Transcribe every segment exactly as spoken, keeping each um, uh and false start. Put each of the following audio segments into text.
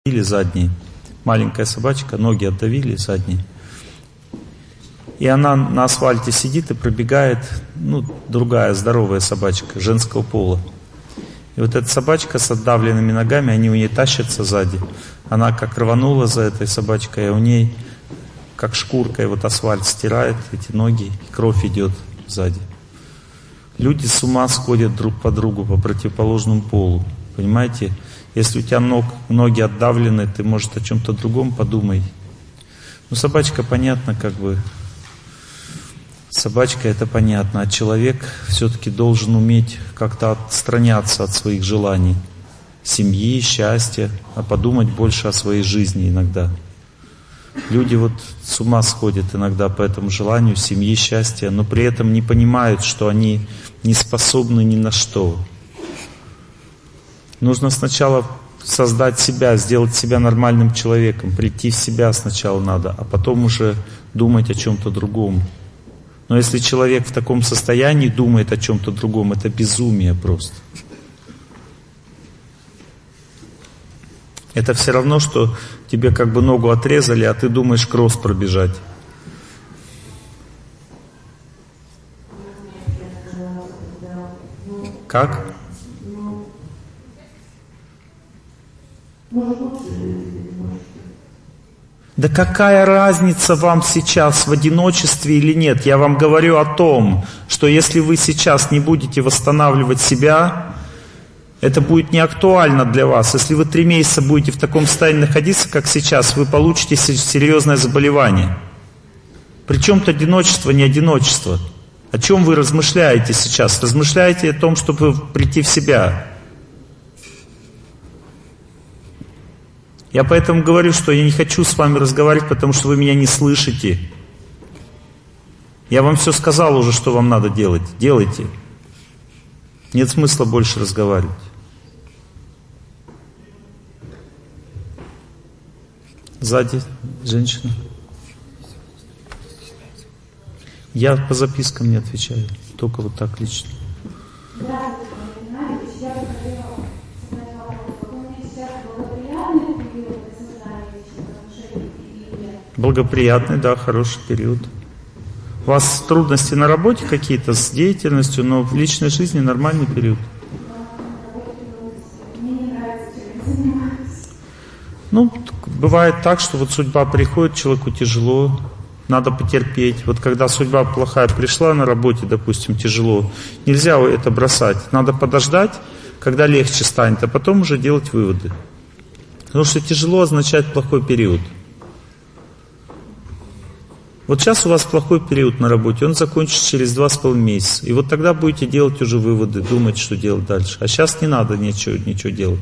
отдавили задние. Маленькая собачка, ноги отдавили задние. И она на асфальте сидит и пробегает, ну, другая здоровая собачка, женского пола. И вот эта собачка с отдавленными ногами, они у нее тащатся сзади. Она как рванула за этой собачкой, а у ней как шкуркой вот асфальт стирает эти ноги, и кровь идет сзади. Люди с ума сходят друг по другу по противоположному полу. Понимаете? Если у тебя ног, ноги отдавлены, ты, может, о чем-то другом подумай. Ну, собачка, понятно, как бы. Собачка, это понятно. А человек все-таки должен уметь как-то отстраняться от своих желаний. Семьи, счастья, а подумать больше о своей жизни иногда. Люди вот с ума сходят иногда по этому желанию семьи, счастья, но при этом не понимают, что они не способны ни на что. Нужно сначала создать себя, сделать себя нормальным человеком, прийти в себя сначала надо, а потом уже думать о чем-то другом. Но если человек в таком состоянии думает о чем-то другом, это безумие просто. Это все равно, что тебе как бы ногу отрезали, а ты думаешь кросс пробежать. Как? Да какая разница вам сейчас в одиночестве или нет? Я вам говорю о том, что если вы сейчас не будете восстанавливать себя, это будет не актуально для вас. Если вы три месяца будете в таком состоянии находиться, как сейчас, вы получите серьезное заболевание. Причем тут одиночество, не одиночество. О чем вы размышляете сейчас? Размышляете о том, чтобы прийти в себя. Я поэтому говорю, что я не хочу с вами разговаривать, потому что вы меня не слышите. Я вам все сказал уже, что вам надо делать. Делайте. Нет смысла больше разговаривать. Сзади женщина. Я по запискам не отвечаю, только вот так лично. Благоприятный, да, хороший период. У вас трудности на работе какие-то с деятельностью, но в личной жизни нормальный период. Ну, бывает так, что вот судьба приходит, человеку тяжело, надо потерпеть. Вот когда судьба плохая пришла на работе, допустим, тяжело, нельзя это бросать. Надо подождать, когда легче станет, а потом уже делать выводы. Потому что тяжело означает плохой период. Вот сейчас у вас плохой период на работе, он закончится через два с половиной месяца. И вот тогда будете делать уже выводы, думать, что делать дальше. А сейчас не надо ничего, ничего делать.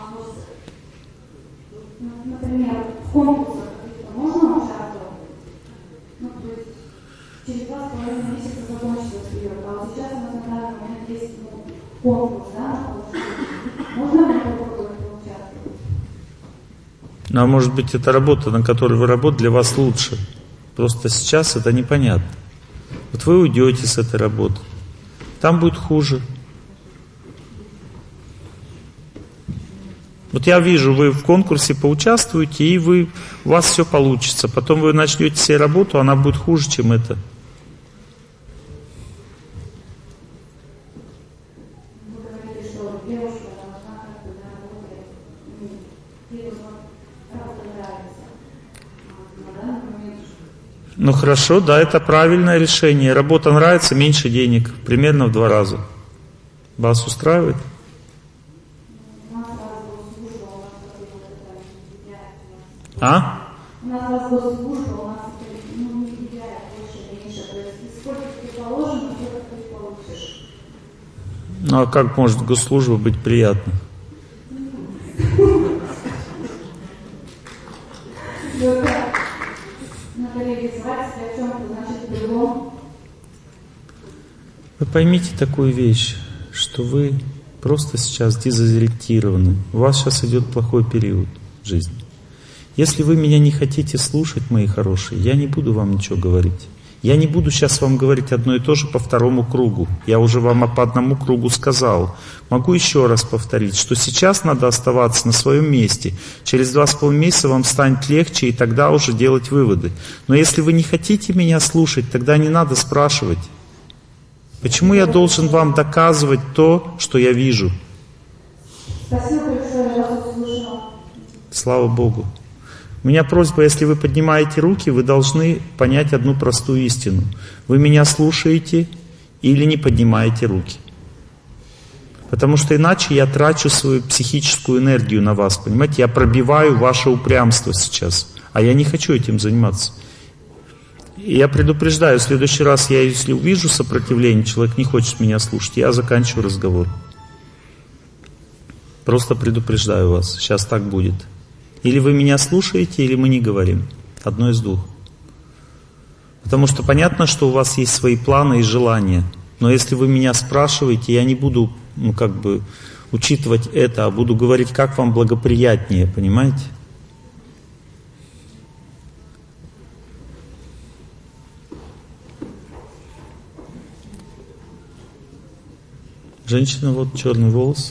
Например, в конкурсах можно участвовать? Ну, то есть через два с половиной месяца закончится период. А вот сейчас у нас на данный момент есть конкурс, да? Можно ли попробовать поучаствовать? Ну, а может быть, эта работа, на которой вы работаете, для вас лучше. Просто сейчас это непонятно. Вот вы уйдете с этой работы, там будет хуже. Вот я вижу, вы в конкурсе поучаствуете, и вы, у вас все получится. Потом вы начнете себе работу, она будет хуже, чем это. Ну хорошо, да, это правильное решение. Работа нравится, меньше денег, примерно в два раза. Вас устраивает? А? У нас госслужба, у нас не влияет больше, меньше. То есть сколько тебе положено, сколько ты получишь. Ну а как может госслужба быть приятна? Вы поймите такую вещь, что вы просто сейчас дезориентированы. У вас сейчас идет плохой период жизни. Если вы меня не хотите слушать, мои хорошие, я не буду вам ничего говорить. Я не буду сейчас вам говорить одно и то же по второму кругу. Я уже вам по одному кругу сказал. Могу еще раз повторить, что сейчас надо оставаться на своем месте. Через два с половиной месяца вам станет легче, и тогда уже делать выводы. Но если вы не хотите меня слушать, тогда не надо спрашивать. Почему я должен вам доказывать то, что я вижу? Спасибо большое, я вас услышала. Слава Богу. У меня просьба, если вы поднимаете руки, вы должны понять одну простую истину. Вы меня слушаете или не поднимаете руки. Потому что иначе я трачу свою психическую энергию на вас, понимаете? Я пробиваю ваше упрямство сейчас, а я не хочу этим заниматься. И я предупреждаю, в следующий раз я, если увижу сопротивление, человек не хочет меня слушать, я заканчиваю разговор. Просто предупреждаю вас, сейчас так будет. Или вы меня слушаете, или мы не говорим. Одно из двух. Потому что понятно, что у вас есть свои планы и желания. Но если вы меня спрашиваете, я не буду, ну, как бы, учитывать это, а буду говорить, как вам благоприятнее, понимаете? Женщина, вот черный волос.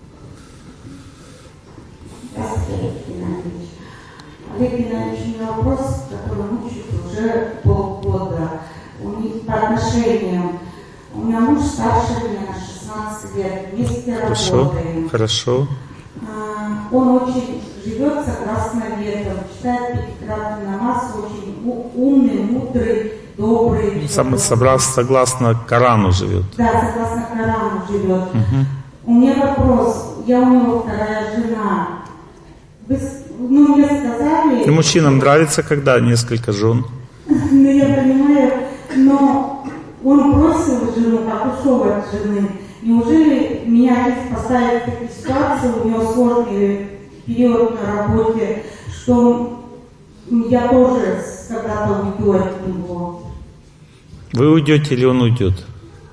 Олег Геннадьевич, у меня вопрос, который мучает уже полгода. У них по отношениям. У меня муж старше меня на шестнадцать лет. Вместе Хорошо, работаем. Хорошо. А, он очень живет согласно ветам, читает пятикратный намаз, очень умный, мудрый, добрый. Сам, согласно, согласно Корану живет. Да, согласно Корану живет. Угу. У меня вопрос. Я у него вторая жена. Вы, ну, мне сказали... И мужчинам нравится, когда несколько жен? Ну, я понимаю, но он бросил жену, как ушел от жены. Неужели меня жизнь поставит в такую ситуацию, у него сложный период на работе, что я тоже когда-то уйду от него? Вы уйдете или он уйдет?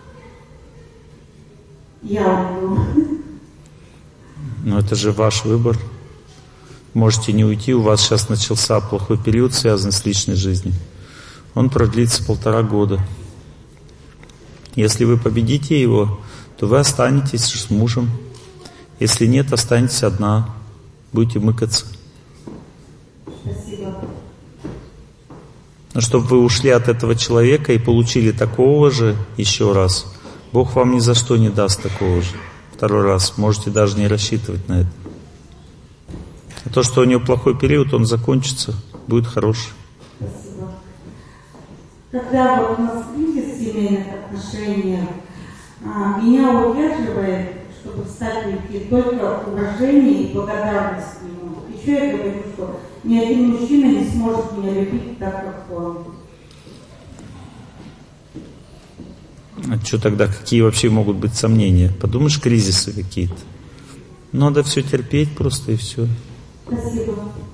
Я уйду. Но это же ваш выбор. Можете не уйти, у вас сейчас начался плохой период, связанный с личной жизнью. Он продлится полтора года. Если вы победите его, то вы останетесь с мужем. Если нет, останетесь одна. Будете мыкаться. Спасибо. Но чтобы вы ушли от этого человека и получили такого же еще раз, Бог вам ни за что не даст такого же. Второй раз. Можете даже не рассчитывать на это. А то, что у него плохой период, он закончится, будет хороший. Спасибо. Когда вот у нас кризис в семейных отношениях, а, меня удерживает, чтобы встать и уйти, только уважение и благодарность к нему. Еще я говорю, что ни один мужчина не сможет меня любить так, как он. А что тогда, какие вообще могут быть сомнения? Подумаешь, кризисы какие-то. Надо все терпеть просто и все. Спасибо.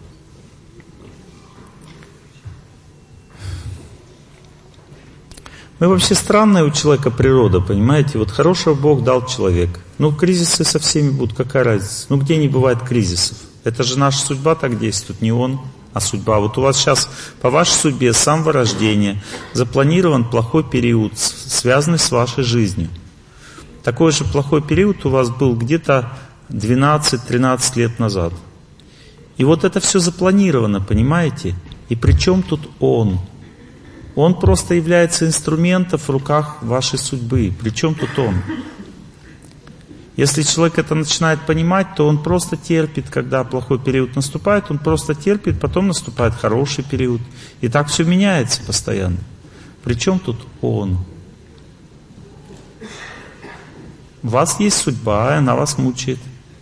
Мы вообще странная у человека природа, понимаете? Вот хорошего Бог дал человек. Ну, кризисы со всеми будут, какая разница? Ну, где не бывает кризисов? Это же наша судьба так действует, не он, а судьба. Вот у вас сейчас по вашей судьбе с самого рождения запланирован плохой период, связанный с вашей жизнью. Такой же плохой период у вас был где-то двенадцать-тринадцать лет назад. И вот это все запланировано, понимаете? И при чем тут он? Он просто является инструментом в руках вашей судьбы. При чем тут он? Если человек это начинает понимать, то он просто терпит, когда плохой период наступает, он просто терпит, потом наступает хороший период. И так все меняется постоянно. При чем тут он? У вас есть судьба, и она вас мучает.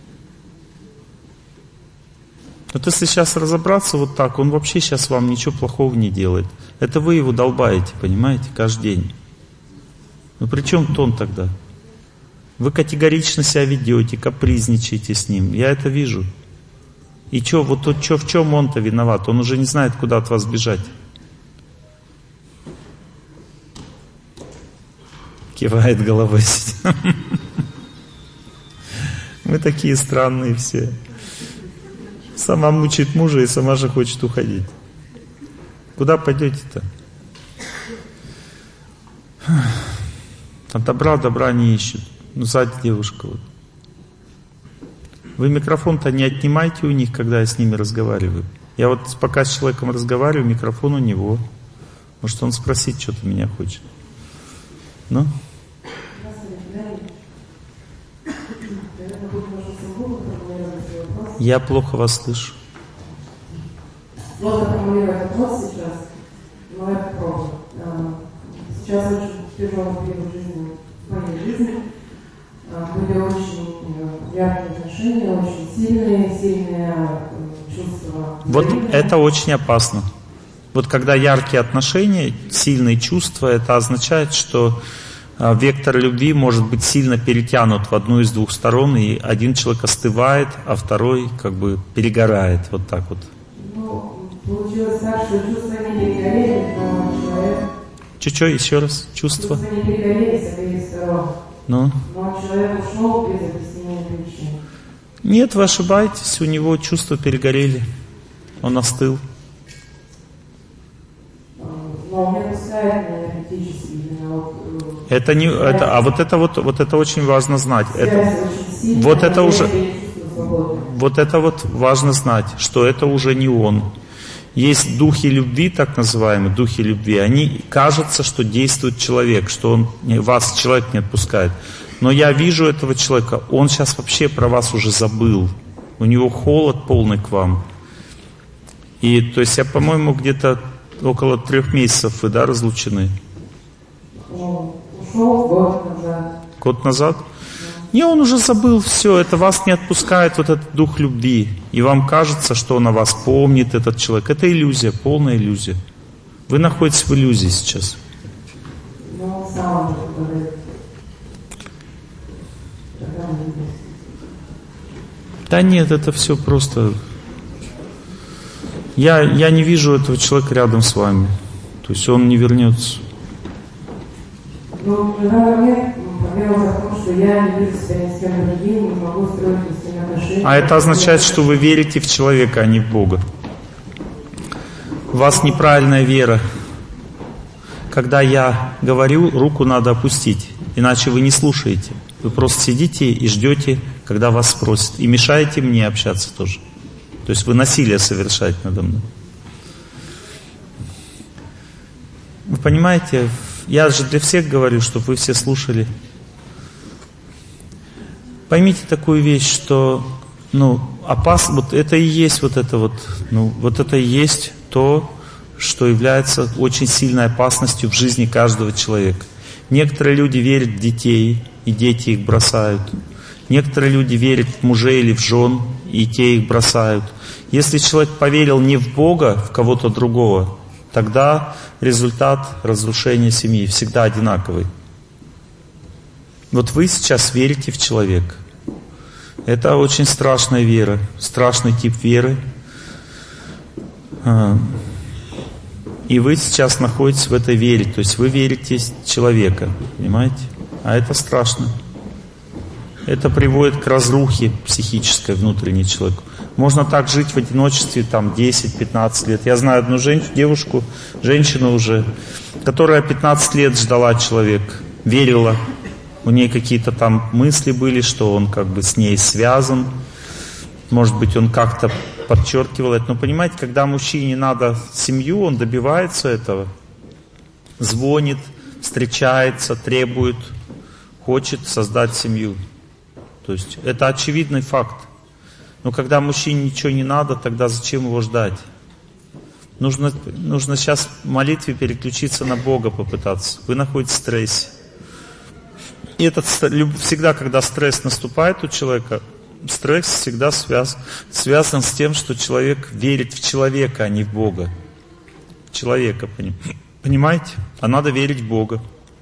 Вот если сейчас разобраться вот так, он вообще сейчас вам ничего плохого не делает. Это вы его долбаете, понимаете, каждый день. Ну при чем он тогда? Вы категорично себя ведете, капризничаете с ним. Я это вижу. И что, вот тут что, в чем он-то виноват? Он уже не знает, куда от вас бежать. Кивает головой. Мы такие странные все. Сама мучает мужа и сама же хочет уходить. Куда пойдете-то? А добра, добра не ищут. Ну, сзади девушка вот. Вы микрофон-то не отнимайте у них, когда я с ними разговариваю. Я вот пока с человеком разговариваю, микрофон у него. Может, он спросить что-то меня хочет. Ну? Я плохо вас слышу. Можно формулировать вопрос сейчас, но я попробую. Сейчас очень тяжелый период жизни, в моей жизни. Были очень яркие отношения, очень сильные, сильные чувства. Вот это очень опасно. Вот когда яркие отношения, сильные чувства, это означает, что вектор любви может быть сильно перетянут в одну из двух сторон, и один человек остывает, а второй как бы перегорает. Вот так вот. Ну, получилось так, что чувства не перегорели, но человек... Чуть-чуть, еще раз, чувства. Чувства не перегорели с обеих сторон. Ну? Но человек ушел без объяснения причин. Нет, вы ошибаетесь, у него чувства перегорели. Он остыл. Но он не пускает энергетически именно вот... Это не, это, а вот это вот, вот это очень важно знать. Это, вот это уже, вот это вот важно знать, что это уже не он. Есть духи любви, так называемые духи любви. Они кажется, что действует человек, что он вас человек не отпускает. Но я вижу этого человека, он сейчас вообще про вас уже забыл. У него холод полный к вам. И то есть я, по-моему, где-то около трех месяцев вы, да, разлучены. Ушел год назад. Год назад? Не, он уже забыл все, это вас не отпускает, вот этот дух любви. И вам кажется, что он о вас помнит, этот человек. Это иллюзия, полная иллюзия. Вы находитесь в иллюзии сейчас. Ну, сам же Да нет, это все просто... Я, я не вижу этого человека рядом с вами. То есть он не вернется. Ну, на данный момент проблема в том, что я не вижу себя ни с кем другим, не могу строить ни с кем отношения. А это означает, что вы верите в человека, а не в Бога. У вас неправильная вера. Когда я говорю, руку надо опустить, иначе вы не слушаете. Вы просто сидите и ждете, когда вас спросят. И мешаете мне общаться тоже. То есть вы насилие совершаете надо мной. Вы понимаете, я же для всех говорю, чтобы вы все слушали. Поймите такую вещь, что ну, опасно, вот это и есть вот это вот, ну, вот это и есть то, что является очень сильной опасностью в жизни каждого человека. Некоторые люди верят в детей, и дети их бросают. Некоторые люди верят в мужей или в жен, и те их бросают. Если человек поверил не в Бога, в кого-то другого, тогда результат разрушения семьи всегда одинаковый. Вот вы сейчас верите в человека. Это очень страшная вера, страшный тип веры. И вы сейчас находитесь в этой вере, то есть вы верите в человека, понимаете? А это страшно. Это приводит к разрухе психической внутренней человека. Можно так жить в одиночестве там десять-пятнадцать лет. Я знаю одну женщину, девушку, женщину уже, которая пятнадцать лет ждала человека, верила. У нее какие-то там мысли были, что он как бы с ней связан. Может быть, он как-то подчеркивал это. Но понимаете, когда мужчине надо семью, он добивается этого. Звонит, встречается, требует, хочет создать семью. То есть это очевидный факт. Но когда мужчине ничего не надо, тогда зачем его ждать? Нужно, нужно сейчас в молитве переключиться на Бога, попытаться. Вы находитесь в стрессе. И этот всегда, когда стресс наступает у человека, стресс всегда связ, связан с тем, что человек верит в человека, а не в Бога. Человека, понимаете? А надо верить в Бога.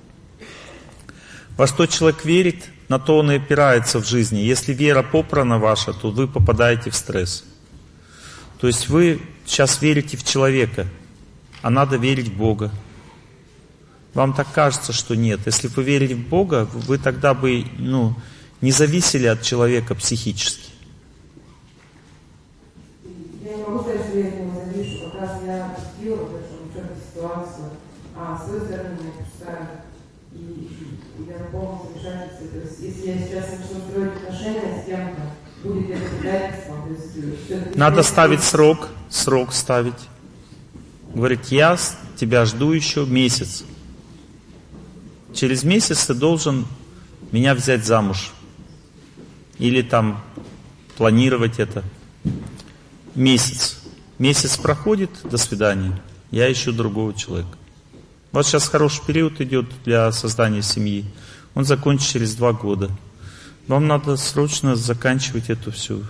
Во что человек верит, на то он и опирается в жизни. Если вера попрана ваша, то вы попадаете в стресс. То есть вы сейчас верите в человека, а надо верить в Бога. Вам так кажется, что нет. Если бы вы верили в Бога, вы тогда бы ну, не зависели от человека психически. Я не могу сказать, что я от него завишу. Как раз я отпустила в эту ситуацию, а с своей стороны меня пускают И я в полном замешательстве. То есть, если я сейчас начну строить отношения с кем-то, будет это предательством. То есть, все это надо ставить срок, срок ставить. Говорит, я тебя жду еще месяц. Через месяц ты должен меня взять замуж. Или там планировать это. Месяц. Месяц проходит, до свидания. Я ищу другого человека. Вот сейчас хороший период идет для создания семьи. Он закончится через два года. Вам надо срочно заканчивать эту всю.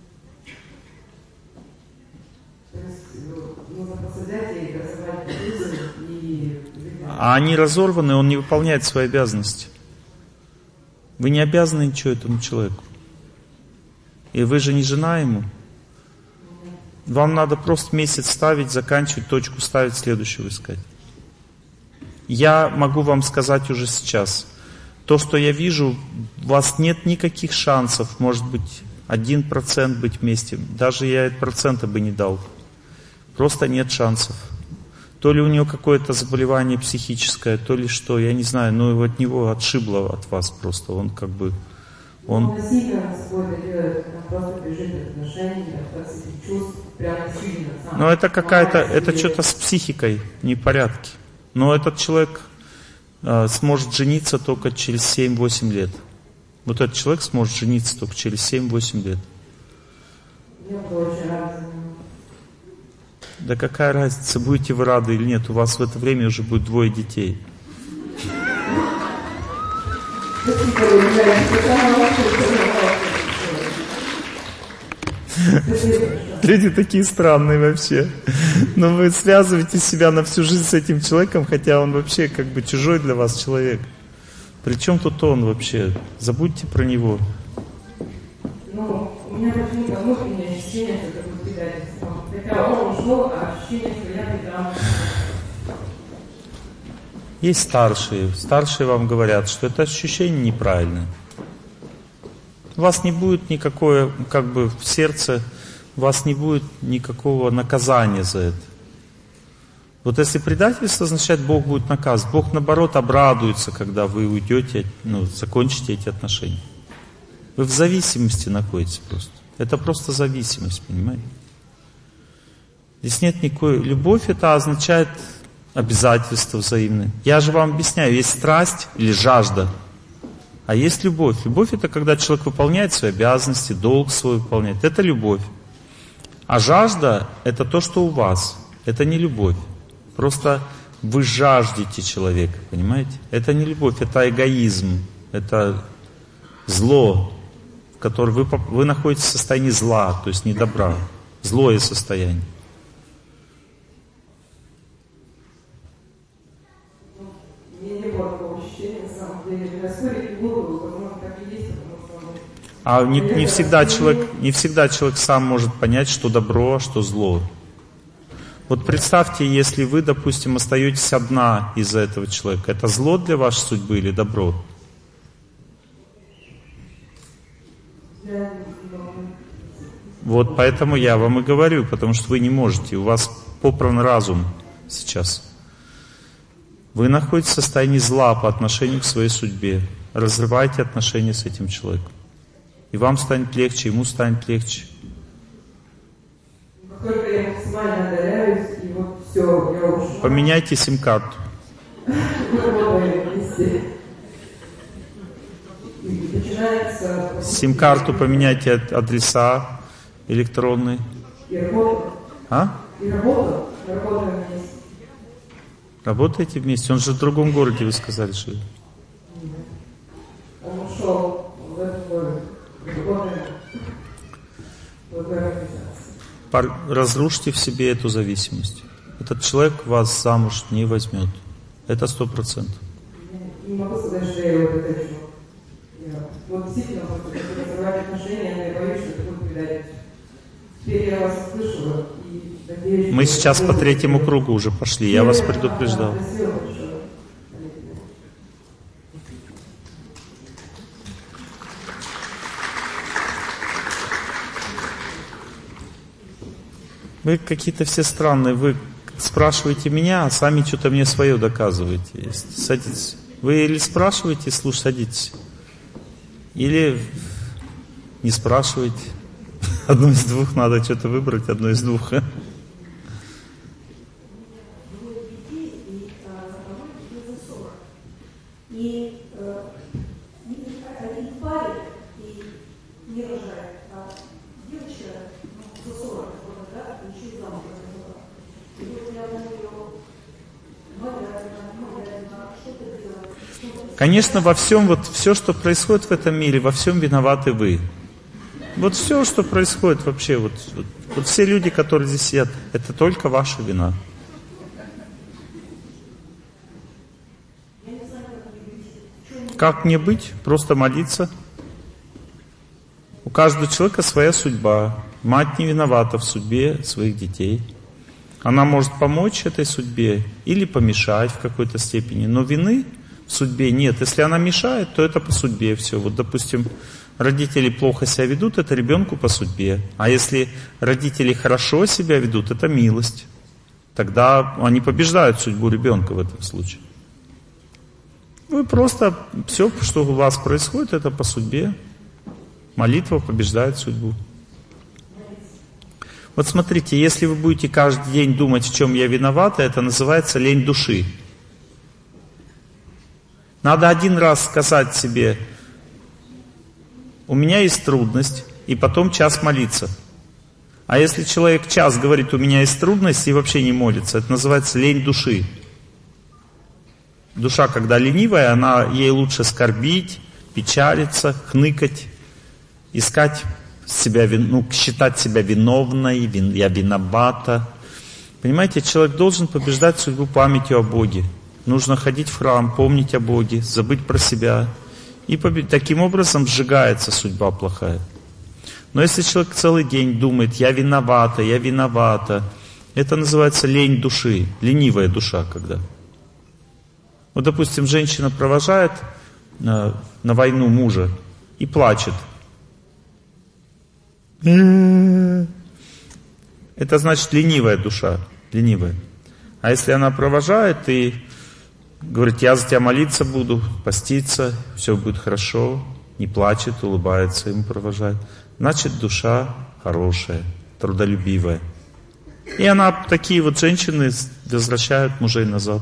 А они разорваны, он не выполняет свои обязанности. Вы не обязаны ничего этому человеку. И вы же не жена ему. Вам надо просто месяц ставить, заканчивать, точку ставить, следующего искать. Я могу вам сказать уже сейчас. То, что я вижу, у вас нет никаких шансов, может быть, один процент быть вместе. Даже я процента бы не дал. Просто нет шансов. То ли у него какое-то заболевание психическое, то ли что, я не знаю, но от него отшибло от вас просто. Он как бы... Он... Он насильно свой это делает, он просто бежит от отношений, от этих чувств, прям насильно сам. Но это какая-то, это что-то с психикой, непорядки. Но этот человек э, сможет жениться только через семь-восемь лет. Вот этот человек сможет жениться только через семь-восемь лет. Мне было очень рада. Да какая разница, будете вы рады или нет, у вас в это время уже будет двое детей. Люди такие странные вообще. Но вы связываете себя на всю жизнь с этим человеком, хотя он вообще как бы чужой для вас человек. Причем тут он вообще? Забудьте про него. Ну, у меня почему-то внутреннее ощущение, что это будет предательство. Хотя он ушел, а ощущение, что я предам. Есть старшие. Старшие вам говорят, что это ощущение неправильное. У вас не будет никакое, как бы в сердце, у вас не будет никакого наказания за это. Вот если предательство означает, Бог будет наказывать. Бог, наоборот, обрадуется, когда вы уйдете, ну, закончите эти отношения. Вы в зависимости находитесь просто. Это просто зависимость, понимаете? Здесь нет никакой... Любовь это означает обязательства взаимные. Я же вам объясняю, есть страсть или жажда, а есть любовь. Любовь это когда человек выполняет свои обязанности, долг свой выполняет. Это любовь. А жажда это то, что у вас. Это не любовь. Просто вы жаждете человека, понимаете? Это не любовь, это эгоизм. Это зло, в котором вы, вы находитесь в состоянии зла, то есть не добра. Злое состояние. А не, не, всегда человек, не всегда человек сам может понять, что добро, а что зло. Вот представьте, если вы, допустим, остаетесь одна из-за этого человека, это зло для вашей судьбы или добро? Вот поэтому я вам и говорю, потому что вы не можете, у вас попран разум сейчас. Вы находитесь в состоянии зла по отношению к своей судьбе. Разрывайте отношения с этим человеком. И вам станет легче, ему станет легче. Как только я максимально отдаляюсь, и вот все, я ушла. Поменяйте сим-карту. Сим-карту поменяйте, адреса электронные. И работа. А? И работа. Работаем вместе. Работаете вместе? Он же в другом городе, вы сказали, что... Он ушел в этот город. Разрушьте в себе эту зависимость. Этот человек вас замуж не возьмет. Это сто процентов. Не могу сказать, что я его хочу. Вот действительно, разрывать отношения, я боюсь, что это будет предательство. Теперь я вас услышала и надеюсь... Мы сейчас по третьему кругу уже пошли, я вас предупреждал. Вы какие-то все странные, вы спрашиваете меня, а сами что-то мне свое доказываете. Садитесь. Вы или спрашиваете, слушай, садитесь, или не спрашиваете. Одно из двух надо что-то выбрать, одно из двух. И э, один парень и не рожает, а девочка ну, за сорок, да, еще и замуж была. И вот я думаю, морально, что-то делать. Конечно, во всем, вот все, что происходит в этом мире, во всем виноваты вы. Вот все, что происходит вообще, вот, вот, вот все люди, которые здесь сидят, это только ваша вина. Как мне быть? Просто молиться. У каждого человека своя судьба. Мать не виновата в судьбе своих детей. Она может помочь этой судьбе или помешать в какой-то степени. Но вины в судьбе нет. Если она мешает, то это по судьбе все. Вот, допустим, родители плохо себя ведут, это ребенку по судьбе. А если родители хорошо себя ведут, это милость. Тогда они побеждают судьбу ребенка в этом случае. Вы просто, все, что у вас происходит, это по судьбе. Молитва побеждает судьбу. Вот смотрите, если вы будете каждый день думать, в чем я виновата, это называется лень души. Надо один раз сказать себе, у меня есть трудность, и потом час молиться. А если человек час говорит, у меня есть трудность, и вообще не молится, это называется лень души. Душа, когда ленивая, она, ей лучше скорбить, печалиться, хныкать, искать себя, ну, считать себя виновной, вин, я виновата. Понимаете, человек должен побеждать судьбу памятью о Боге. Нужно ходить в храм, помнить о Боге, забыть про себя. И побед... таким образом сжигается судьба плохая. Но если человек целый день думает, я виновата, я виновата, это называется лень души, ленивая душа когда. Вот, допустим, женщина провожает на, на войну мужа и плачет. Это значит ленивая душа, ленивая. А если она провожает и говорит, я за тебя молиться буду, поститься, все будет хорошо, не плачет, улыбается, ему провожает, значит, душа хорошая, трудолюбивая. И она, такие вот женщины возвращают мужей назад.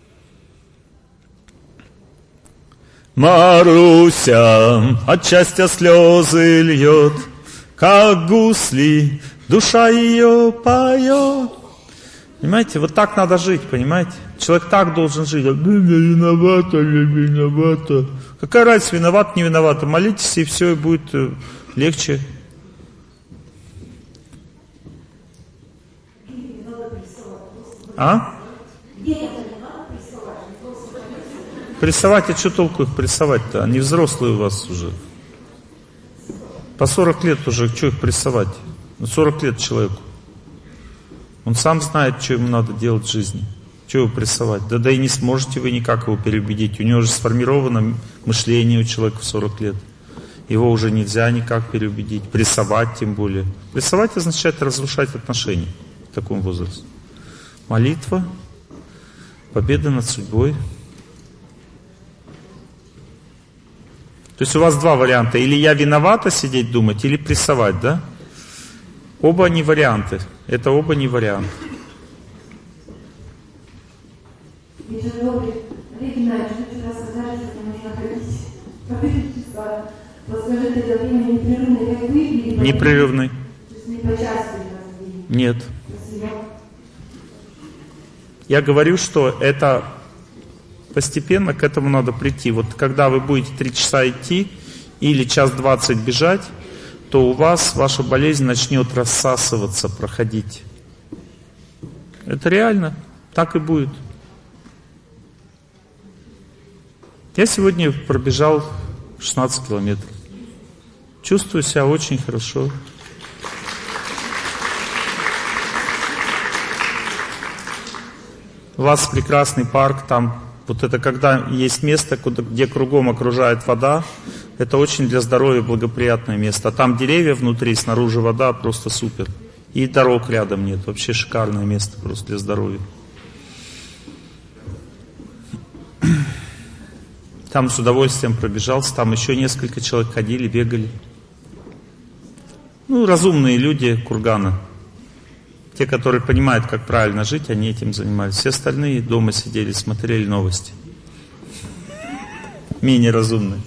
Маруся от счастья слезы льет, как гусли, душа ее поет. Понимаете, вот так надо жить, понимаете? Человек так должен жить. Я виновата, я виновата. Какая разница, виноват, не виноват? Молитесь, и все, и будет легче. А? Прессовать, а что толку их прессовать-то? Они взрослые у вас уже. По сорок лет уже, что их прессовать? Ну, сорок лет человеку. Он сам знает, что ему надо делать в жизни. Что его прессовать? Да, да и не сможете вы никак его переубедить. У него уже сформировано мышление у человека в сорок лет. Его уже нельзя никак переубедить. Прессовать тем более. Прессовать означает разрушать отношения в таком возрасте. Молитва, победа над судьбой. То есть у вас два варианта. Или я виновата сидеть думать, или прессовать, да? Оба не варианты. Это оба не варианты. Вечер добрый. Олег Геннадьевич, вы вчера сказали, что нужно ходить по три часа. Вот скажите, это время непрерывное, как вы? Или непрерывный. То есть не по часу? Нет. Спасибо. Я говорю, что это постепенно к этому надо прийти. Вот когда вы будете три часа идти или час двадцать бежать, то у вас ваша болезнь начнет рассасываться, проходить. Это реально. Так и будет. Я сегодня пробежал шестнадцать километров. Чувствую себя очень хорошо. У вас прекрасный парк, там вот это когда есть место, куда, где кругом окружает вода, это очень для здоровья благоприятное место. А там деревья внутри, снаружи вода, просто супер. И дорог рядом нет, вообще шикарное место просто для здоровья. Там с удовольствием пробежался, там еще несколько человек ходили, бегали. Ну, разумные люди кургана. Те, которые понимают, как правильно жить, они этим занимались. Все остальные дома сидели, смотрели новости. Менее разумные.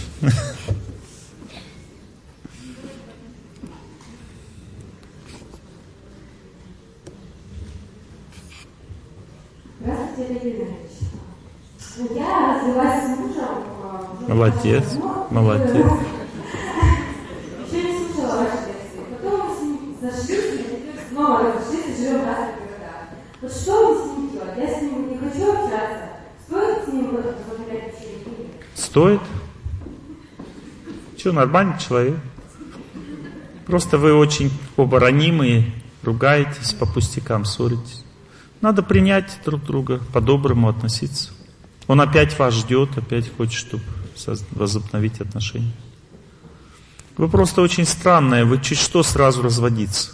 Здравствуйте, Олег Ильич. Я развелась с мужем. Молодец, молодец. Еще не слушала ваши лекции. Потом мы с ним зашлись, и снова разошлись, и живем в разных городах. Вот что мне с ним делать? Я с ним не хочу общаться. Стоит с ним возобновлять общение? Стоит? Че, нормальный человек? Просто вы очень оба ранимые, ругаетесь, по пустякам ссоритесь. Надо принять друг друга, по-доброму относиться. Он опять вас ждет, опять хочет, чтобы возобновить отношения. Вы просто очень странная, вы чуть что сразу разводиться.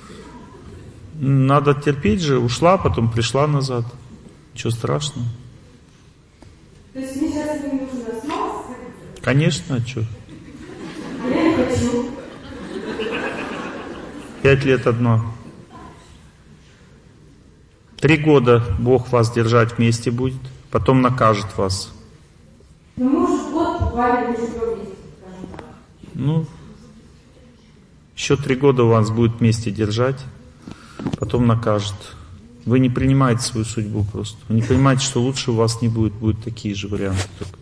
Надо терпеть же, ушла, потом пришла назад. Ничего страшного. То есть мне сейчас не нужно снова сходить? Конечно, а что? А я не хочу. Пять лет одно. Три года Бог вас держать вместе будет, потом накажет вас. Ну, может, год буквально не живем вместе, скажем так. Ну, еще три года у вас будет вместе держать, потом накажет. Вы не принимаете свою судьбу просто. Вы не понимаете, что лучше у вас не будет, будут такие же варианты только.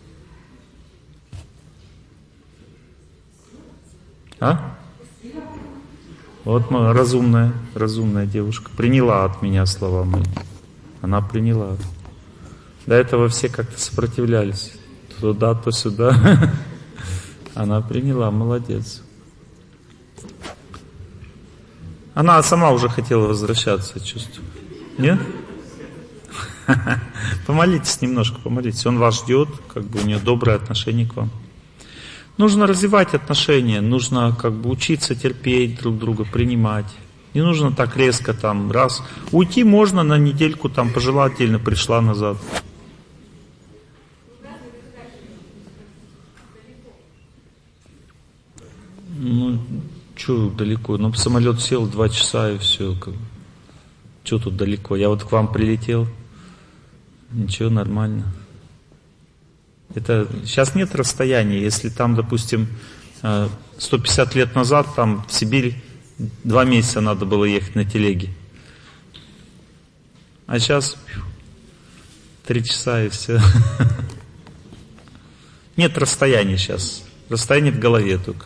А? Вот моя разумная, разумная девушка. Приняла от меня слова мои. Она приняла. До этого все как-то сопротивлялись. То туда, то сюда. Она приняла, молодец. Она сама уже хотела возвращаться, чувствую. Нет? Помолитесь немножко, помолитесь. Он вас ждет, как бы у нее доброе отношение к вам. Нужно развивать отношения, нужно как бы учиться терпеть друг друга, принимать. Не нужно так резко там раз. Уйти можно на недельку, там пожелательно пришла назад. Ну, что далеко? Ну, самолет сел два часа и все. Как... Что тут далеко? Я вот к вам прилетел. Ничего, нормально. Это сейчас нет расстояния. Если там, допустим, сто пятьдесят лет назад, там в Сибирь два месяца надо было ехать на телеге. А сейчас три часа и все. Нет расстояния сейчас. Расстояние в голове только.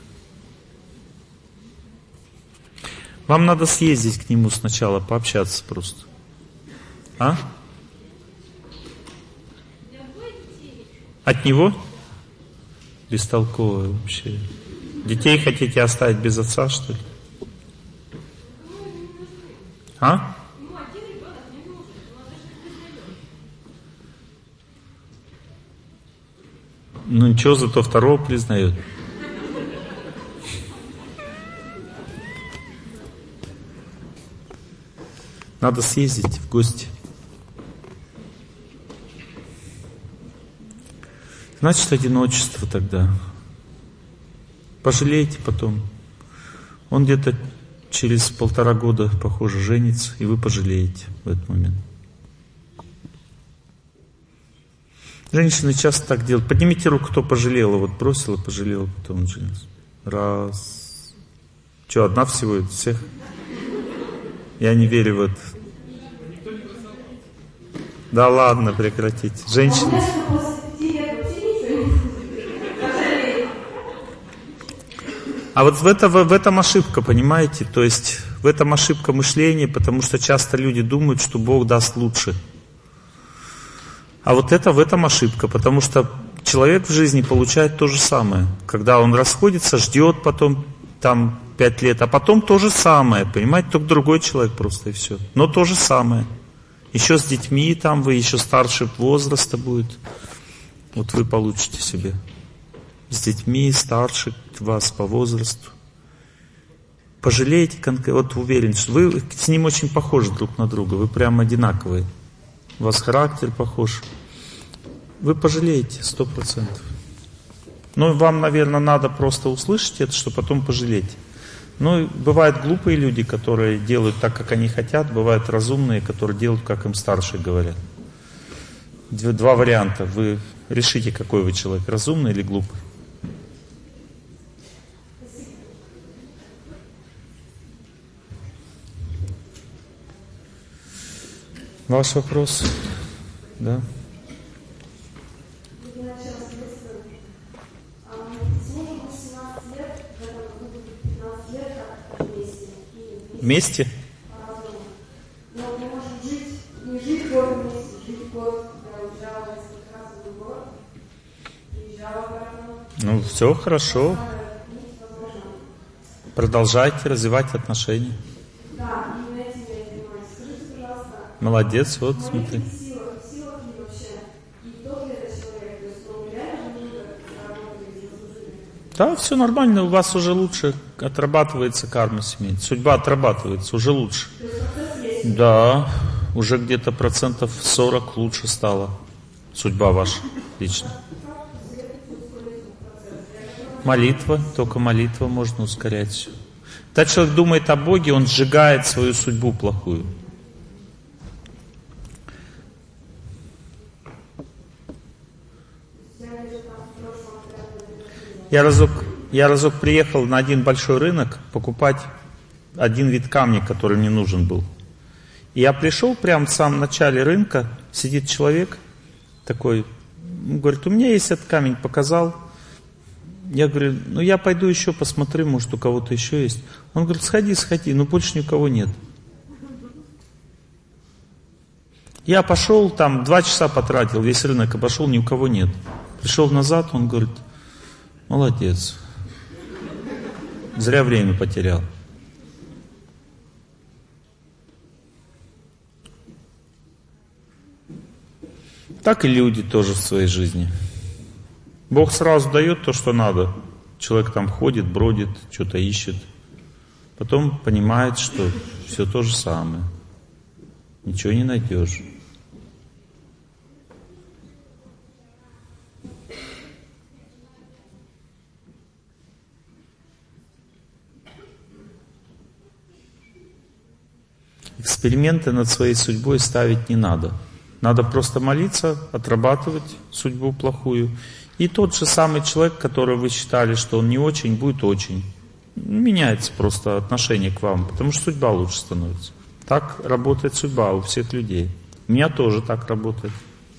Вам надо съездить к нему сначала, пообщаться просто. А? От него? Бестолковое вообще. Детей хотите оставить без отца, что ли? А? Ну ничего, зато второго признает. Надо съездить в гости. Значит, одиночество тогда. Пожалейте потом. Он где-то через полтора года, похоже, женится, и вы пожалеете в этот момент. Женщины часто так делают. Поднимите руку, кто пожалела. Вот бросила, пожалела, потом женился. Раз. Что, одна всего из всех? Я не верю в это. Да ладно, прекратите. Женщины... А вот в, это, в, в этом ошибка, понимаете? То есть в этом ошибка мышления, потому что часто люди думают, что Бог даст лучше. А вот это в этом ошибка, потому что человек в жизни получает то же самое. Когда он расходится, ждет потом там пять лет, а потом то же самое, понимаете? Только другой человек просто и все. Но то же самое. Еще с детьми там вы, еще старше возраста будет. Вот вы получите себе. С детьми, старше вас по возрасту. Пожалеете, вот уверен, что вы с ним очень похожи друг на друга, вы прям одинаковые. У вас характер похож. Вы пожалеете, сто процентов. Но вам, наверное, надо просто услышать это, чтобы потом пожалеть. Ну, бывают глупые люди, которые делают так, как они хотят. Бывают разумные, которые делают, как им старшие говорят. Два варианта. Вы решите, какой вы человек, разумный или глупый. Ваш вопрос? Да. Вместе? Но мы можем жить, не жить год вместе, жить год. Я уезжала несколько раз в другой город, приезжала обратно. Ну, все хорошо. Продолжайте развивать отношения. Да, именно этим я занимаюсь. Скажите, пожалуйста. Молодец, вот смотри. В силах, в силах ли вообще? И тот ли это человек? То есть, ну, реально много работали и заслужили? Да, все нормально, у вас уже лучше отрабатывается карма семейная. Судьба отрабатывается, уже лучше. То есть процесс есть? Да, уже где-то процентов сорок лучше стало. Судьба ваша лично. Молитва, только молитва можно ускорять все. Когда человек думает о Боге, он сжигает свою судьбу плохую. Я разок, я разок приехал на один большой рынок покупать один вид камня, который мне нужен был. И я пришел прямо в самом начале рынка, сидит человек такой, говорит, у меня есть этот камень, показал. Я говорю, ну я пойду еще посмотрю, может у кого-то еще есть. Он говорит, сходи, сходи, но больше ни у кого нет. Я пошел, там два часа потратил, весь рынок обошел, ни у кого нет. Пришел назад, он говорит, молодец. Зря время потерял. Так и люди тоже в своей жизни. Бог сразу дает то, что надо. Человек там ходит, бродит, что-то ищет. Потом понимает, что все то же самое. Ничего не найдешь. Эксперименты над своей судьбой ставить не надо. Надо просто молиться, отрабатывать судьбу плохую. И тот же самый человек, которого вы считали, что он не очень, будет очень. Меняется просто отношение к вам, потому что судьба лучше становится. Так работает судьба у всех людей. У меня тоже так работает.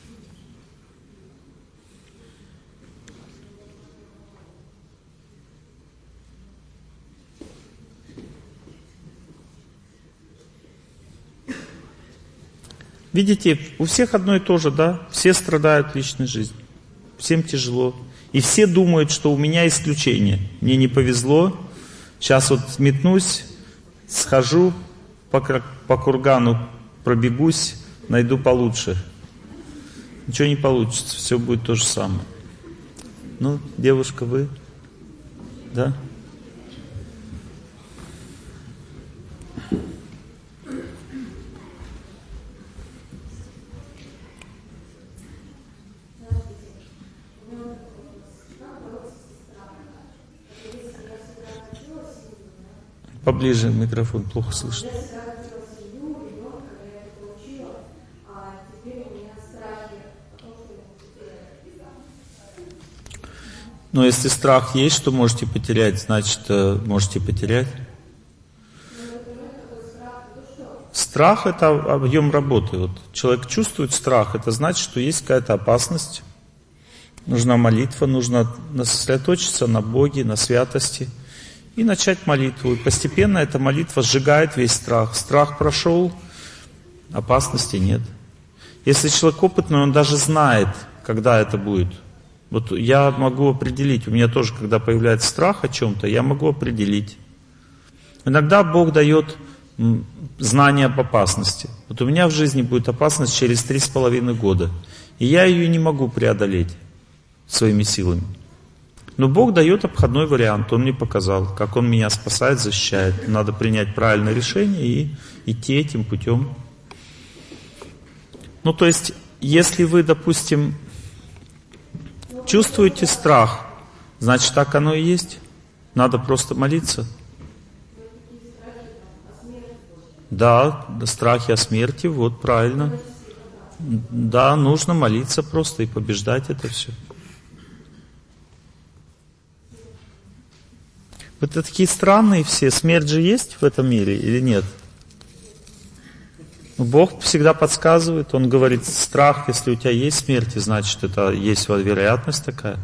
Видите, у всех одно и то же, да? Все страдают в личной жизни. Всем тяжело. И все думают, что у меня исключение. Мне не повезло. Сейчас вот метнусь, схожу по, по кургану, пробегусь, найду получше. Ничего не получится, все будет то же самое. Ну, девушка, вы? Да? Поближе микрофон, плохо слышно. Но если страх есть, что можете потерять, значит, можете потерять. Страх — это объем работы. Вот человек чувствует страх, это значит, что есть какая-то опасность. Нужна молитва, нужно сосредоточиться на Боге, на святости. И начать молитву. И постепенно эта молитва сжигает весь страх. Страх прошел, опасности нет. Если человек опытный, он даже знает, когда это будет. Вот я могу определить, у меня тоже, когда появляется страх о чем-то, я могу определить. Иногда Бог дает знание об опасности. Вот у меня в жизни будет опасность через три с половиной года. И я ее не могу преодолеть своими силами. Но Бог дает обходной вариант, Он мне показал, как Он меня спасает, защищает. Надо принять правильное решение и идти этим путем. Ну, то есть, если вы, допустим, Чувствуете страх? Значит, так оно и есть. Надо просто молиться. Да, страхи о смерти, вот правильно. Да, нужно молиться просто и побеждать это все. Вы такие странные все. Смерть же есть в этом мире или нет? Бог всегда подсказывает. Он говорит, страх, если у тебя есть смерть, значит, это есть вероятность такая.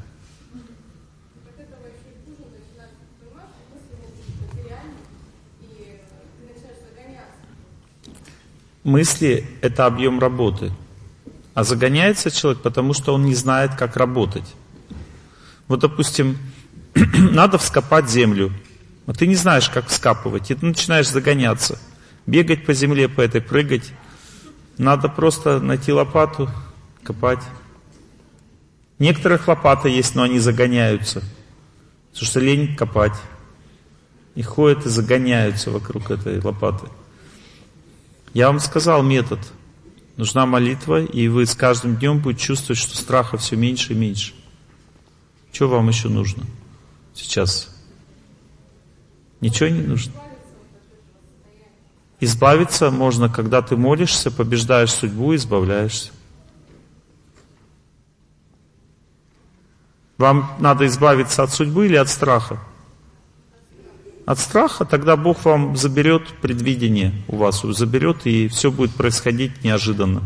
Мысли — это объем работы. А загоняется человек, потому что он не знает, как работать. Вот, допустим, надо вскопать землю, а ты не знаешь, как вскапывать, и ты начинаешь загоняться, бегать по земле, по этой, прыгать. Надо просто найти лопату, копать. Некоторых лопаты есть, но они загоняются, потому что лень копать. И ходят и загоняются вокруг этой лопаты. Я вам сказал метод. Нужна молитва, и вы с каждым днем будете чувствовать, что страха все меньше и меньше. Что вам еще нужно сейчас? Ничего не нужно? Избавиться можно, когда ты молишься, побеждаешь судьбу и избавляешься. Вам надо избавиться от судьбы или от страха? От страха, тогда Бог вам заберет предвидение у вас, заберет, и все будет происходить неожиданно.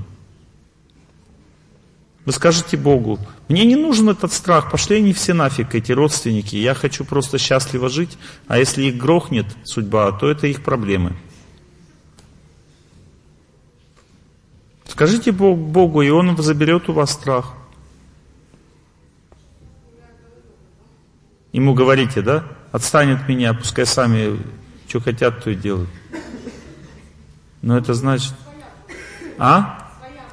Вы скажете Богу: мне не нужен этот страх, пошли они все нафиг, эти родственники, я хочу просто счастливо жить, а если их грохнет судьба, то это их проблемы. Скажите Богу, и Он заберет у вас страх. Ему говорите, да? Отстань от меня, пускай сами что хотят, то и делают. Но это значит... А?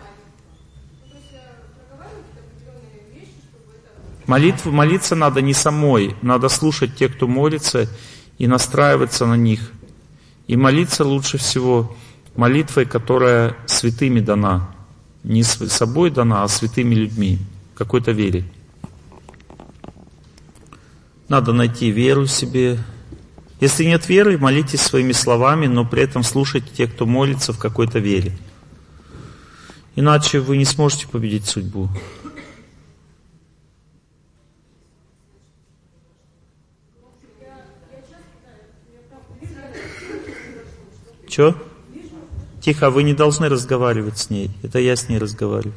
Молитву, молиться надо не самой, надо слушать тех, кто молится, и настраиваться на них. И молиться лучше всего молитвой, которая святыми дана. Не собой дана, а святыми людьми, в какой-то вере. Надо найти веру в себе. Если нет веры, молитесь своими словами, но при этом слушайте тех, кто молится в какой-то вере. Иначе вы не сможете победить судьбу. Че? Тихо, вы не должны разговаривать с ней. Это я с ней разговариваю.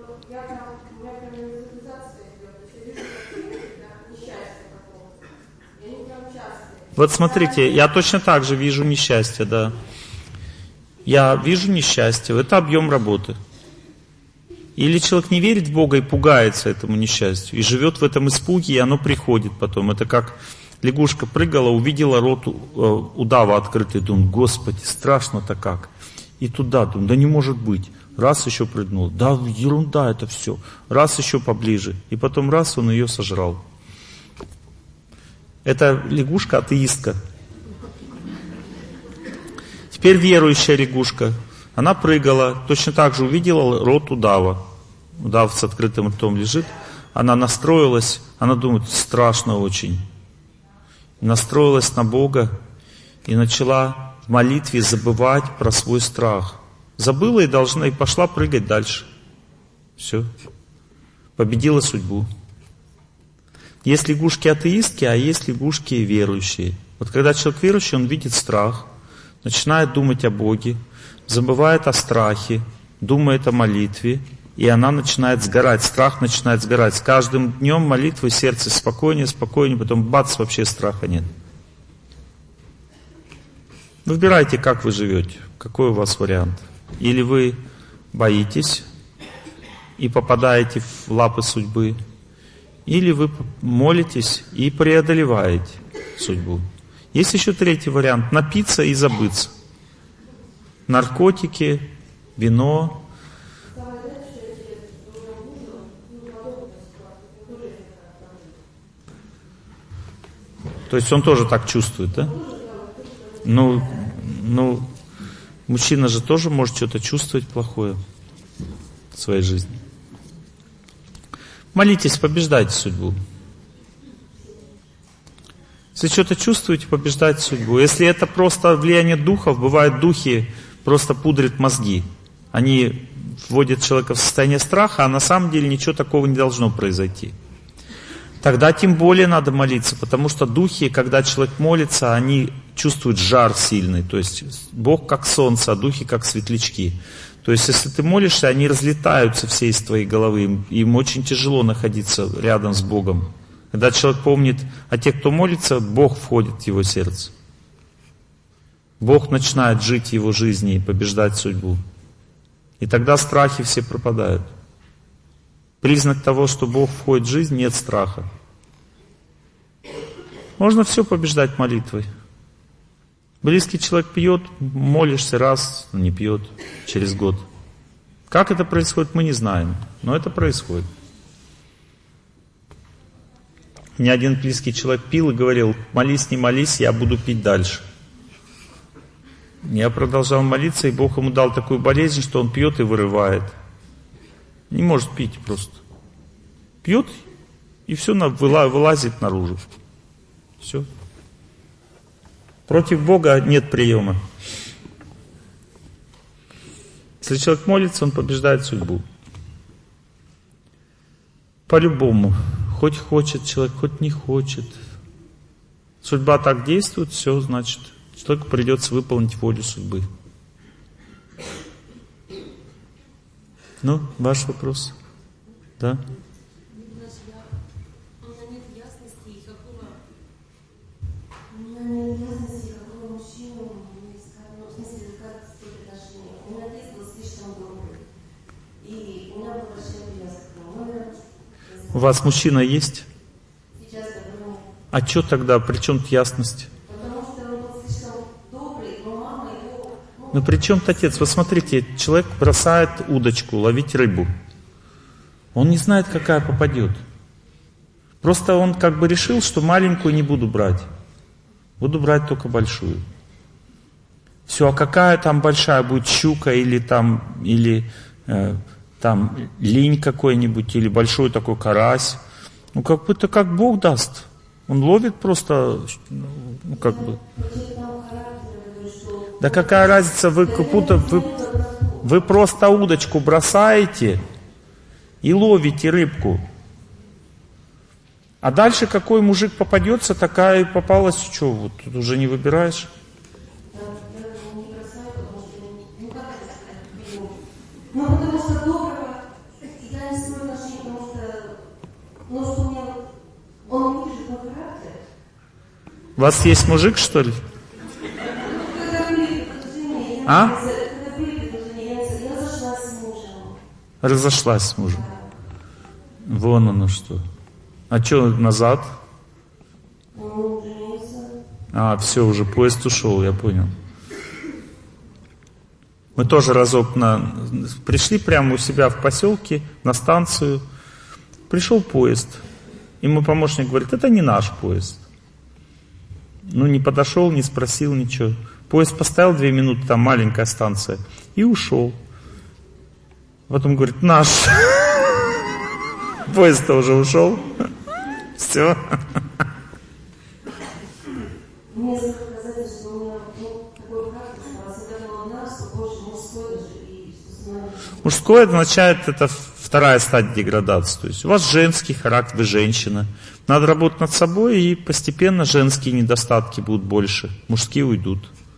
Вот смотрите, я точно так же вижу несчастье, да. Я вижу несчастье, это объем работы. Или человек не верит в Бога и пугается этому несчастью, и живет в этом испуге, и оно приходит потом. Это как лягушка прыгала, увидела рот удава открытый, думает: Господи, страшно-то как. И туда, думает: да не может быть. Раз еще прыгнул, да ерунда это все. Раз еще поближе, и потом раз он ее сожрал. Это лягушка-атеистка. Теперь верующая лягушка. Она прыгала, точно так же увидела рот удава. Удав с открытым ртом лежит. Она настроилась, она думает: страшно очень. Настроилась на Бога и начала в молитве забывать про свой страх. Забыла и должна, и пошла прыгать дальше. Все. Победила судьбу. Есть лягушки-атеистки, а есть лягушки верующие. Вот когда человек верующий, он видит страх, начинает думать о Боге, забывает о страхе, думает о молитве, и она начинает сгорать, страх начинает сгорать. С каждым днем молитвы сердце спокойнее, спокойнее, потом бац, вообще страха нет. Выбирайте, как вы живете, какой у вас вариант. Или вы боитесь и попадаете в лапы судьбы, или вы молитесь и преодолеваете судьбу. Есть еще третий вариант: напиться и забыться. Наркотики, вино. То есть он тоже так чувствует, да? Ну, ну, мужчина же тоже может что-то чувствовать плохое в своей жизни. Молитесь, побеждайте судьбу. Если что-то чувствуете, побеждайте судьбу. Если это просто влияние духов, бывают духи просто пудрят мозги. Они вводят человека в состояние страха, а на самом деле ничего такого не должно произойти. Тогда тем более надо молиться, потому что духи, когда человек молится, они чувствуют жар сильный. То есть Бог как солнце, а духи как светлячки. То есть если ты молишься, они разлетаются все из твоей головы. Им, им очень тяжело находиться рядом с Богом. Когда человек помнит, а те, кто молится, Бог входит в его сердце. Бог начинает жить в его жизни и побеждать судьбу. И тогда страхи все пропадают. Признак того, что Бог входит в жизнь, нет страха. Можно все побеждать молитвой. Близкий человек пьет, молишься раз, не пьет через год. Как это происходит, мы не знаем, но это происходит. Ни один близкий человек пил и говорил: молись, не молись, я буду пить дальше. Я продолжал молиться, и Бог ему дал такую болезнь, что он пьет и вырывает. Не может пить просто. Пьет, и все вылазит наружу. Все. Против Бога нет приема. Если человек молится, он побеждает судьбу. По-любому. Хоть хочет человек, хоть не хочет. Судьба так действует, все, значит, человеку придется выполнить волю судьбы. Ну, ваш вопрос? Да? У вас мужчина есть? А что тогда? При чем тут ясность? Ну при чем тут отец? Вот смотрите, человек бросает удочку ловить рыбу. Он не знает, какая попадет. Просто он как бы решил, что маленькую не буду брать. Буду брать только большую. Все, а какая там большая будет, щука или там, или э, там линь какой-нибудь, или большой такой карась. Ну как будто как Бог даст. Он ловит просто, ну как бы. Да какая разница, вы как будто вы, вы просто удочку бросаете и ловите рыбку. А дальше какой мужик попадется, такая и попалась, что, вот тут уже не выбираешь. Ну, потому что доброго, я не строю отношения, потому что, ну, что у меня, он не видит мой характер. У вас есть мужик, что ли? Когда были предложения, а? когда были предложения, я разошлась с мужем. Разошлась с мужем. Да. Вон оно что. А что назад? Он женился. А, все, уже поезд ушел, я понял. Мы тоже разок на... пришли прямо у себя в поселке, на станцию. Пришел поезд. И мой помощник говорит: это не наш поезд. Ну, не подошел, не спросил ничего. Поезд поставил две минуты, там маленькая станция, и ушел. Потом говорит: наш. Поезд-то уже ушел. Все. Мне сказали, что у меня такой характер, а всегда было одна, что больше мужской даже. И мужской означает, это вторая стадия деградации. То есть у вас женский характер, вы женщина. Надо работать над собой, и постепенно женские недостатки будут больше. Мужские уйдут.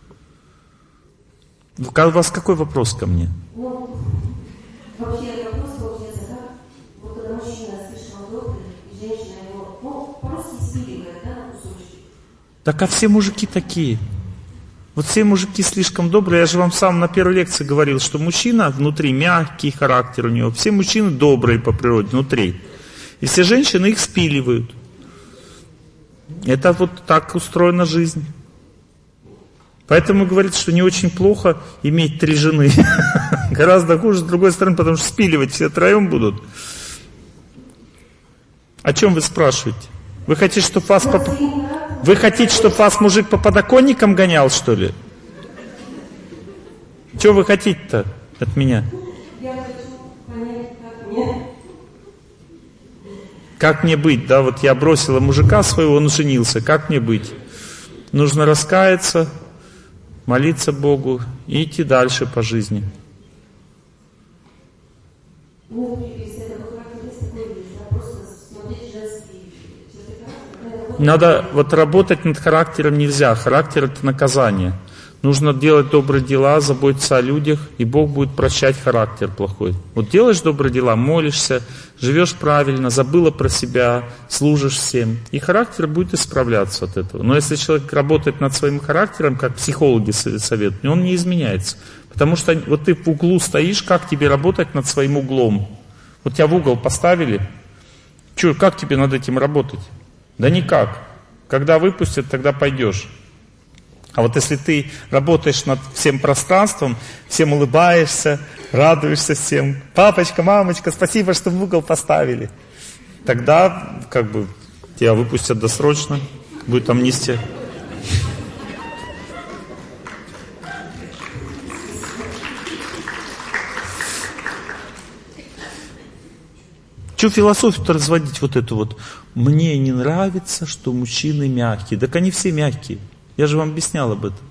У вас какой вопрос ко мне? Ну, вообще вопрос получается, да? Вот когда мужчина слишком добрый, и женщина его, ну, по-русски спиливает, да, на кусочки. Так а все мужики такие. Вот все мужики слишком добрые. Я же вам сам на первой лекции говорил, что мужчина внутри мягкий характер у него. Все мужчины добрые по природе внутри. И все женщины их спиливают. Это вот так устроена жизнь. Поэтому говорит, что не очень плохо иметь три жены. Гораздо хуже, с другой стороны, потому что спиливать все троем будут. О чем вы спрашиваете? Вы хотите, чтобы вас, по... вы хотите, чтобы вас мужик по подоконникам гонял, что ли? Что вы хотите-то от меня? Я хочу понять, как мне. Как мне быть? Да, вот я бросила мужика своего, он женился. Как мне быть? Нужно раскаяться, молиться Богу и идти дальше по жизни. Надо, вот работать над характером нельзя. Характер — это наказание. Нужно делать добрые дела, заботиться о людях, и Бог будет прощать характер плохой. Вот делаешь добрые дела, молишься, живешь правильно, забыла про себя, служишь всем, и характер будет исправляться от этого. Но если человек работает над своим характером, как психологи советуют, он не изменяется. Потому что вот ты в углу стоишь, как тебе работать над своим углом? Вот тебя в угол поставили, Че, как тебе над этим работать? Да никак. Когда выпустят, тогда пойдешь. А вот если ты работаешь над всем пространством, всем улыбаешься, радуешься всем, папочка, мамочка, спасибо, что в угол поставили, тогда как бы тебя выпустят досрочно, будет амнистия. Че философию-то разводить вот эту вот? Мне не нравится, что мужчины мягкие. Так они все мягкие. Я же вам объяснял об этом.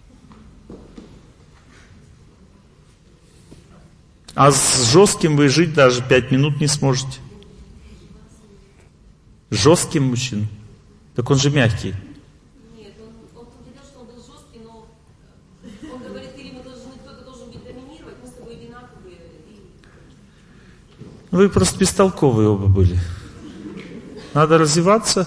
А с жестким вы жить даже пять минут не сможете. Жестким мужчиной. Так он же мягкий. Нет, он, он говорил, что он был жесткий, но он говорит, или мы должны, кто-то должен быть доминировать, мы с тобой одинаковые. И... Вы просто бестолковые оба были. Надо развиваться.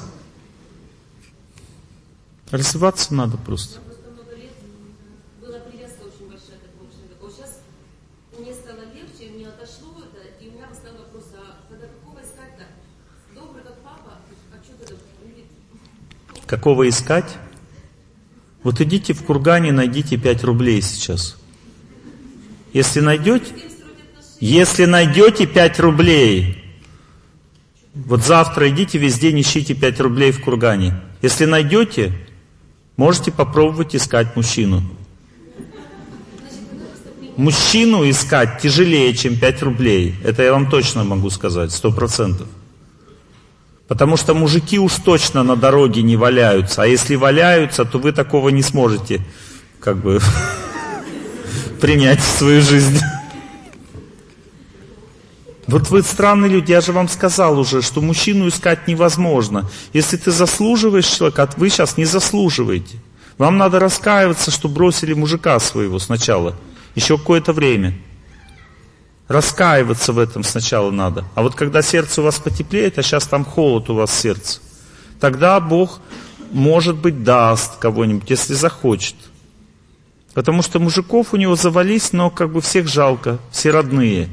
Развиваться надо просто. Просто много лет была привязка очень большая к этому человеку. Вот сейчас мне стало легче, мне отошло это, и у меня восстал вопрос, а тогда какого искать-то? Добрый как папа, а что тогда будет? Какого искать? Вот идите в Кургане, найдите пять рублей сейчас. Если найдете, если найдете пять рублей, вот завтра идите весь день ищите пять рублей в Кургане. Если найдете, можете попробовать искать мужчину. Мужчину искать тяжелее, чем пять рублей. Это я вам точно могу сказать, сто процентов. Потому что мужики уж точно на дороге не валяются. А если валяются, то вы такого не сможете как бы принять в свою жизнь. Вот вы странные люди, я же вам сказал уже, что мужчину искать невозможно. Если ты заслуживаешь человека, вы сейчас не заслуживаете. Вам надо раскаиваться, что бросили мужика своего сначала. Еще какое-то время. Раскаиваться в этом сначала надо. А вот когда сердце у вас потеплеет, а сейчас там холод у вас в сердце, тогда Бог, может быть, даст кого-нибудь, если захочет. Потому что мужиков у него завались, но как бы всех жалко, все родные.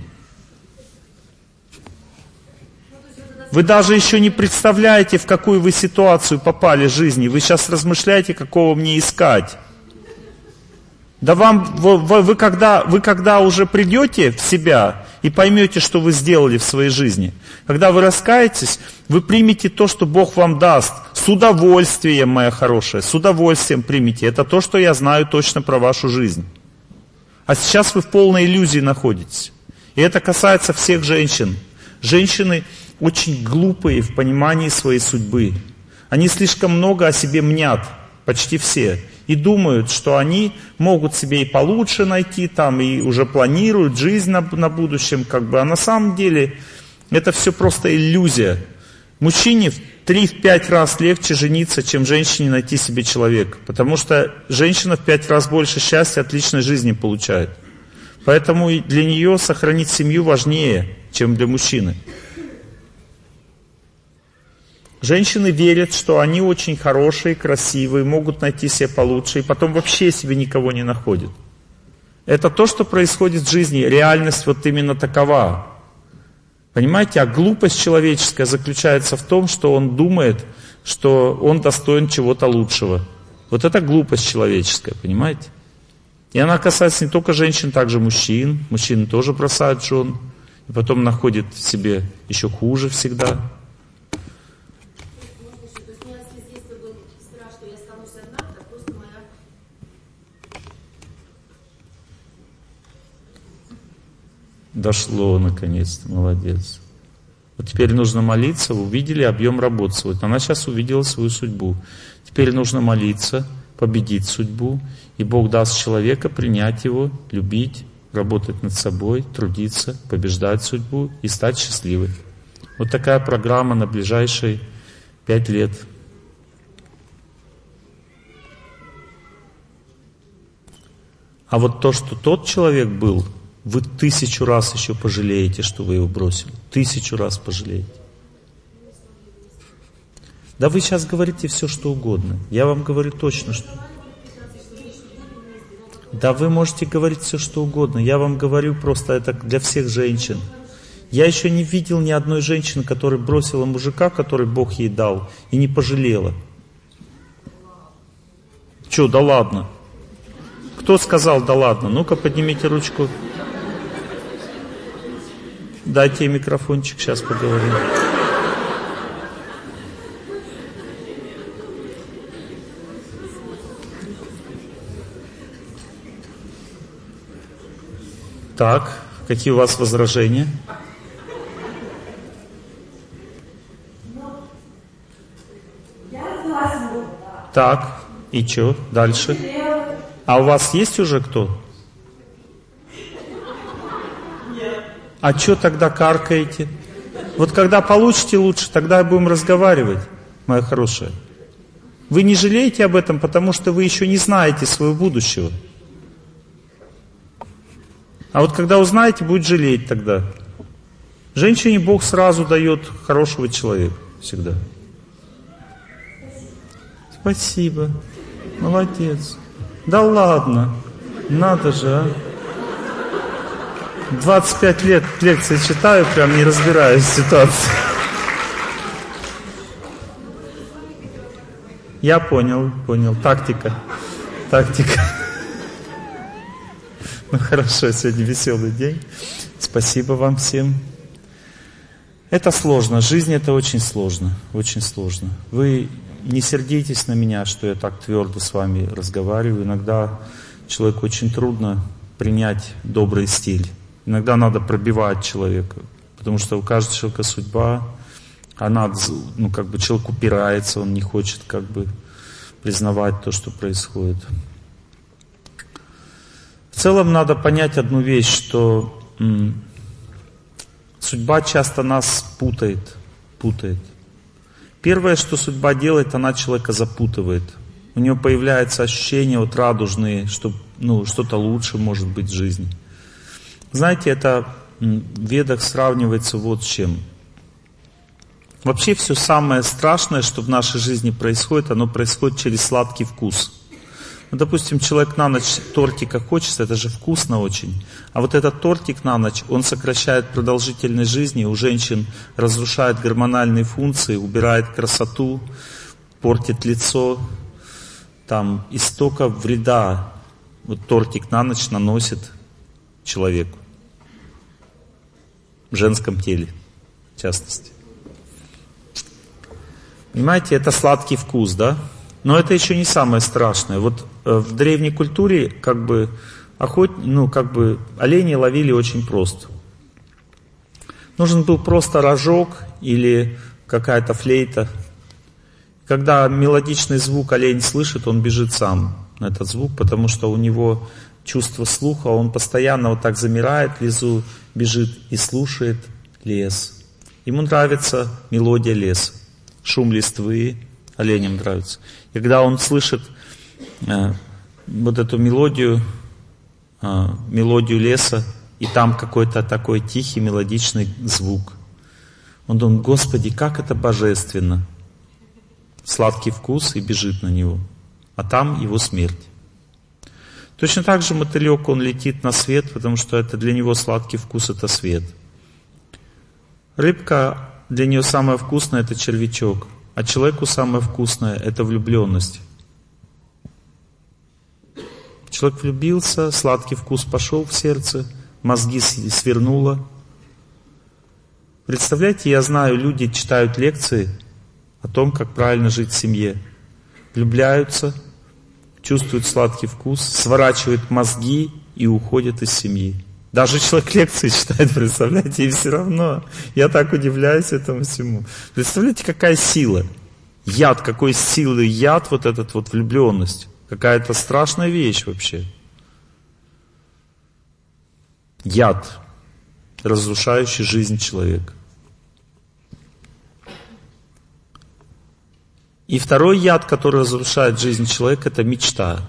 Вы даже еще не представляете, в какую вы ситуацию попали в жизни. Вы сейчас размышляете, какого мне искать. Да вам, вы, вы, когда, вы когда уже придете в себя и поймете, что вы сделали в своей жизни, когда вы раскаетесь, вы примете то, что Бог вам даст. С удовольствием, моя хорошая, с удовольствием примите. Это то, что я знаю точно про вашу жизнь. А сейчас вы в полной иллюзии находитесь. И это касается всех женщин. Женщины очень глупые в понимании своей судьбы. Они слишком много о себе мнят, почти все, и думают, что они могут себе и получше найти там, и уже планируют жизнь на, на будущем, как бы. А на самом деле это все просто иллюзия. Мужчине в три-пять раз легче жениться, чем женщине найти себе человека, потому что женщина в пять раз больше счастья от личной жизни получает. Поэтому для нее сохранить семью важнее, чем для мужчины. Женщины верят, что они очень хорошие, красивые, могут найти себе получше, и потом вообще себе никого не находят. Это то, что происходит в жизни. Реальность вот именно такова. Понимаете, а глупость человеческая заключается в том, что он думает, что он достоин чего-то лучшего. Вот это глупость человеческая, понимаете? И она касается не только женщин, также мужчин. Мужчины тоже бросают жен, и потом находят себе еще хуже всегда. Дошло наконец-то, молодец. Вот теперь нужно молиться, вы увидели объем работы свой. Она сейчас увидела свою судьбу. Теперь нужно молиться, победить судьбу, и Бог даст человека принять его, любить, работать над собой, трудиться, побеждать судьбу и стать счастливой. Вот такая программа на ближайшие пять лет. А вот то, что тот человек был, вы тысячу раз еще пожалеете, что вы его бросили. Тысячу раз пожалеете. Да вы сейчас говорите все, что угодно. Я вам говорю точно, что... Да вы можете говорить все, что угодно. Я вам говорю просто это для всех женщин. Я еще не видел ни одной женщины, которая бросила мужика, который Бог ей дал, и не пожалела. Че, да ладно? Кто сказал да ладно? Ну-ка поднимите ручку. Дайте ей микрофончик, сейчас поговорим. Так, какие у вас возражения? Так, и что дальше? А у вас есть уже кто? А что тогда каркаете? Вот когда получите лучше, тогда будем разговаривать, моя хорошая. Вы не жалеете об этом, потому что вы еще не знаете своего будущего. А вот когда узнаете, будет жалеть тогда. Женщине Бог сразу дает хорошего человека. Всегда. Спасибо. Молодец. Да ладно. Надо же, а. двадцать пять лет лекции читаю, прям не разбираюсь в ситуации. Я понял, понял. Тактика. Тактика. Ну хорошо, сегодня веселый день. Спасибо вам всем. Это сложно. Жизнь это очень сложно. Очень сложно. Вы не сердитесь на меня, что я так твердо с вами разговариваю. Иногда человеку очень трудно принять добрый стиль. Иногда надо пробивать человека, потому что у каждого человека судьба, она, ну, как бы человек упирается, он не хочет, как бы, признавать то, что происходит. В целом надо понять одну вещь, что м, судьба часто нас путает, путает. Первое, что судьба делает, она человека запутывает. У него появляется ощущение вот радужные, что, ну, что-то лучше может быть в жизни. Знаете, это в Ведах сравнивается вот с чем. Вообще все самое страшное, что в нашей жизни происходит, оно происходит через сладкий вкус. Ну, допустим, человек на ночь тортика хочется, это же вкусно очень. А вот этот тортик на ночь, он сокращает продолжительность жизни, у женщин разрушает гормональные функции, убирает красоту, портит лицо. Там и столько вреда вот тортик на ночь наносит человеку. В женском теле, в частности. Понимаете, это сладкий вкус, да? Но это еще не самое страшное. Вот э, в древней культуре как бы, охот... ну, как бы оленей ловили очень просто. Нужен был просто рожок или какая-то флейта. Когда мелодичный звук олень слышит, он бежит сам на этот звук, потому что у него чувство слуха, он постоянно вот так замирает в лесу, бежит и слушает лес. Ему нравится мелодия леса, шум листвы, оленям нравится. И когда он слышит э, вот эту мелодию, э, мелодию леса, и там какой-то такой тихий мелодичный звук, он думает: Господи, как это божественно. Сладкий вкус, и бежит на него. А там его смерть. Точно так же мотылек, он летит на свет, потому что это для него сладкий вкус, это свет. Рыбка, для нее самое вкусное — это червячок. А человеку самое вкусное — это влюбленность. Человек влюбился, сладкий вкус пошел в сердце, мозги свернуло. Представляете, я знаю, люди читают лекции о том, как правильно жить в семье. Влюбляются, чувствуют сладкий вкус, сворачивают мозги и уходят из семьи. Даже человек лекции читает, представляете, и все равно. Я так удивляюсь этому всему. Представляете, какая сила? Яд, какой силы яд, вот этот вот влюбленность. Какая-то страшная вещь вообще. Яд, разрушающий жизнь человека. И второй яд, который разрушает жизнь человека, это мечта.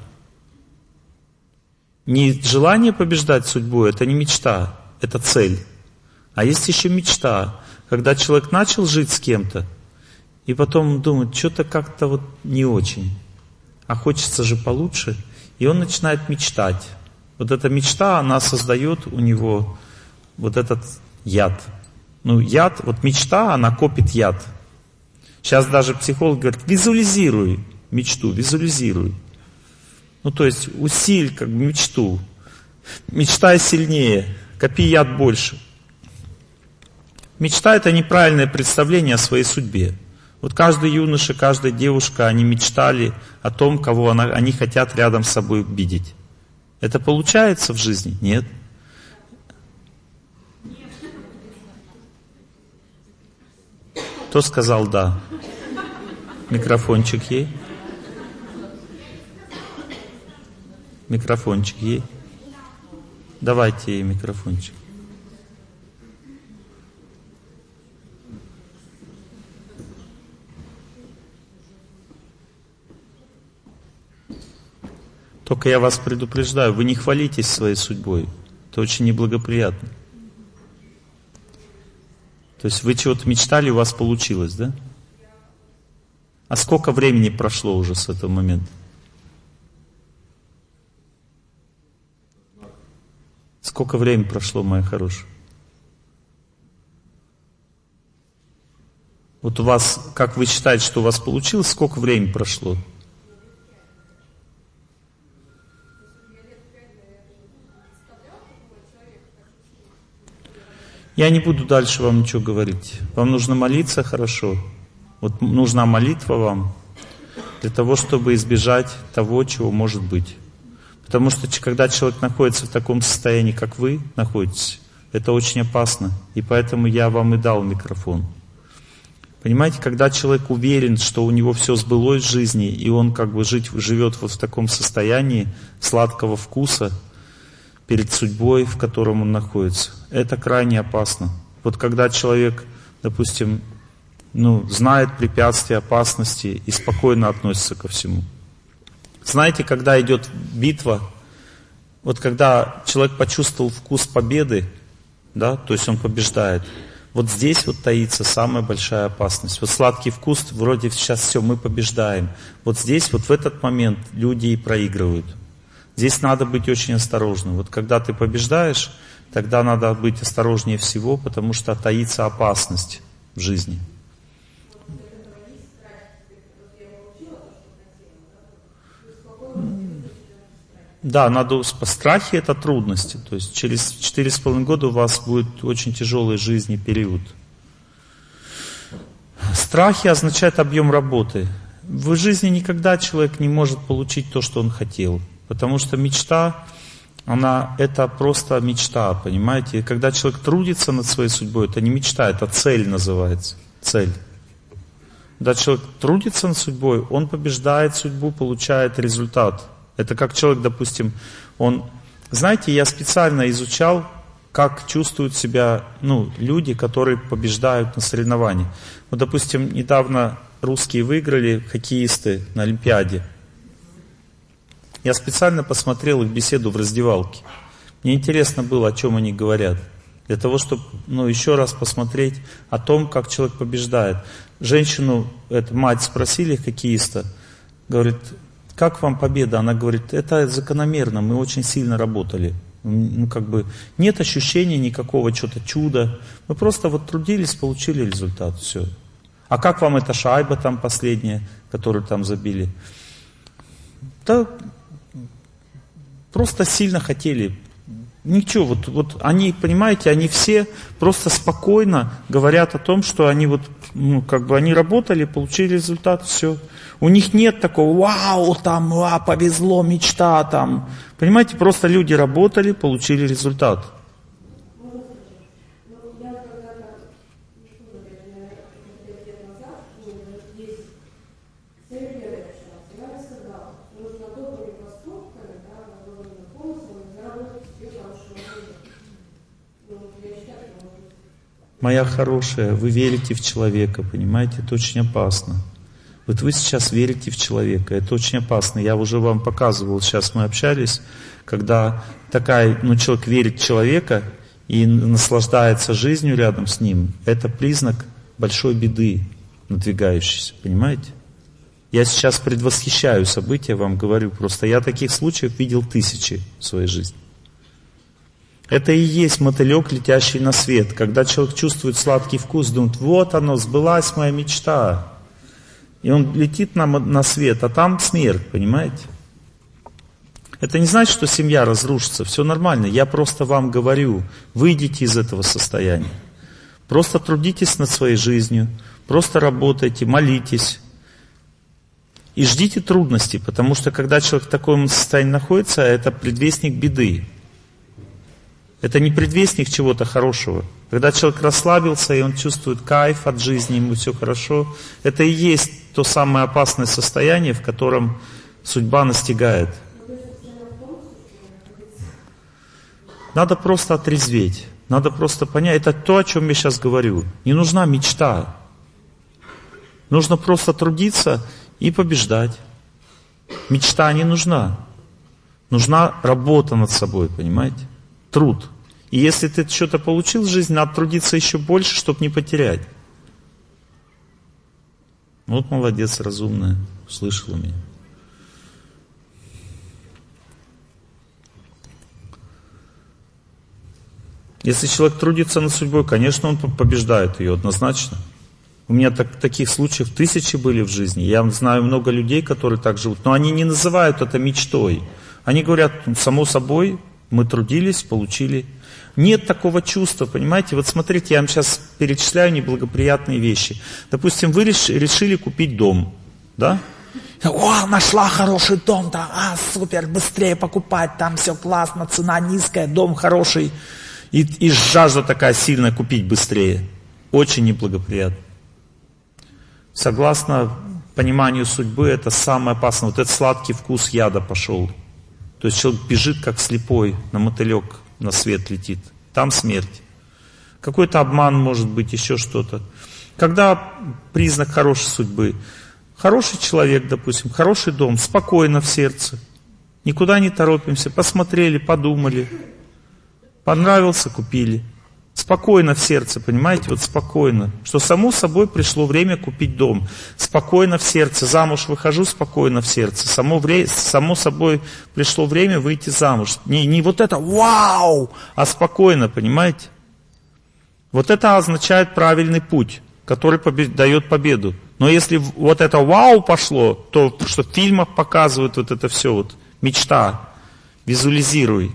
Не желание побеждать судьбу, это не мечта, это цель. А есть еще мечта, когда человек начал жить с кем-то, и потом думает, что-то как-то вот не очень, а хочется же получше, и он начинает мечтать. Вот эта мечта, она создает у него вот этот яд. Ну, яд, вот мечта, она копит яд. Сейчас даже психолог говорит, визуализируй мечту, визуализируй. Ну, то есть усиль как бы мечту. Мечтай сильнее, копи яд больше. Мечта — это неправильное представление о своей судьбе. Вот каждый юноша, каждая девушка, они мечтали о том, кого она, они хотят рядом с собой видеть. Это получается в жизни? Нет. Кто сказал «да»? Микрофончик ей. Микрофончик ей. Давайте ей микрофончик. Только я вас предупреждаю, вы не хвалитесь своей судьбой. Это очень неблагоприятно. То есть вы чего-то мечтали, у вас получилось, да? А сколько времени прошло уже с этого момента? Сколько времени прошло, моя хорошая? Вот у вас, как вы считаете, что у вас получилось, сколько времени прошло? Я не буду дальше вам ничего говорить. Вам нужно молиться хорошо. Вот нужна молитва вам для того, чтобы избежать того, чего может быть. Потому что когда человек находится в таком состоянии, как вы находитесь, это очень опасно. И поэтому я вам и дал микрофон. Понимаете, когда человек уверен, что у него все сбылось в жизни, и он как бы жить, живет вот в таком состоянии сладкого вкуса перед судьбой, в котором он находится, это крайне опасно. Вот когда человек, допустим, ну, знает препятствия, опасности и спокойно относится ко всему. Знаете, когда идет битва, вот когда человек почувствовал вкус победы, да, то есть он побеждает, вот здесь вот таится самая большая опасность. Вот сладкий вкус, вроде сейчас все, мы побеждаем. Вот здесь, вот в этот момент люди и проигрывают. Здесь надо быть очень осторожным. Вот когда ты побеждаешь, тогда надо быть осторожнее всего, потому что таится опасность в жизни. Да, надо, страхи — это трудности. То есть через четыре с половиной года у вас будет очень тяжелый жизненный период. Страхи означают объем работы. В жизни никогда человек не может получить то, что он хотел. Потому что мечта, она, это просто мечта, понимаете? И когда человек трудится над своей судьбой, это не мечта, это цель называется. Цель. Когда человек трудится над судьбой, он побеждает судьбу, получает результат. Это как человек, допустим, он... Знаете, я специально изучал, как чувствуют себя ну, люди, которые побеждают на соревнованиях. Вот, допустим, недавно русские выиграли, хоккеисты, на Олимпиаде. Я специально посмотрел их беседу в раздевалке. Мне интересно было, о чем они говорят. Для того, чтобы ну, еще раз посмотреть о том, как человек побеждает. Женщину, эту мать, спросили, хоккеиста, говорит, как вам победа? Она говорит, это закономерно, мы очень сильно работали. Ну, как бы нет ощущения никакого чего-то чуда. Мы просто вот трудились, получили результат, все. А как вам эта шайба там последняя, которую там забили? Да просто сильно хотели. Ничего, вот, вот они, понимаете, они все просто спокойно говорят о том, что они вот, ну, как бы они работали, получили результат, все. У них нет такого, вау, там, вау, повезло, мечта там. Понимаете, просто люди работали, получили результат. моя хорошая, вы верите в человека, понимаете, это очень опасно. Вот вы сейчас верите в человека, это очень опасно. Я уже вам показывал, сейчас мы общались, когда такая, ну, человек верит в человека и наслаждается жизнью рядом с ним, это признак большой беды надвигающейся, понимаете? Я сейчас предвосхищаю события, вам говорю, просто я таких случаев видел тысячи в своей жизни. Это и есть мотылек, летящий на свет. Когда человек чувствует сладкий вкус, думает, вот оно, сбылась моя мечта. И он летит на, на свет, а там смерть, понимаете? Это не значит, что семья разрушится, все нормально. Я просто вам говорю, выйдите из этого состояния. Просто трудитесь над своей жизнью, просто работайте, молитесь. И ждите трудностей, потому что когда человек в таком состоянии находится, это предвестник беды. Это не предвестник чего-то хорошего. Когда человек расслабился, и он чувствует кайф от жизни, ему все хорошо, это и есть то самое опасное состояние, в котором судьба настигает. Надо просто отрезветь. Надо просто понять. Это то, о чем я сейчас говорю. Не нужна мечта. Нужно просто трудиться и побеждать. Мечта не нужна. Нужна работа над собой, понимаете? Труд. И если ты что-то получил в жизни, надо трудиться еще больше, чтобы не потерять. Вот молодец, разумная, услышала меня. Если человек трудится над судьбой, конечно, он побеждает ее однозначно. У меня так, таких случаев тысячи были в жизни. Я знаю много людей, которые так живут. Но они не называют это мечтой. Они говорят, само собой, мы трудились, получили. Нет такого чувства, понимаете? Вот смотрите, я вам сейчас перечисляю неблагоприятные вещи. Допустим, вы решили купить дом, да? О, нашла хороший дом, да, а, супер, быстрее покупать, там все классно, цена низкая, дом хороший. И, и жажда такая сильная купить быстрее. Очень неблагоприятно. Согласно пониманию судьбы, это самое опасное. Вот этот сладкий вкус яда пошел. То есть человек бежит как слепой, на мотылек на свет летит. Там смерть. Какой-то обман может быть, еще что-то. Когда признак хорошей судьбы? Хороший человек, допустим, хороший дом, спокойно в сердце. Никуда не торопимся, посмотрели, подумали. Понравился, купили. Спокойно в сердце, понимаете, вот спокойно. Что само собой пришло время купить дом. Спокойно в сердце, замуж выхожу, спокойно в сердце. Само, вре... само собой пришло время выйти замуж. Не, не вот это вау, а спокойно, понимаете. Вот это означает правильный путь, который побед... дает победу. Но если вот это вау пошло, то что в фильмах показывают вот это все, вот мечта, визуализируй.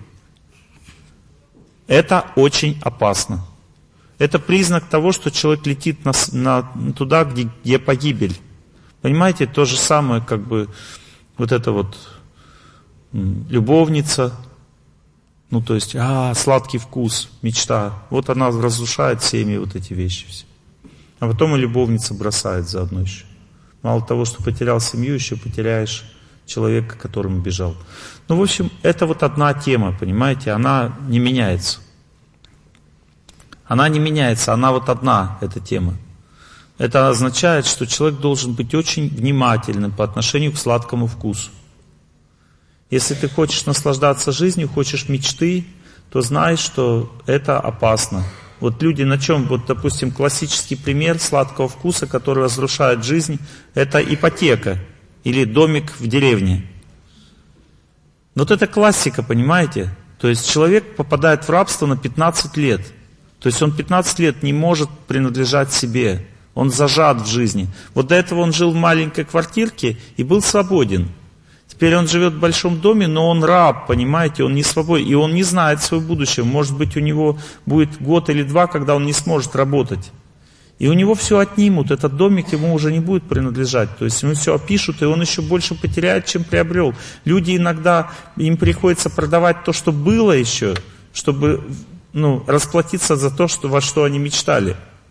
Это очень опасно. Это признак того, что человек летит на, на, туда, где, где погибель. Понимаете, то же самое, как бы, вот это вот любовница, ну то есть, а, сладкий вкус, мечта. Вот она разрушает семьи, вот эти вещи все. А потом и любовница бросает заодно еще. Мало того, что потерял семью, еще потеряешь человека, к которому бежал. Ну, в общем, это вот одна тема, понимаете, она не меняется. Она не меняется, она вот одна, эта тема. Это означает, что человек должен быть очень внимательным по отношению к сладкому вкусу. Если ты хочешь наслаждаться жизнью, хочешь мечты, то знай, что это опасно. Вот люди на чем, вот, допустим, классический пример сладкого вкуса, который разрушает жизнь, это ипотека или домик в деревне. Вот это классика, понимаете? То есть человек попадает в рабство на пятнадцать лет. То есть он пятнадцать лет не может принадлежать себе. Он зажат в жизни. Вот до этого он жил в маленькой квартирке и был свободен. Теперь он живет в большом доме, но он раб, понимаете, он не свободен. И он не знает своего будущего. Может быть, у него будет год или два, когда он не сможет работать. И у него все отнимут. Этот домик ему уже не будет принадлежать. То есть ему все опишут, и он еще больше потеряет, чем приобрел. Люди иногда, им приходится продавать то, что было еще, чтобы, ну, расплатиться за то, что, во что они мечтали.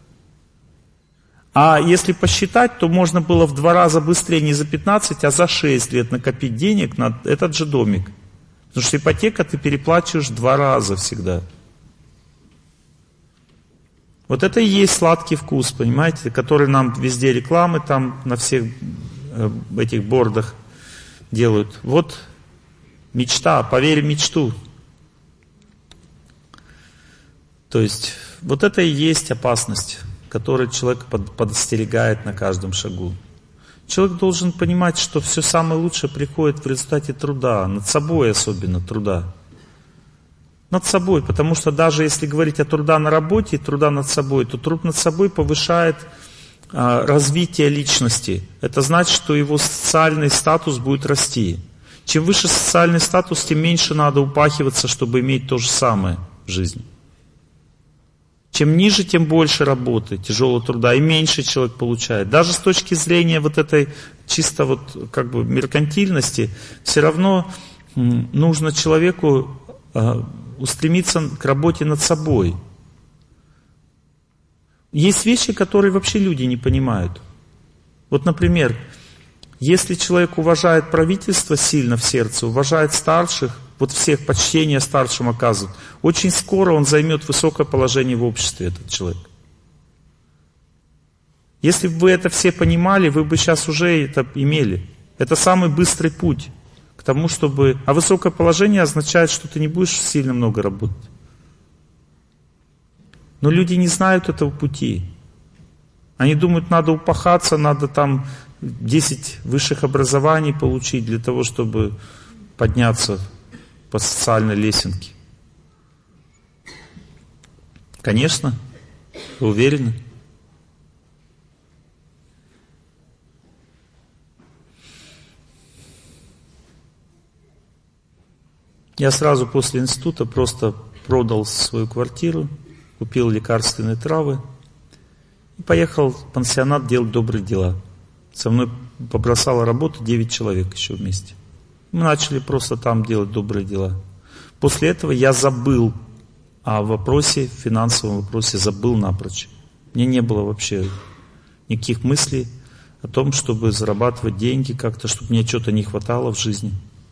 А если посчитать, то можно было в два раза быстрее не за пятнадцать, а за шесть лет накопить денег на этот же домик. Потому что ипотека ты переплачиваешь два раза всегда. Вот это и есть сладкий вкус, понимаете, который нам везде рекламы там на всех э, этих бордах делают. Вот мечта, поверь в мечту. То есть вот это и есть опасность, которую человек под, подостерегает на каждом шагу. Человек должен понимать, что все самое лучшее приходит в результате труда, над собой особенно труда. Над собой, потому что даже если говорить о труда на работе и труда над собой, то труд над собой повышает а, развитие личности. Это значит, что его социальный статус будет расти. Чем выше социальный статус, тем меньше надо упахиваться, чтобы иметь то же самое в жизни. Чем ниже, тем больше работы, тяжелого труда, и меньше человек получает. Даже с точки зрения вот этой чисто вот как бы меркантильности, все равно нужно человеку а, устремиться к работе над собой. Есть вещи, которые вообще люди не понимают. Вот, например, если человек уважает правительство сильно в сердце, уважает старших, вот всех почтение старшим оказывают, очень скоро он займет высокое положение в обществе, этот человек. Если бы вы это все понимали, вы бы сейчас уже это имели. Это самый быстрый путь к тому, чтобы... А высокое положение означает, что ты не будешь сильно много работать. Но люди не знают этого пути. Они думают, надо упахаться, надо там десять высших образований получить для того, чтобы подняться по социальной лесенке. Конечно, вы уверены? Я сразу после института просто продал свою квартиру, купил лекарственные травы и поехал в пансионат делать добрые дела. Со мной побросало работу девять человек еще вместе. Мы начали просто там делать добрые дела. После этого я забыл о вопросе, финансовом вопросе, забыл напрочь. Мне не было вообще никаких мыслей о том, чтобы зарабатывать деньги как-то, чтобы мне что-то не хватало в жизни.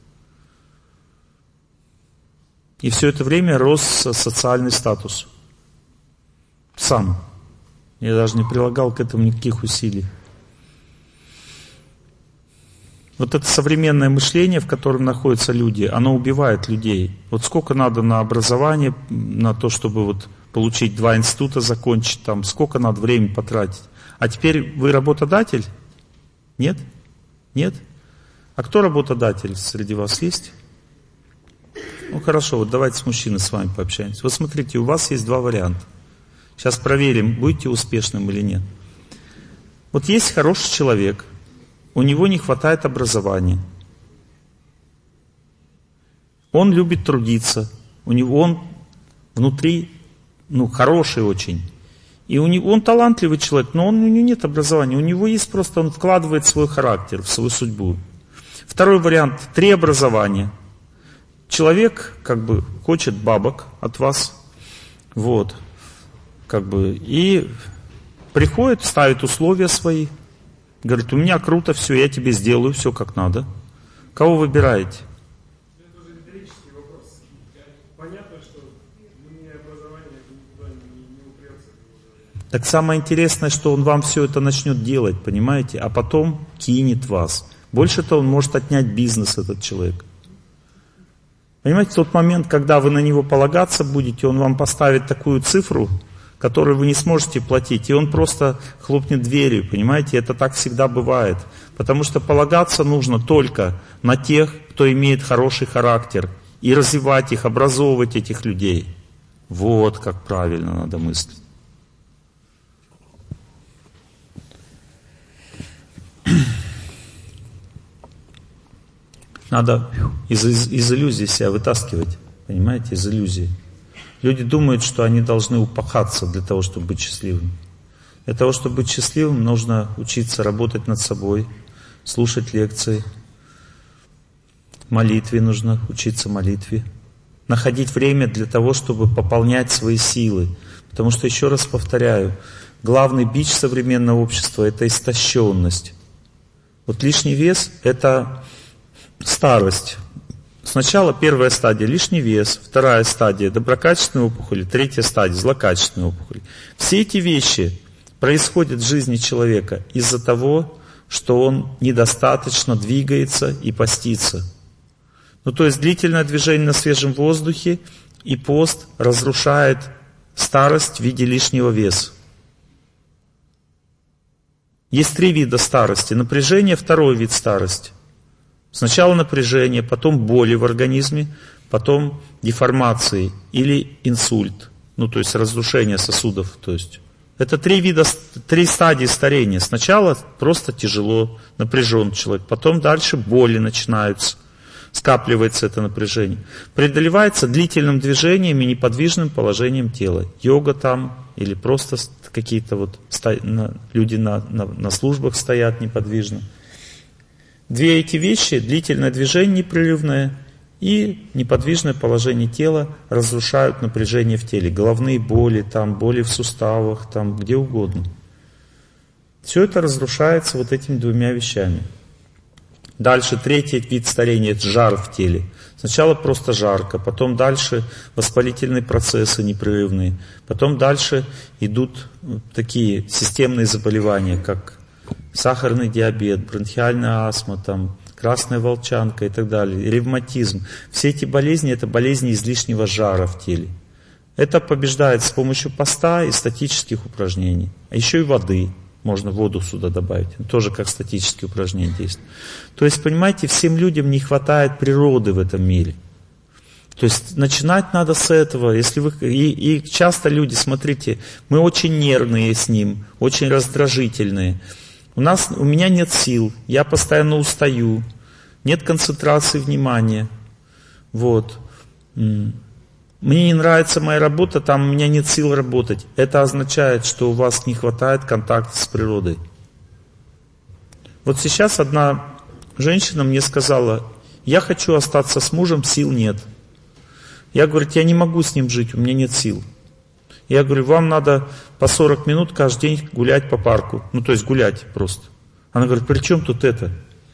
И все это время рос социальный статус. Сам. Я даже не прилагал к этому никаких усилий. Вот это современное мышление, в котором находятся люди, оно убивает людей. Вот сколько надо на образование, на то, чтобы вот получить два института, закончить там, сколько надо времени потратить. А теперь вы работодатель? Нет? Нет? А кто работодатель среди вас есть? Ну хорошо, вот давайте с мужчиной с вами пообщаемся. Вот смотрите, у вас есть два варианта. Сейчас проверим, будете успешным или нет. Вот есть хороший человек, у него не хватает образования. Он любит трудиться, у него он внутри, ну, хороший очень. И у него, он талантливый человек, но он, у него нет образования, у него есть просто, он вкладывает свой характер в свою судьбу. Второй вариант, три образования. Человек, как бы, хочет бабок от вас, вот, как бы, и приходит, ставит условия свои, говорит, у меня круто, все, я тебе сделаю, все как надо. Кого выбираете? Это уже риторический вопрос. Понятно, что мне образование никуда не, не упрется. Так самое интересное, что он вам все это начнет делать, понимаете, а потом кинет вас. Больше-то он может отнять бизнес, этот человек. Понимаете, в тот момент, когда вы на него полагаться будете, он вам поставит такую цифру, которую вы не сможете платить, и он просто хлопнет дверью, понимаете, это так всегда бывает. Потому что полагаться нужно только на тех, кто имеет хороший характер, и развивать их, образовывать этих людей. Вот как правильно надо мыслить. Надо из, из, из иллюзии себя вытаскивать, понимаете, из иллюзии. Люди думают, что они должны упахаться для того, чтобы быть счастливыми. Для того, чтобы быть счастливым, нужно учиться работать над собой, слушать лекции. Молитве нужно учиться молитве. Находить время для того, чтобы пополнять свои силы. Потому что, еще раз повторяю, главный бич современного общества – это истощенность. Вот лишний вес – это старость. Сначала первая стадия – лишний вес, вторая стадия – доброкачественные опухоли, третья стадия – злокачественные опухоли. Все эти вещи происходят в жизни человека из-за того, что он недостаточно двигается и постится. Ну, то есть длительное движение на свежем воздухе и пост разрушает старость в виде лишнего веса. Есть три вида старости. Напряжение – второй вид старости. Сначала напряжение, потом боли в организме, потом деформации или инсульт, ну то есть разрушение сосудов. То есть. Это три вида, три стадии старения. Сначала просто тяжело, напряжен человек, потом дальше боли начинаются, скапливается это напряжение. Преодолевается длительным движением и неподвижным положением тела. Йога там или просто какие-то вот люди на, на, на службах стоят неподвижно. Две эти вещи, длительное движение непрерывное и неподвижное положение тела, разрушают напряжение в теле. Головные боли, там, боли в суставах, там, где угодно. Все это разрушается вот этими двумя вещами. Дальше третий вид старения – это жар в теле. Сначала просто жарко, потом дальше воспалительные процессы непрерывные, потом дальше идут такие системные заболевания, как сахарный диабет, бронхиальная астма, там, красная волчанка и так далее, ревматизм. Все эти болезни – это болезни излишнего жара в теле. Это побеждается с помощью поста и статических упражнений. А еще и воды. Можно воду сюда добавить. Тоже как статические упражнения действуют. То есть, понимаете, всем людям не хватает природы в этом мире. То есть начинать надо с этого. Если вы, и, и часто люди, смотрите, мы очень нервные с ним, очень раздражительные. У нас, у меня нет сил, я постоянно устаю, нет концентрации внимания. Вот. Мне не нравится моя работа, там у меня нет сил работать. Это означает, что у вас не хватает контакта с природой. Вот сейчас одна женщина мне сказала: я хочу остаться с мужем, сил нет. Я говорю: я не могу с ним жить, у меня нет сил. Я говорю: вам надо по сорок минут каждый день гулять по парку. Ну, то есть гулять просто. Она говорит: при чем тут это?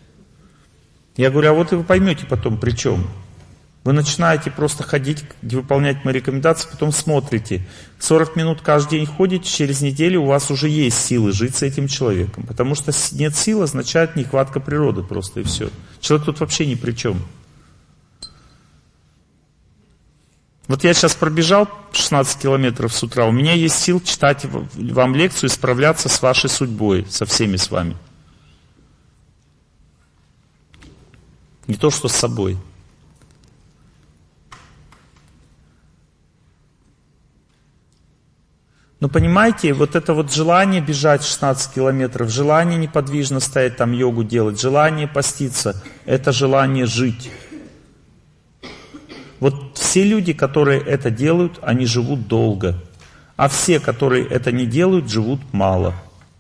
Я говорю: а вот и вы поймете потом, при чем. Вы начинаете просто ходить, выполнять мои рекомендации, потом смотрите. сорок минут каждый день ходите, через неделю у вас уже есть силы жить с этим человеком. Потому что нет сил означает нехватка природы просто, и все. Человек тут вообще ни при чем. Вот я сейчас пробежал шестнадцать километров с утра, у меня есть сил читать вам лекцию и справляться с вашей судьбой, со всеми с вами. Не то, что с собой. Но понимаете, вот это вот желание бежать шестнадцать километров, желание неподвижно стоять, там йогу делать, желание поститься, это желание жить. Вот все люди, которые это делают, они живут долго. А все, которые это не делают, живут мало.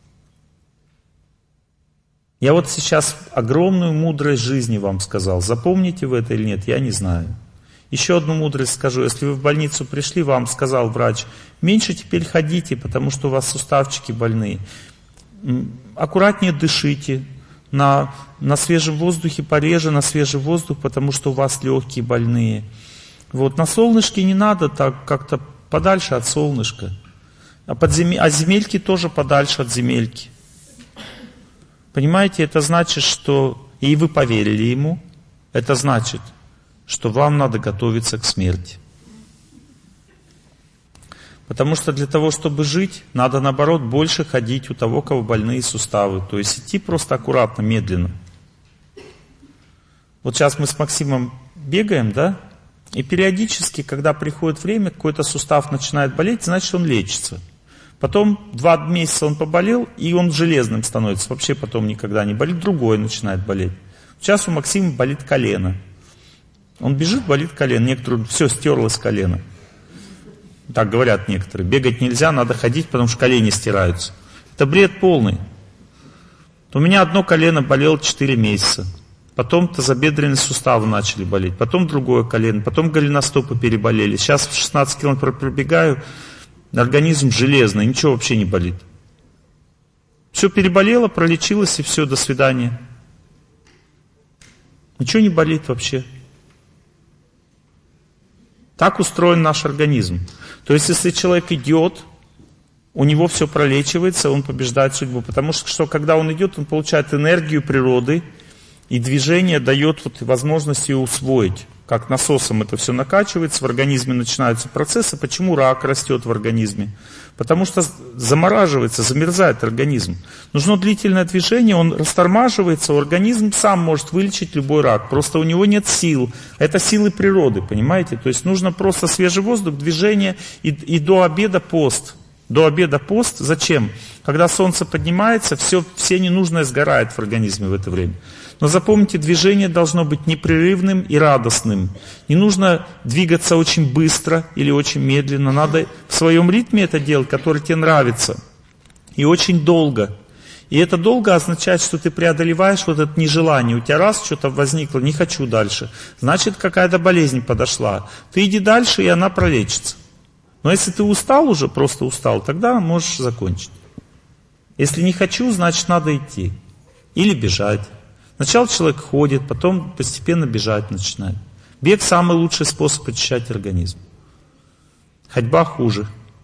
Я вот сейчас огромную мудрость жизни вам сказал. Запомните вы это или нет, я не знаю. Еще одну мудрость скажу. Если вы в больницу пришли, вам сказал врач: меньше теперь ходите, потому что у вас суставчики больные. Аккуратнее дышите. На, на свежем воздухе пореже, на свежий воздух, потому что у вас легкие больные. Вот, на солнышке не надо, так как-то подальше от солнышка. А, под зем... а земельки тоже подальше от земельки. Понимаете, это значит, что... И вы поверили ему. Это значит, что вам надо готовиться к смерти. Потому что для того, чтобы жить, надо, наоборот, больше ходить у того, у кого больные суставы. То есть идти просто аккуратно, медленно. Вот сейчас мы с Максимом бегаем, да? И периодически, когда приходит время, какой-то сустав начинает болеть, значит, он лечится. Потом два месяца он поболел, и он железным становится. Вообще потом никогда не болит, другой начинает болеть. Сейчас у Максима болит колено. Он бежит, болит колено. Некоторые, все, стерлось колено. Так говорят некоторые. Бегать нельзя, надо ходить, потому что колени стираются. Это бред полный. У меня одно колено болело четыре месяца. Потом тазобедренные суставы начали болеть. Потом другое колено. Потом голеностопы переболели. Сейчас в шестнадцать километров пробегаю. Организм железный, ничего вообще не болит. Все переболело, пролечилось, и все, до свидания. Ничего не болит вообще. Так устроен наш организм. То есть, если человек идет, у него все пролечивается, он побеждает судьбу. Потому что, что когда он идет, он получает энергию природы, и движение дает вот возможность ее усвоить. Как насосом это все накачивается, в организме начинаются процессы. Почему рак растет в организме? Потому что замораживается, замерзает организм. Нужно длительное движение, он растормаживается, организм сам может вылечить любой рак. Просто у него нет сил. Это силы природы, понимаете? То есть нужно просто свежий воздух, движение и, и до обеда пост. До обеда пост. Зачем? Когда солнце поднимается, все, все ненужное сгорает в организме в это время. Но запомните, движение должно быть непрерывным и радостным. Не нужно двигаться очень быстро или очень медленно. Надо в своем ритме это делать, который тебе нравится. И очень долго. И это долго означает, что ты преодолеваешь вот это нежелание. У тебя раз что-то возникло, не хочу дальше. Значит, какая-то болезнь подошла. Ты иди дальше, и она пролечится. Но если ты устал уже, просто устал, тогда можешь закончить. Если не хочу, значит надо идти. Или бежать. Сначала человек ходит, потом постепенно бежать начинает. Бег самый лучший способ очищать организм. Ходьба хуже.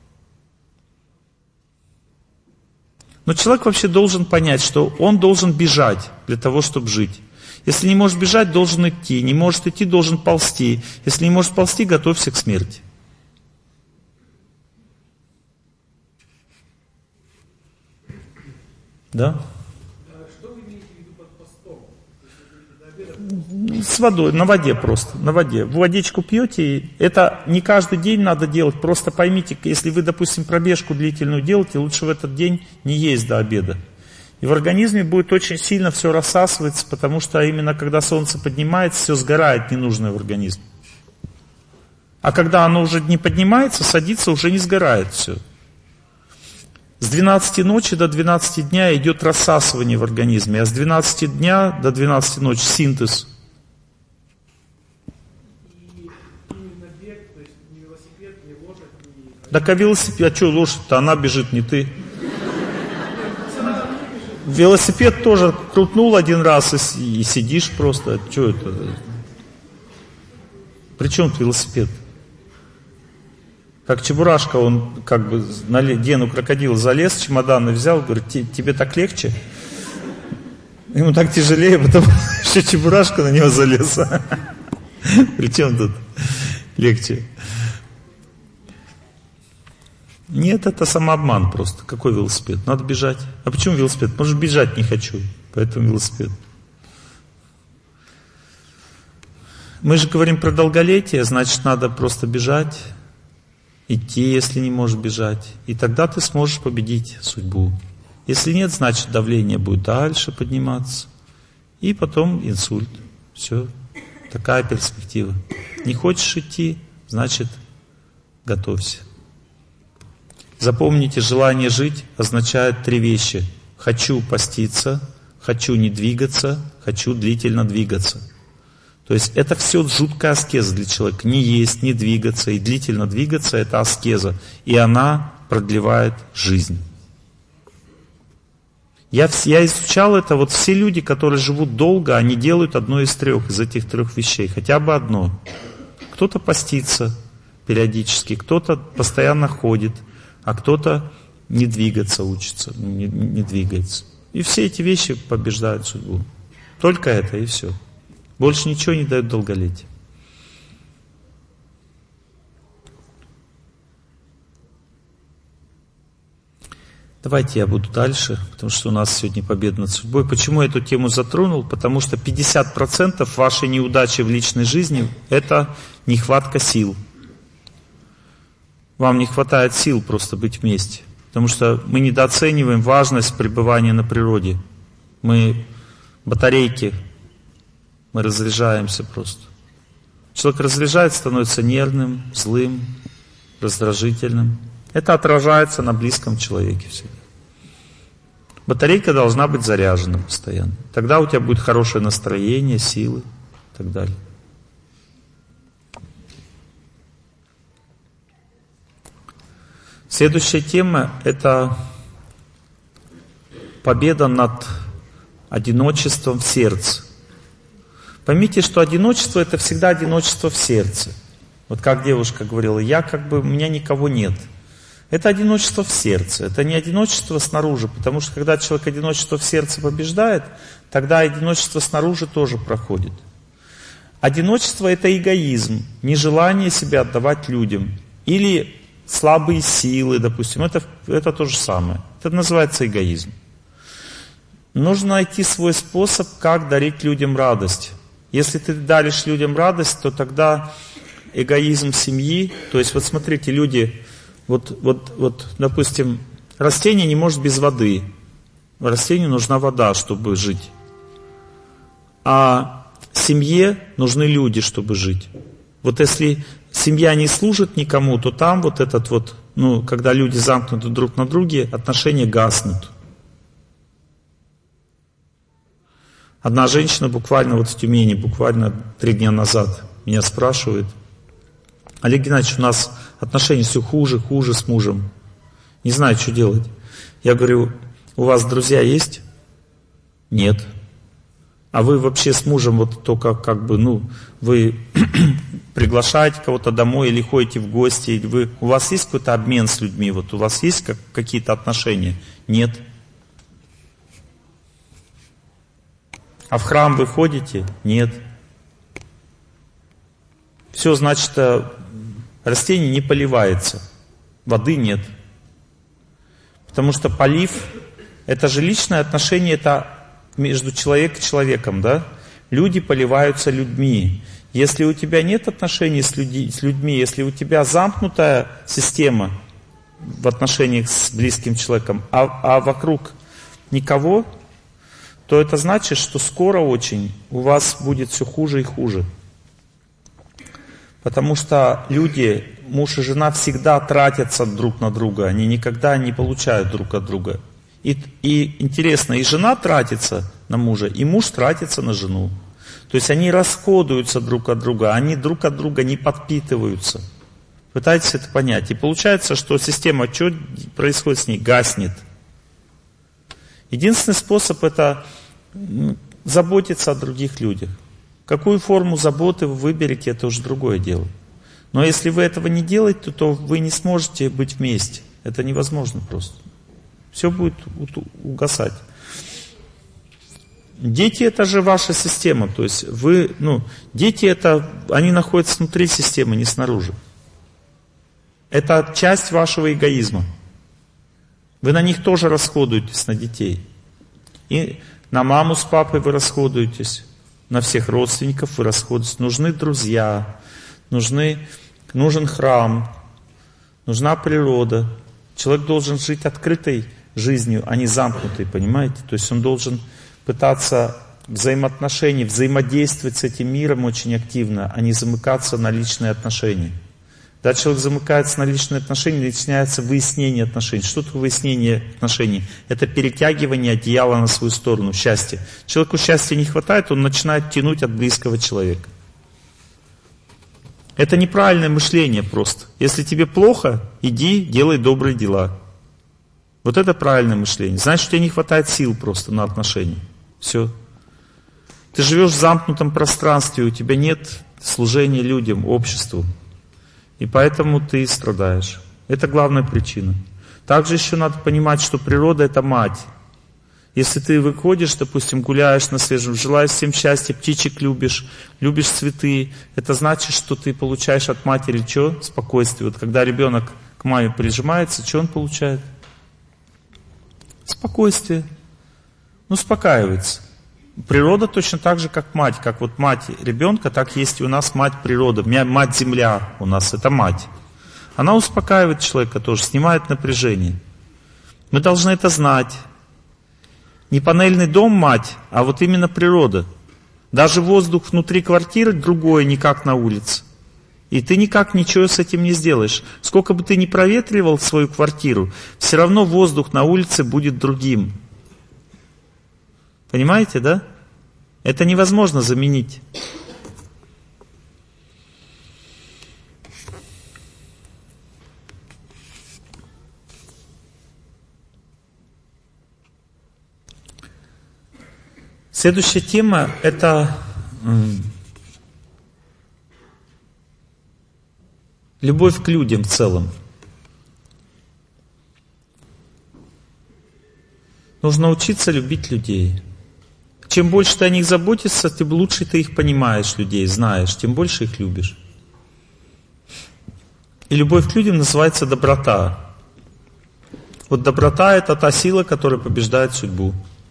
Но человек вообще должен понять, что он должен бежать для того, чтобы жить. Если не может бежать, должен идти. Не может идти, должен ползти. Если не может ползти, готовься к смерти. Да? С водой, на воде просто, на воде. Водичку пьете, это не каждый день надо делать. Просто поймите, если вы, допустим, пробежку длительную делаете, лучше в этот день не есть до обеда. И в организме будет очень сильно все рассасываться, потому что именно когда солнце поднимается, все сгорает ненужное в организме. А когда оно уже не поднимается, садится, уже не сгорает все. С двенадцати ночи до двенадцати дня идет рассасывание в организме, а с двенадцати дня до двенадцати ночи синтез. Так а велосипед, а что лошадь-то, она бежит, не ты. Велосипед тоже крутнул один раз и, и сидишь просто. Что это? При чем тут велосипед? Как Чебурашка, он как бы на дену крокодила залез, чемодан взял, говорит, тебе так легче? Ему так тяжелее, потому что Чебурашка на него залез. При чем тут легче? Нет, это самообман просто. Какой велосипед? Надо бежать. А почему велосипед? Может, бежать не хочу, поэтому велосипед. Мы же говорим про долголетие, значит, надо просто бежать, идти, если не можешь бежать. И тогда ты сможешь победить судьбу. Если нет, значит, давление будет дальше подниматься. И потом инсульт. Все. Такая перспектива. Не хочешь идти, значит, готовься. Запомните, желание жить означает три вещи. Хочу поститься, хочу не двигаться, хочу длительно двигаться. То есть это все жуткая аскеза для человека. Не есть, не двигаться и длительно двигаться — это аскеза. И она продлевает жизнь. Я, я изучал это, вот все люди, которые живут долго, они делают одно из трех, из этих трех вещей. Хотя бы одно. Кто-то постится периодически, кто-то постоянно ходит, а кто-то не двигаться учится, не, не двигается. И все эти вещи побеждают судьбу. Только это и все. Больше ничего не дает долголетие. Давайте я буду дальше, потому что у нас сегодня победа над судьбой. Почему я эту тему затронул? Потому что пятьдесят процентов вашей неудачи в личной жизни – это нехватка сил. Вам не хватает сил просто быть вместе. Потому что мы недооцениваем важность пребывания на природе. Мы батарейки, мы разряжаемся просто. Человек разряжается, становится нервным, злым, раздражительным. Это отражается на близком человеке всегда. Батарейка должна быть заряжена постоянно. Тогда у тебя будет хорошее настроение, силы и так далее. Следующая тема – это победа над одиночеством в сердце. Поймите, что одиночество – это всегда одиночество в сердце. Вот как девушка говорила, я как бы, у меня никого нет. Это одиночество в сердце, это не одиночество снаружи, потому что когда человек одиночество в сердце побеждает, тогда одиночество снаружи тоже проходит. Одиночество — это эгоизм, нежелание себя отдавать людям. Или слабые силы, допустим, это, это то же самое. Это называется эгоизм. Нужно найти свой способ, как дарить людям радость. Если ты даришь людям радость, то тогда эгоизм семьи, то есть вот смотрите, люди... Вот, вот, вот, допустим, растение не может без воды. Растению нужна вода, чтобы жить. А семье нужны люди, чтобы жить. Вот если семья не служит никому, то там вот этот вот, ну, когда люди замкнуты друг на друге, отношения гаснут. Одна женщина буквально вот в Тюмени, буквально три дня назад меня спрашивает: Олег Геннадьевич, у нас отношения все хуже, хуже с мужем. Не знаю, что делать. Я говорю, у вас друзья есть? Нет. А вы вообще с мужем вот только как бы, ну, вы приглашаете кого-то домой или ходите в гости, или вы, у вас есть какой-то обмен с людьми, вот у вас есть как, какие-то отношения? Нет. А в храм вы ходите? Нет. Все, значит, растение не поливается, воды нет. Потому что полив, это же личное отношение, это между человеком и человеком, да? Люди поливаются людьми. Если у тебя нет отношений с, люди, с людьми, если у тебя замкнутая система в отношениях с близким человеком, а, а вокруг никого, то это значит, что скоро очень у вас будет все хуже и хуже. Потому что люди, муж и жена, всегда тратятся друг на друга. Они никогда не получают друг от друга. И, и интересно, и жена тратится на мужа, и муж тратится на жену. То есть они расходуются друг от друга, они друг от друга не подпитываются. Пытайтесь это понять. И получается, что система, что происходит с ней, гаснет. Единственный способ — это заботиться о других людях. Какую форму заботы вы выберете, это уже другое дело. Но если вы этого не делаете, то вы не сможете быть вместе. Это невозможно просто. Все будет угасать. Дети — это же ваша система. То есть вы, ну, дети — это, они находятся внутри системы, не снаружи. Это часть вашего эгоизма. Вы на них тоже расходуетесь, на детей. И на маму с папой вы расходуетесь. На всех родственников вы расходитесь. Нужны друзья, нужны, нужен храм, нужна природа. Человек должен жить открытой жизнью, а не замкнутой, понимаете? То есть он должен пытаться взаимоотношений, взаимодействовать с этим миром очень активно, а не замыкаться на личные отношения. Когда человек замыкается на личные отношения, начинается выяснение отношений. Что такое выяснение отношений? Это перетягивание одеяла на свою сторону, счастье. Человеку счастья не хватает, он начинает тянуть от близкого человека. Это неправильное мышление просто. Если тебе плохо, иди, делай добрые дела. Вот это правильное мышление. Значит, у тебя не хватает сил просто на отношения. Все. Ты живешь в замкнутом пространстве, у тебя нет служения людям, обществу. И поэтому ты страдаешь. Это главная причина. Также еще надо понимать, что природа — это мать. Если ты выходишь, допустим, гуляешь на свежем, желаешь всем счастья, птичек любишь, любишь цветы, это значит, что ты получаешь от матери что? Спокойствие. Вот когда ребенок к маме прижимается, что он получает? Спокойствие. Ну, успокаивается. Природа точно так же, как мать. Как вот мать ребенка, так есть и у нас мать природа. Мать-земля у нас — это мать. Она успокаивает человека тоже, снимает напряжение. Мы должны это знать. Не панельный дом мать, а вот именно природа. Даже воздух внутри квартиры другой, не как на улице. И ты никак ничего с этим не сделаешь. Сколько бы ты ни проветривал свою квартиру, все равно воздух на улице будет другим. Понимаете, да? Это невозможно заменить. Следующая тема — это Любовь к людям в целом. Нужно учиться любить людей. Чем больше ты о них заботишься, тем лучше ты их понимаешь, людей, знаешь, тем больше их любишь. И любовь к людям называется доброта. Вот доброта — это та сила, которая побеждает судьбу.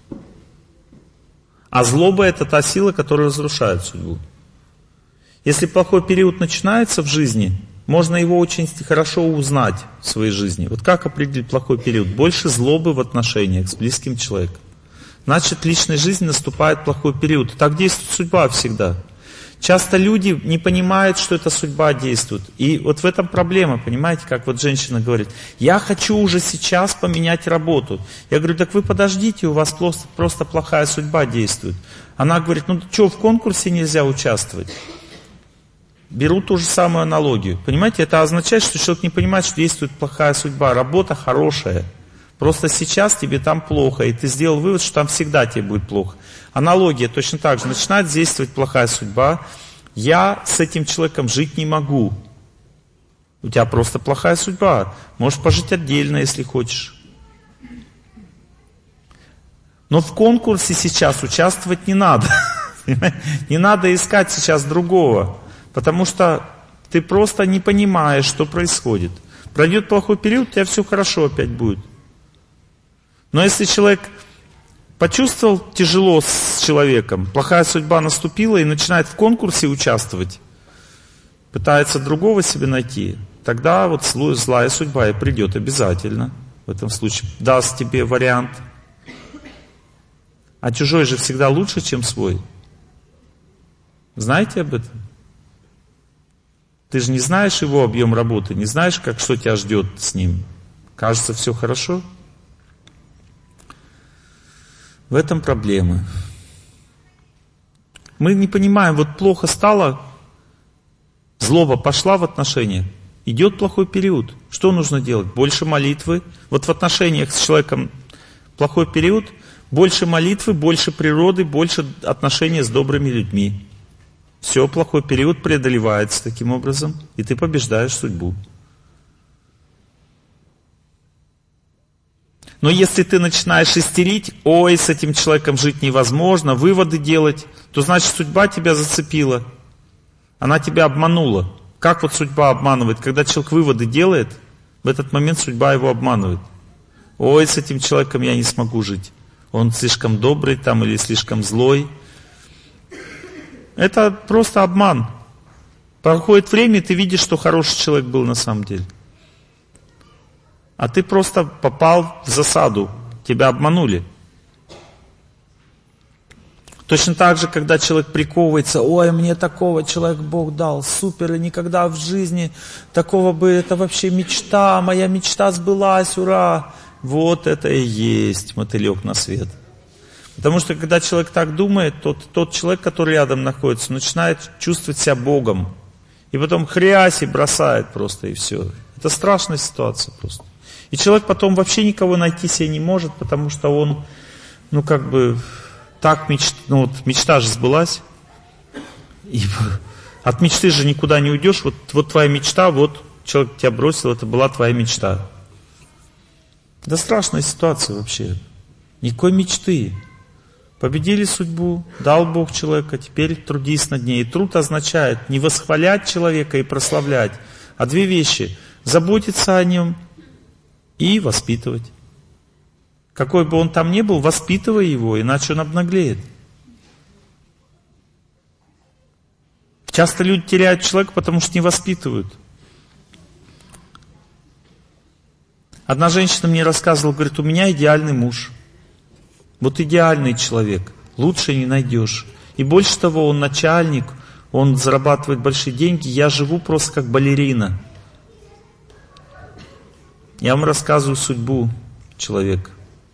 А злоба — это та сила, которая разрушает судьбу. Если плохой период начинается в жизни, можно его очень хорошо узнать в своей жизни. Вот как определить плохой период? Больше злобы в отношениях с близким человеком. Значит, в личной жизни наступает плохой период. И так действует судьба всегда. Часто люди не понимают, что эта судьба действует. И вот в этом проблема, понимаете, как вот женщина говорит: я хочу уже сейчас поменять работу. Я говорю: так вы подождите, у вас просто, просто плохая судьба действует. Она говорит: ну что, в конкурсе нельзя участвовать? Беру ту же самую аналогию. Понимаете, это означает, что человек не понимает, что действует плохая судьба. Работа хорошая. Просто сейчас тебе там плохо, и ты сделал вывод, что там всегда тебе будет плохо. Аналогия точно так же. Начинает действовать плохая судьба. Я с этим человеком жить не могу. У тебя просто плохая судьба. Можешь пожить отдельно, если хочешь. Но в конкурсе сейчас участвовать не надо. Не надо искать сейчас другого. Потому что ты просто не понимаешь, что происходит. Пройдет плохой период, у тебя все хорошо опять будет. Но если человек почувствовал тяжело с человеком, плохая судьба наступила и начинает в конкурсе участвовать, пытается другого себе найти, тогда вот злая судьба и придет обязательно. В этом случае даст тебе вариант. А чужой же всегда лучше, чем свой. Знаете об этом? Ты же не знаешь его объем работы, не знаешь, как, что тебя ждет с ним. Кажется, все хорошо. В этом проблема. Мы не понимаем, вот плохо стало, злоба пошла в отношениях, идет плохой период. Что нужно делать? Больше молитвы. Вот в отношениях с человеком плохой период, больше молитвы, больше природы, больше отношения с добрыми людьми. Все, плохой период преодолевается таким образом, и ты побеждаешь судьбу. Но если ты начинаешь истерить: ой, с этим человеком жить невозможно, выводы делать, то значит судьба тебя зацепила. Она тебя обманула. Как вот судьба обманывает? Когда человек выводы делает, в этот момент судьба его обманывает. Ой, с этим человеком я не смогу жить. Он слишком добрый там или слишком злой. Это просто обман. Проходит время, и ты видишь, что хороший человек был на самом деле. А ты просто попал в засаду. Тебя обманули. Точно так же, когда человек приковывается: ой, мне такого человека Бог дал, супер, и никогда в жизни такого бы, это вообще мечта, моя мечта сбылась, ура! Вот это и есть мотылек на свет. Потому что когда человек так думает, тот, тот человек, который рядом находится, начинает чувствовать себя Богом. И потом хрясь и бросает просто, и все. Это страшная ситуация просто. И человек потом вообще никого найти себе не может, потому что он, ну как бы, так мечт, ну вот мечта же сбылась. И от мечты же никуда не уйдешь. Вот, вот твоя мечта, вот человек тебя бросил, это была твоя мечта. Это страшная ситуация вообще. Никакой мечты. Победили судьбу, дал Бог человека, теперь трудись над ней. И труд означает не восхвалять человека и прославлять, а две вещи: заботиться о нем и воспитывать. Какой бы он там ни был, воспитывай его, иначе он обнаглеет. Часто люди теряют человека, потому что не воспитывают. Одна женщина мне рассказывала, говорит: у меня идеальный муж. Вот идеальный человек, лучше не найдешь. И больше того, он начальник, он зарабатывает большие деньги, я живу просто как балерина. Я вам рассказываю судьбу человека.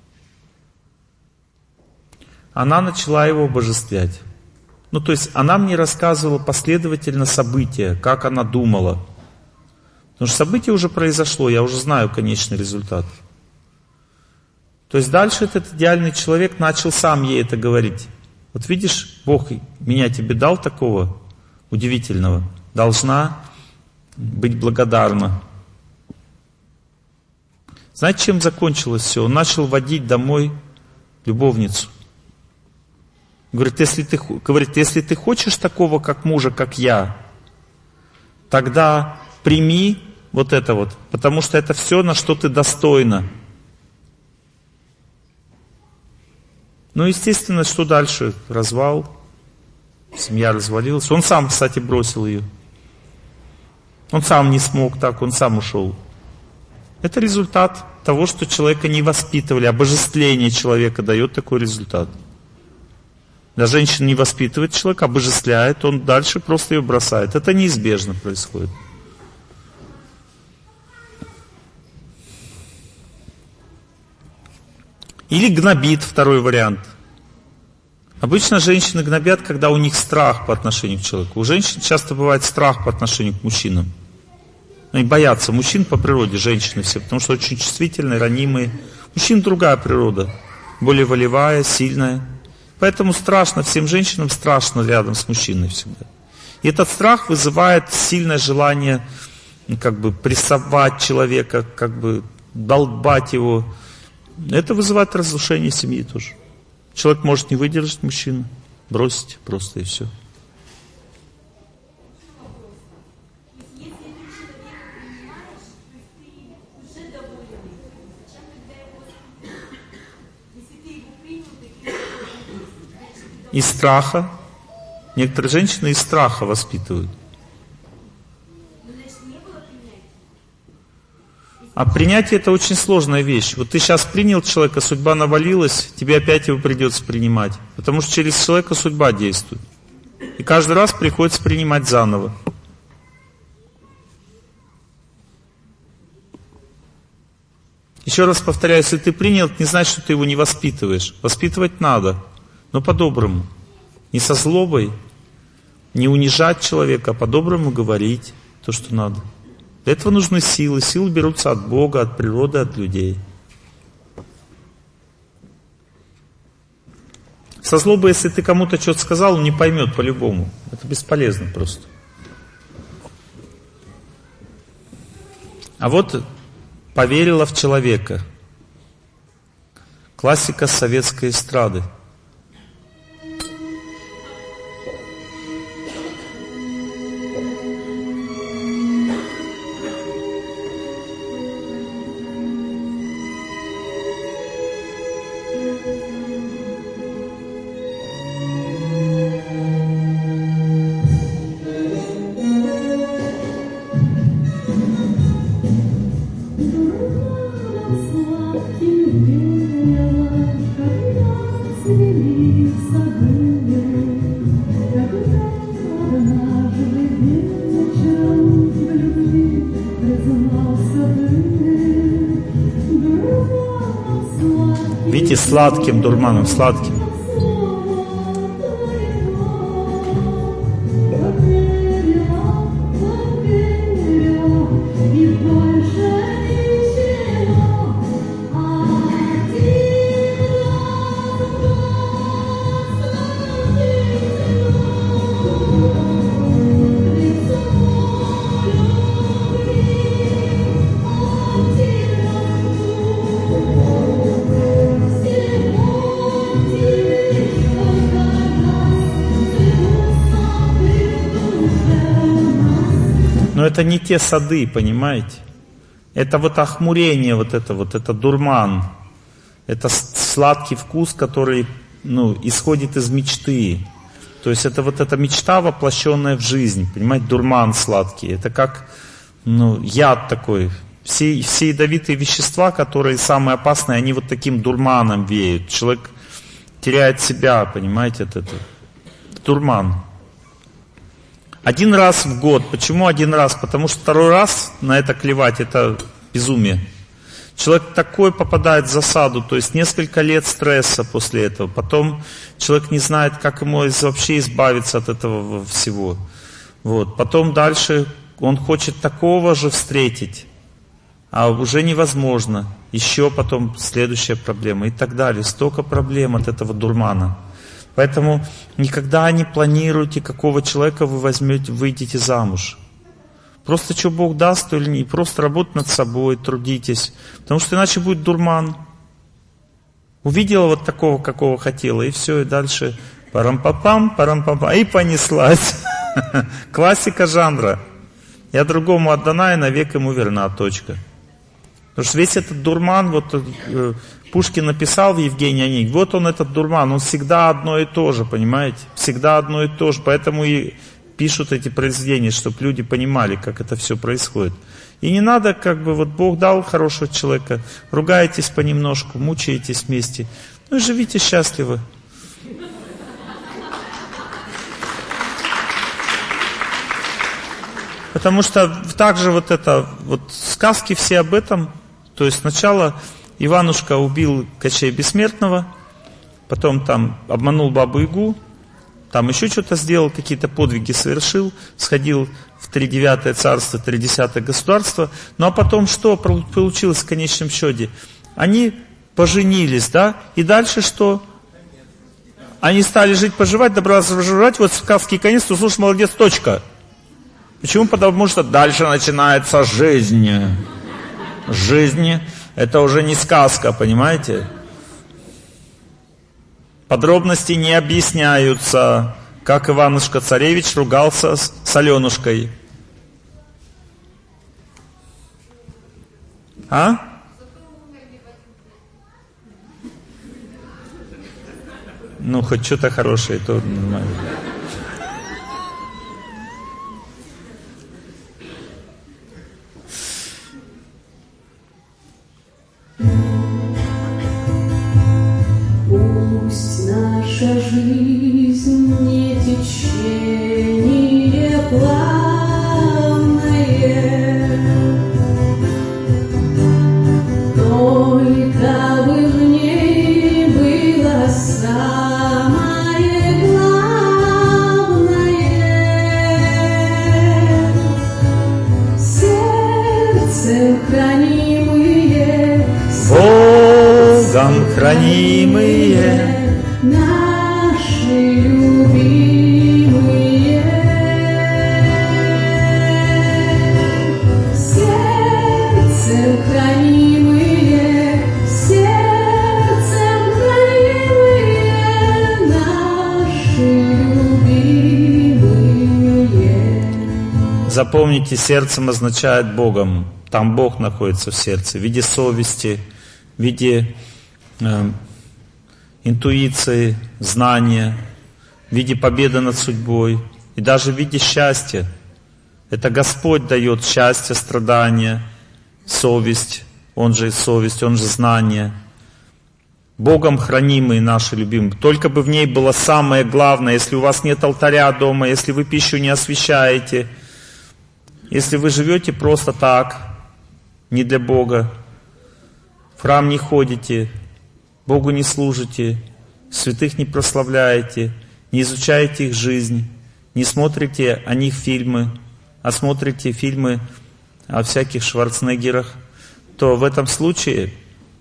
Она начала его обожествлять. Ну, то есть, она мне рассказывала последовательно события, как она думала. Потому что событие уже произошло, я уже знаю конечный результат. То есть дальше этот идеальный человек начал сам ей это говорить. Вот видишь, Бог меня тебе дал такого удивительного. Должна быть благодарна. Знаете, чем закончилось все? Он начал водить домой любовницу. Говорит, если ты, говорит, если ты хочешь такого, как мужа, как я, тогда прими вот это вот, потому что это все, на что ты достойна. Ну, естественно, что дальше? Развал. Семья развалилась. Он сам, кстати, бросил ее. Он сам не смог так, он сам ушел. Это результат того, что человека не воспитывали. Обожествление человека дает такой результат. Да, женщина не воспитывает человека, обожествляет, он дальше просто ее бросает. Это неизбежно происходит. Или гнобит, второй вариант. Обычно женщины гнобят, когда у них страх по отношению к человеку. У женщин часто бывает страх по отношению к мужчинам. Они боятся мужчин по природе, женщины все, потому что очень чувствительные, ранимые. У мужчин другая природа, более волевая, сильная. Поэтому страшно, всем женщинам страшно рядом с мужчиной всегда. И этот страх вызывает сильное желание как бы прессовать человека, как бы долбать его. Это вызывает разрушение семьи тоже. Человек может не выдержать мужчину, бросить просто и все. Из страха. Некоторые женщины из страха воспитывают. А принятие это очень сложная вещь. Вот ты сейчас принял человека, судьба навалилась, тебе опять его придется принимать. Потому что через человека судьба действует. И каждый раз приходится принимать заново. Еще раз повторяю, если ты принял, это не значит, что ты его не воспитываешь. Воспитывать надо. Но по-доброму. Не со злобой, не унижать человека, а по-доброму говорить то, что надо. Для этого нужны силы. Силы берутся от Бога, от природы, от людей. Со злобой, если ты кому-то что-то сказал, он не поймет по-любому. Это бесполезно просто. А вот поверила в человека. Классика советской эстрады. Видите, сладким дурманом, сладким. Но это не те сады, понимаете? Это вот охмурение, вот это вот, это дурман. Это сладкий вкус, который, ну, исходит из мечты. То есть это вот эта мечта, воплощенная в жизнь, понимаете, дурман сладкий. Это как, ну, яд такой. Все, все ядовитые вещества, которые самые опасные, они вот таким дурманом веют. Человек теряет себя, понимаете, от этого. Дурман. Один раз в год. Почему один раз? Потому что второй раз на это клевать, это безумие. Человек такой попадает в засаду, то есть несколько лет стресса после этого. Потом человек не знает, как ему вообще избавиться от этого всего. Вот. Потом дальше он хочет такого же встретить, а уже невозможно. Еще потом следующая проблема и так далее. Столько проблем от этого дурмана. Поэтому никогда не планируйте, какого человека вы возьмете, выйдете замуж. Просто что Бог даст, то или не. Просто работать над собой, трудитесь. Потому что иначе будет дурман. Увидела вот такого, какого хотела, и все, и дальше парам-папам, парам-папам, и понеслась. Классика жанра. Я другому отдана, и навек ему верна, точка. Потому что весь этот дурман, вот э, Пушкин написал в Евгении Онегине, вот он этот дурман, он всегда одно и то же, понимаете? Всегда одно и то же, поэтому и пишут эти произведения, чтобы люди понимали, как это все происходит. И не надо, как бы, вот Бог дал хорошего человека, ругаетесь понемножку, мучаетесь вместе, ну и живите счастливо. Потому что также вот это, вот сказки все об этом. То есть сначала Иванушка убил Кощея Бессмертного, потом там обманул Бабу-Ягу, там еще что-то сделал, какие-то подвиги совершил, сходил в тридевятое царство, тридесятое государство. Ну а потом что получилось в конечном счете? Они поженились, да? И дальше что? Они стали жить-поживать, добраться поживать, вот сказки конец, то слушай, молодец, точка. Почему? Потому что дальше начинается жизнь. Жизнь — это уже не сказка, понимаете? Подробности не объясняются, как Иванушка-царевич ругался с Аленушкой. А? Ну, хоть что-то хорошее, то нормально. Пусть наша жизнь не течение плавное, только бы в ней было самое главное. Сердцем хранимые, Богом хранимые, наши любимые, сердцем хранимые, сердцем хранимые, наши любимые. Запомните, сердцем означает Богом. Там Бог находится в сердце, в виде совести, в виде э, интуиции, знания, в виде победы над судьбой и даже в виде счастья. Это Господь дает счастье, страдания, совесть, Он же и совесть, Он же знание. Богом хранимые наши любимые. Только бы в ней было самое главное, если у вас нет алтаря дома, если вы пищу не освящаете, если вы живете просто так, не для Бога, в храм не ходите, Богу не служите, святых не прославляете, не изучаете их жизнь, не смотрите о них фильмы, а смотрите фильмы о всяких Шварценеггерах, то в этом случае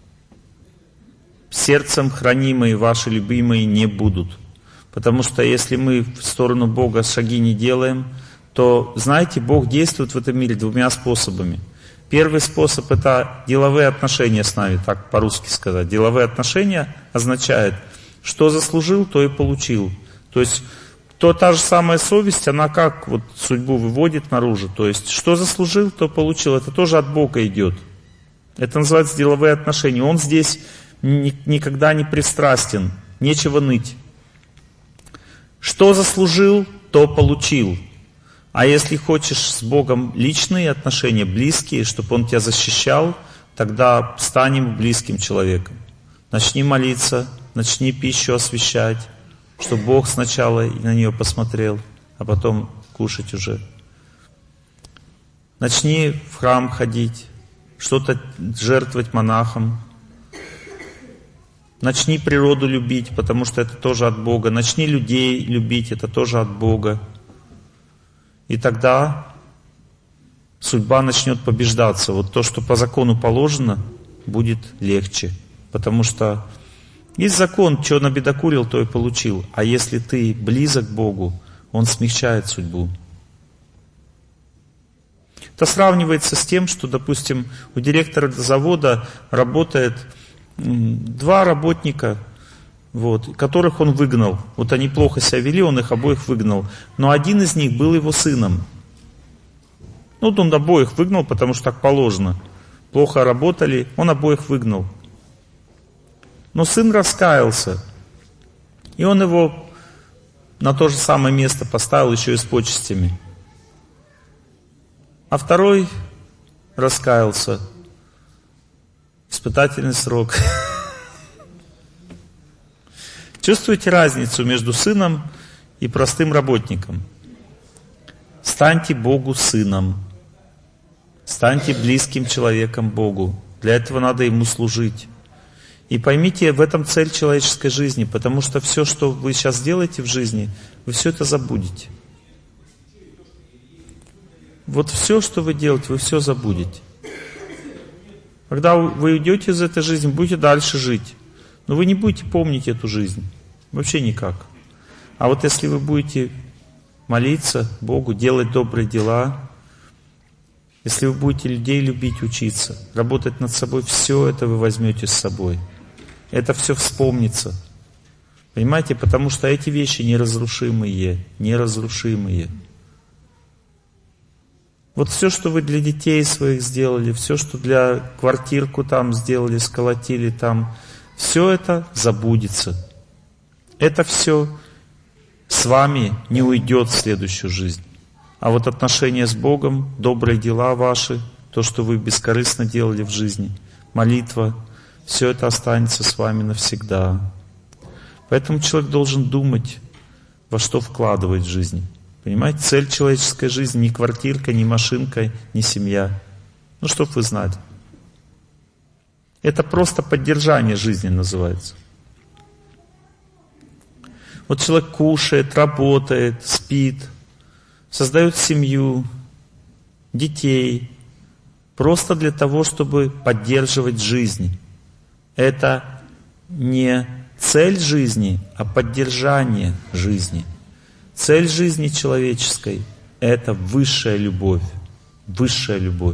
сердцем хранимые ваши любимые не будут. Потому что если мы в сторону Бога шаги не делаем, то, знаете, Бог действует в этом мире двумя способами. Первый способ — это деловые отношения с нами, так по-русски сказать. Деловые отношения означает, что заслужил, то и получил. То есть, то та же самая совесть, она как вот судьбу выводит наружу. То есть, что заслужил, то получил. Это тоже от Бога идет. Это называется деловые отношения. Он здесь ни, никогда не пристрастен, нечего ныть. Что заслужил, то получил. А если хочешь с Богом личные отношения, близкие, чтобы Он тебя защищал, тогда стань Ему близким человеком. Начни молиться, начни пищу освящать, чтобы Бог сначала на нее посмотрел, а потом кушать уже. Начни в храм ходить, что-то жертвовать монахам. Начни природу любить, потому что это тоже от Бога. Начни людей любить, это тоже от Бога. И тогда судьба начнет побеждаться. Вот то, что по закону положено, будет легче. Потому что есть закон, что набедокурил, то и получил. А если ты близок к Богу, Он смягчает судьбу. Это сравнивается с тем, что, допустим, у директора завода работает два работника, вот, которых он выгнал. Вот они плохо себя вели, он их обоих выгнал. Но один из них был его сыном. Ну, вот он обоих выгнал, потому что так положено. Плохо работали, он обоих выгнал. Но сын раскаялся. И он его на то же самое место поставил еще и с почестями. А второй раскаялся. Испытательный срок. Чувствуете разницу между сыном и простым работником? Станьте Богу сыном. Станьте близким человеком Богу. Для этого надо Ему служить. И поймите, в этом цель человеческой жизни, потому что все, что вы сейчас делаете в жизни, вы все это забудете. Вот все, что вы делаете, вы все забудете. Когда вы уйдете из этой жизни, будете дальше жить. Но вы не будете помнить эту жизнь. Вообще никак. А вот если вы будете молиться Богу, делать добрые дела, если вы будете людей любить, учиться, работать над собой, все это вы возьмете с собой. Это все вспомнится. Понимаете? Потому что эти вещи неразрушимые. Неразрушимые. Вот все, что вы для детей своих сделали, все, что для квартирку там сделали, сколотили там, все это забудется. Это все с вами не уйдет в следующую жизнь. А вот отношения с Богом, добрые дела ваши, то, что вы бескорыстно делали в жизни, молитва, все это останется с вами навсегда. Поэтому человек должен думать, во что вкладывать в жизнь. Понимаете, цель человеческой жизни не квартирка, не машинка, не семья. Ну, чтоб вы знали. Это просто поддержание жизни называется. Вот человек кушает, работает, спит, создает семью, детей, просто для того, чтобы поддерживать жизнь. Это не цель жизни, а поддержание жизни. Цель жизни человеческой – это высшая любовь. Высшая любовь.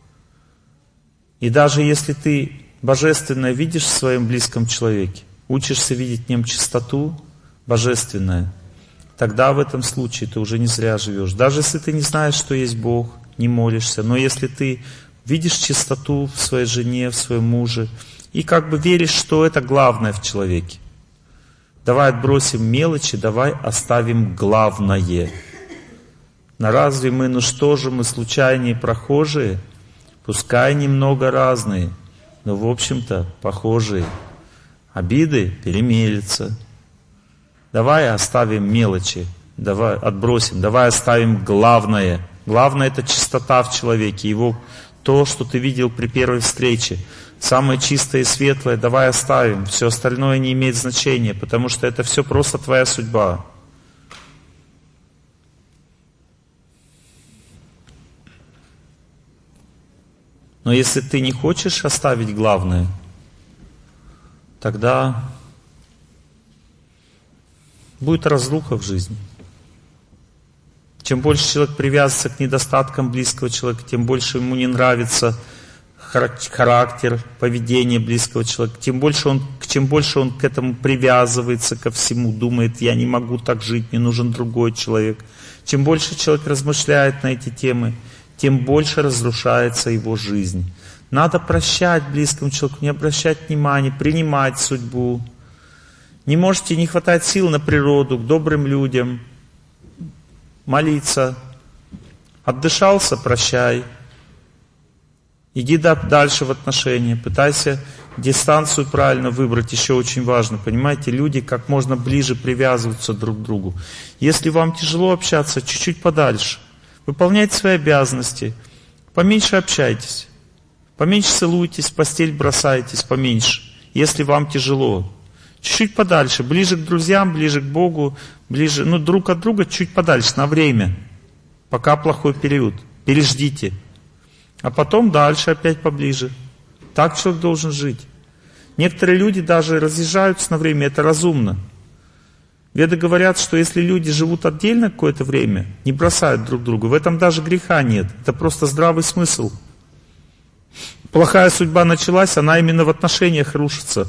И даже если ты божественное видишь в своем близком человеке, учишься видеть в нем чистоту, божественное, тогда в этом случае ты уже не зря живешь. Даже если ты не знаешь, что есть Бог, не молишься, но если ты видишь чистоту в своей жене, в своем муже, и как бы веришь, что это главное в человеке. Давай отбросим мелочи, давай оставим главное. Но разве мы, ну что же, мы случайные прохожие? Пускай немного разные, но в общем-то похожие. Обиды перемелятся. Давай оставим мелочи, давай отбросим, давай оставим главное. Главное — это чистота в человеке, его то, что ты видел при первой встрече. Самое чистое и светлое давай оставим, все остальное не имеет значения, потому что это все просто твоя судьба. Но если ты не хочешь оставить главное, тогда будет разруха в жизни. Чем больше человек привязывается к недостаткам близкого человека, тем больше ему не нравится характер, поведение близкого человека, тем больше он, чем больше он к этому привязывается, ко всему, думает, я не могу так жить, мне нужен другой человек. Чем больше человек размышляет на эти темы, тем больше разрушается его жизнь. Надо прощать близкому человеку, не обращать внимания, принимать судьбу. Не можете, не хватает сил на природу, к добрым людям, молиться. Отдышался, прощай. Иди дальше в отношения, пытайся дистанцию правильно выбрать, еще очень важно, понимаете, люди как можно ближе привязываются друг к другу. Если вам тяжело общаться, чуть-чуть подальше, выполняйте свои обязанности, поменьше общайтесь, поменьше целуйтесь, в постель бросайтесь, поменьше, если вам тяжело. Чуть-чуть подальше, ближе к друзьям, ближе к Богу, ближе, ну, друг от друга чуть подальше, на время, пока плохой период, переждите. А потом дальше опять поближе. Так человек должен жить. Некоторые люди даже разъезжаются на время, это разумно. Веды говорят, что если люди живут отдельно какое-то время, не бросают друг друга, в этом даже греха нет. Это просто здравый смысл. Плохая судьба началась, она именно в отношениях рушится.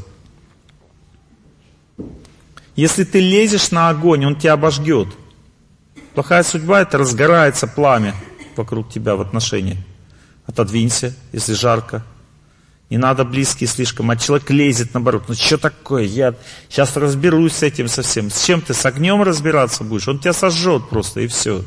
Если ты лезешь на огонь, он тебя обожгет. Плохая судьба — это разгорается пламя вокруг тебя в отношениях. Отодвинься, если жарко. Не надо близкие слишком, а человек лезет наоборот. Ну что такое? Я сейчас разберусь с этим совсем. С чем ты? С огнем разбираться будешь? Он тебя сожжет просто, и все.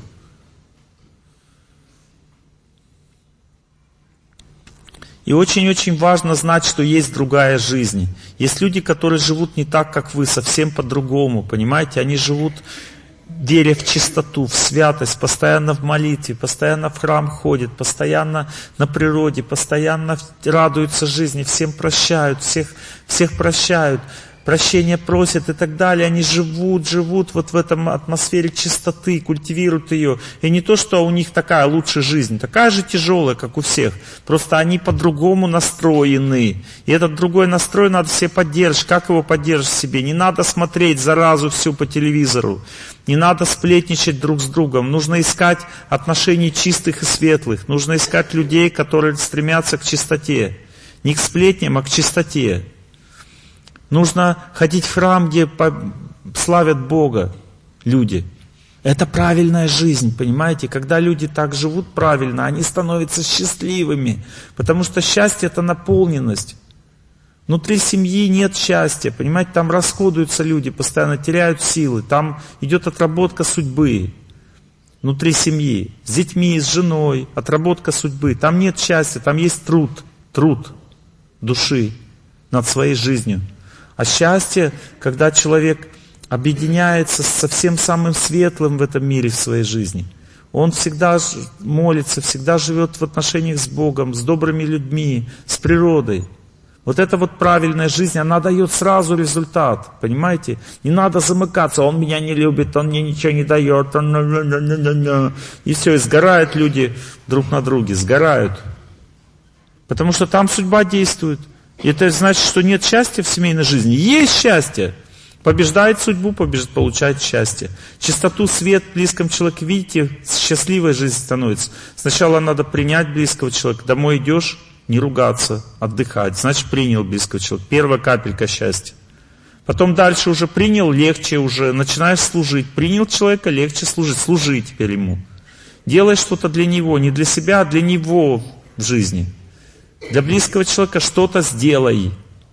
И очень-очень важно знать, что есть другая жизнь. Есть люди, которые живут не так, как вы, совсем по-другому, понимаете? Они живут, веря в чистоту, в святость, постоянно в молитве, постоянно в храм ходят, постоянно на природе, постоянно радуются жизни, всем прощают, всех, всех прощают, прощения просят и так далее. Они живут, живут вот в этом атмосфере чистоты, культивируют ее. И не то, что у них такая лучшая жизнь, такая же тяжелая, как у всех. Просто они по-другому настроены. И этот другой настрой надо себе поддерживать. Как его поддерживать в себе? Не надо смотреть заразу всю по телевизору. Не надо сплетничать друг с другом. Нужно искать отношений чистых и светлых. Нужно искать людей, которые стремятся к чистоте. Не к сплетням, а к чистоте. Нужно ходить в храм, где славят Бога люди. Это правильная жизнь, понимаете? Когда люди так живут правильно, они становятся счастливыми. Потому что счастье — это наполненность. Внутри семьи нет счастья, понимаете? Там расходуются люди, постоянно теряют силы. Там идет отработка судьбы. Внутри семьи. С детьми, с женой. Отработка судьбы. Там нет счастья, там есть труд. Труд души над своей жизнью. А счастье, когда человек объединяется со всем самым светлым в этом мире в своей жизни. Он всегда молится, всегда живет в отношениях с Богом, с добрыми людьми, с природой. Вот эта вот правильная жизнь, она дает сразу результат, понимаете? Не надо замыкаться, он меня не любит, он мне ничего не дает. И все, и сгорают люди друг на друге, сгорают. Потому что там судьба действует. И это значит, что нет счастья в семейной жизни. Есть счастье. Побеждает судьбу, побеждает, получает счастье. Чистоту, свет в близком человеке, видите, счастливая жизнь становится. Сначала надо принять близкого человека. Домой идешь, не ругаться, отдыхать. Значит, принял близкого человека. Первая капелька счастья. Потом дальше уже принял, легче уже. Начинаешь служить. Принял человека, легче служить. Служи теперь ему. Делай что-то для него. Не для себя, а для него в жизни. Для близкого человека что-то сделай.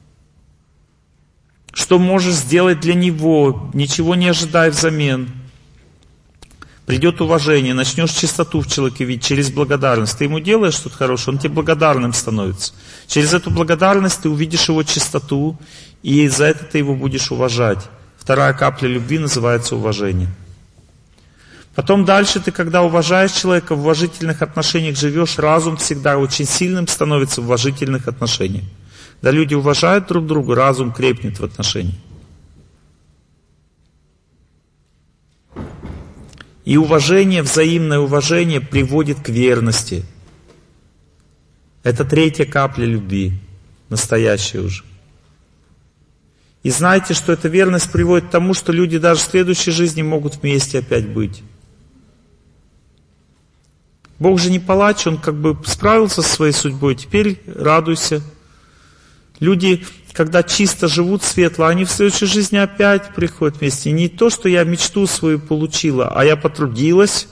Что можешь сделать для него. Ничего не ожидай взамен. Придет уважение, начнешь чистоту в человеке видеть через благодарность. Ты ему делаешь что-то хорошее, он тебе благодарным становится. Через эту благодарность ты увидишь его чистоту, и за это ты его будешь уважать. Вторая капля любви называется уважение. Потом дальше ты, когда уважаешь человека, в уважительных отношениях живешь, разум всегда очень сильным становится в уважительных отношениях. Когда люди уважают друг друга, разум крепнет в отношениях. И уважение, взаимное уважение приводит к верности. Это третья капля любви, настоящая уже. И знайте, что эта верность приводит к тому, что люди даже в следующей жизни могут вместе опять быть. Бог же не палач, Он как бы справился со своей судьбой, теперь радуйся. Люди, когда чисто живут светло, они в следующей жизни опять приходят вместе. И не то, что я мечту свою получила, а я потрудилась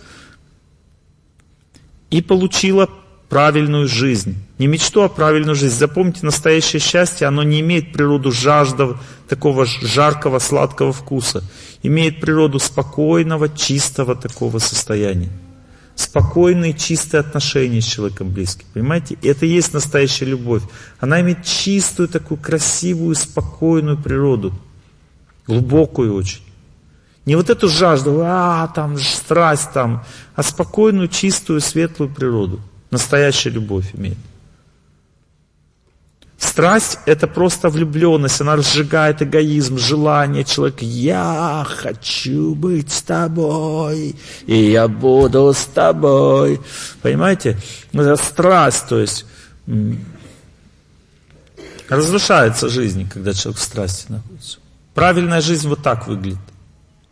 и получила правильную жизнь. Не мечту, а правильную жизнь. Запомните, настоящее счастье, оно не имеет природу жажды, такого жаркого, сладкого вкуса. Имеет природу спокойного, чистого такого состояния. Спокойные, чистые отношения с человеком близким. Понимаете? Это и есть настоящая любовь. Она имеет чистую, такую красивую, спокойную природу. Глубокую очень. Не вот эту жажду, а там страсть там, а спокойную, чистую, светлую природу. Настоящая любовь имеет. Страсть — это просто влюбленность, она разжигает эгоизм, желание человека. Я хочу быть с тобой, и я буду с тобой. Понимаете? Это страсть, то есть разрушается жизнь, когда человек в страсти находится. Правильная жизнь вот так выглядит.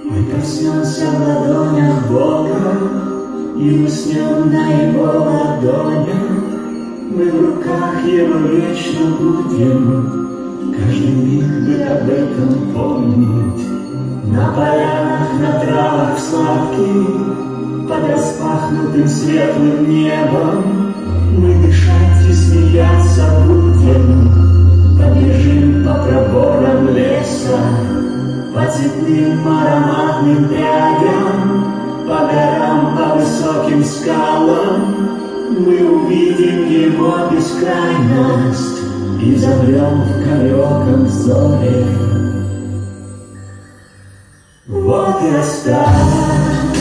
Мы коснемся в ладонях Бога и уснем на Его ладонях. Мы в руках Его вечно будем, каждый миг бы об этом помнить. На полянах, на травах сладких, под распахнутым светлым небом мы дышать и смеяться будем. Побежим по проборам леса, по цветным ароматным прядям, по горам, по высоким скалам. Мы увидим Его бескрайность и замрем в далеком зоре. Вот и осталась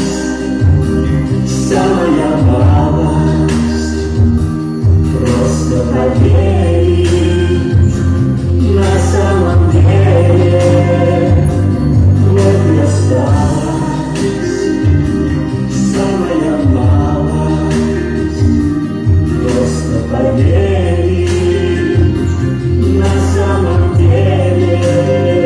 самая малость, просто поверить на самом деле. Вот и осталась самая малость, просто поверить на самом деле.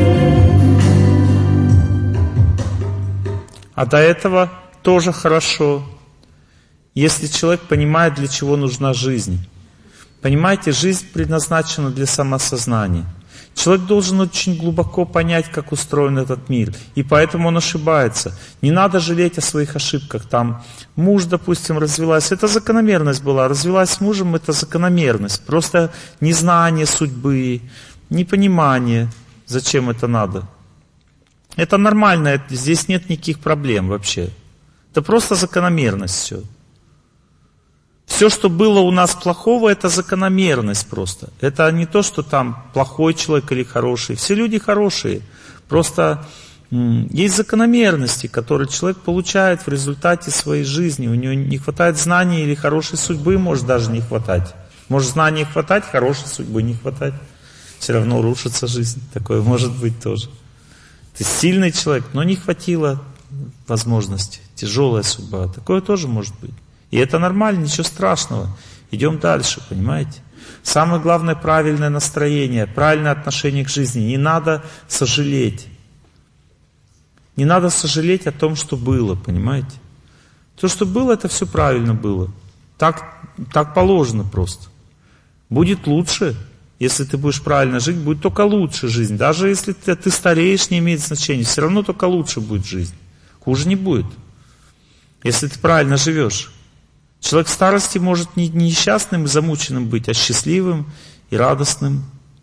А до этого тоже хорошо, если человек понимает, для чего нужна жизнь. Понимаете, жизнь предназначена для самосознания. Человек должен очень глубоко понять, как устроен этот мир, и поэтому он ошибается. Не надо жалеть о своих ошибках. Там муж, допустим, развелась, это закономерность была. Развелась с мужем, это закономерность. Просто незнание судьбы, непонимание, зачем это надо. Это нормально, здесь нет никаких проблем вообще. Это просто закономерность все. Все, что было у нас плохого, это закономерность просто. Это не то, что там плохой человек или хороший. Все люди хорошие. Просто м- есть закономерности, которые человек получает в результате своей жизни. У него не хватает знаний или хорошей судьбы, может даже не хватать. Может знаний хватать, хорошей судьбы не хватать. Все равно рушится жизнь. Такое может быть тоже. Ты сильный человек, но не хватило возможности. Тяжелая судьба. Такое тоже может быть. И это нормально, ничего страшного. Идем дальше, понимаете? Самое главное — правильное настроение, правильное отношение к жизни. Не надо сожалеть. Не надо сожалеть о том, что было, понимаете? То, что было, это все правильно было. Так, так положено просто. Будет лучше. Если ты будешь правильно жить, будет только лучше жизнь. Даже если ты, ты стареешь, не имеет значения. Все равно только лучше будет жизнь. Хуже не будет. Если ты правильно живешь. Человек в старости может не несчастным и замученным быть, а счастливым и радостным.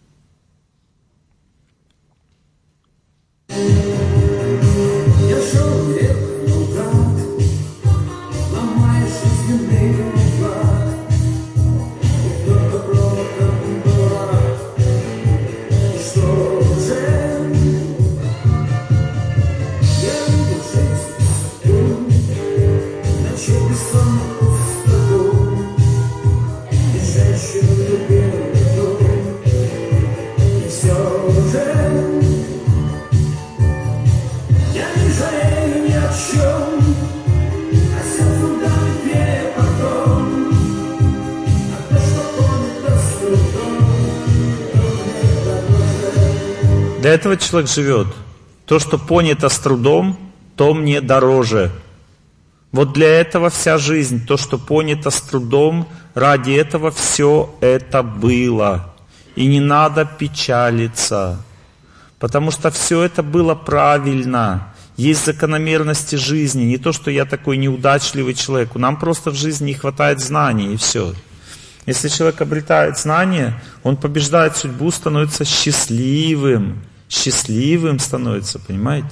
Для этого человек живет. То, что понято с трудом, то мне дороже. Вот для этого вся жизнь. То, что понято с трудом, ради этого все это было. И не надо печалиться. Потому что все это было правильно. Есть закономерности жизни. Не то, что я такой неудачливый человек. Нам просто в жизни не хватает знаний, и все. Если человек обретает знания, он побеждает судьбу, становится счастливым. Счастливым становится, понимаете?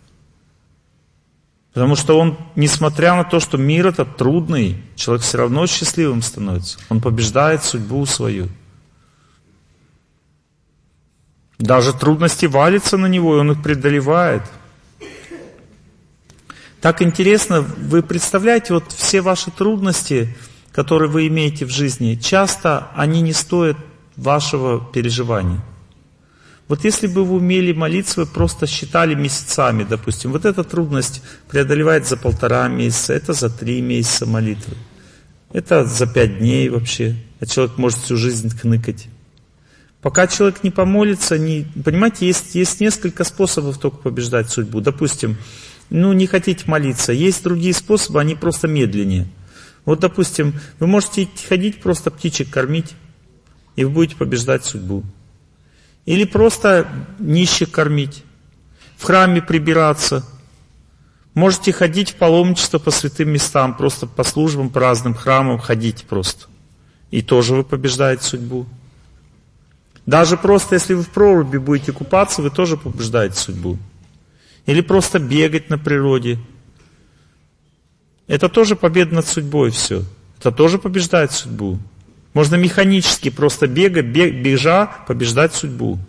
Потому что он, несмотря на то, что мир этот трудный, человек все равно счастливым становится. Он побеждает судьбу свою. Даже трудности валятся на него, и он их преодолевает. Так интересно, вы представляете, вот все ваши трудности, которые вы имеете в жизни, часто они не стоят вашего переживания. Вот если бы вы умели молиться, вы просто считали месяцами, допустим, вот эта трудность преодолевает за полтора месяца, это за три месяца молитвы, это за пять дней вообще, а человек может всю жизнь кныкать. Пока человек не помолится, не, понимаете, есть, есть несколько способов только побеждать судьбу. Допустим, ну не хотите молиться, есть другие способы, они просто медленнее. Вот, допустим, вы можете ходить, просто птичек кормить, и вы будете побеждать судьбу. Или просто нищих кормить, в храме прибираться. Можете ходить в паломничество по святым местам, просто по службам, по разным храмам ходить просто. И тоже вы побеждаете судьбу. Даже просто, если вы в проруби будете купаться, вы тоже побеждаете судьбу. Или просто бегать на природе. Это тоже победа над судьбой все. Это тоже побеждает судьбу. Можно механически просто бегать, бег, бежа, побеждать судьбу.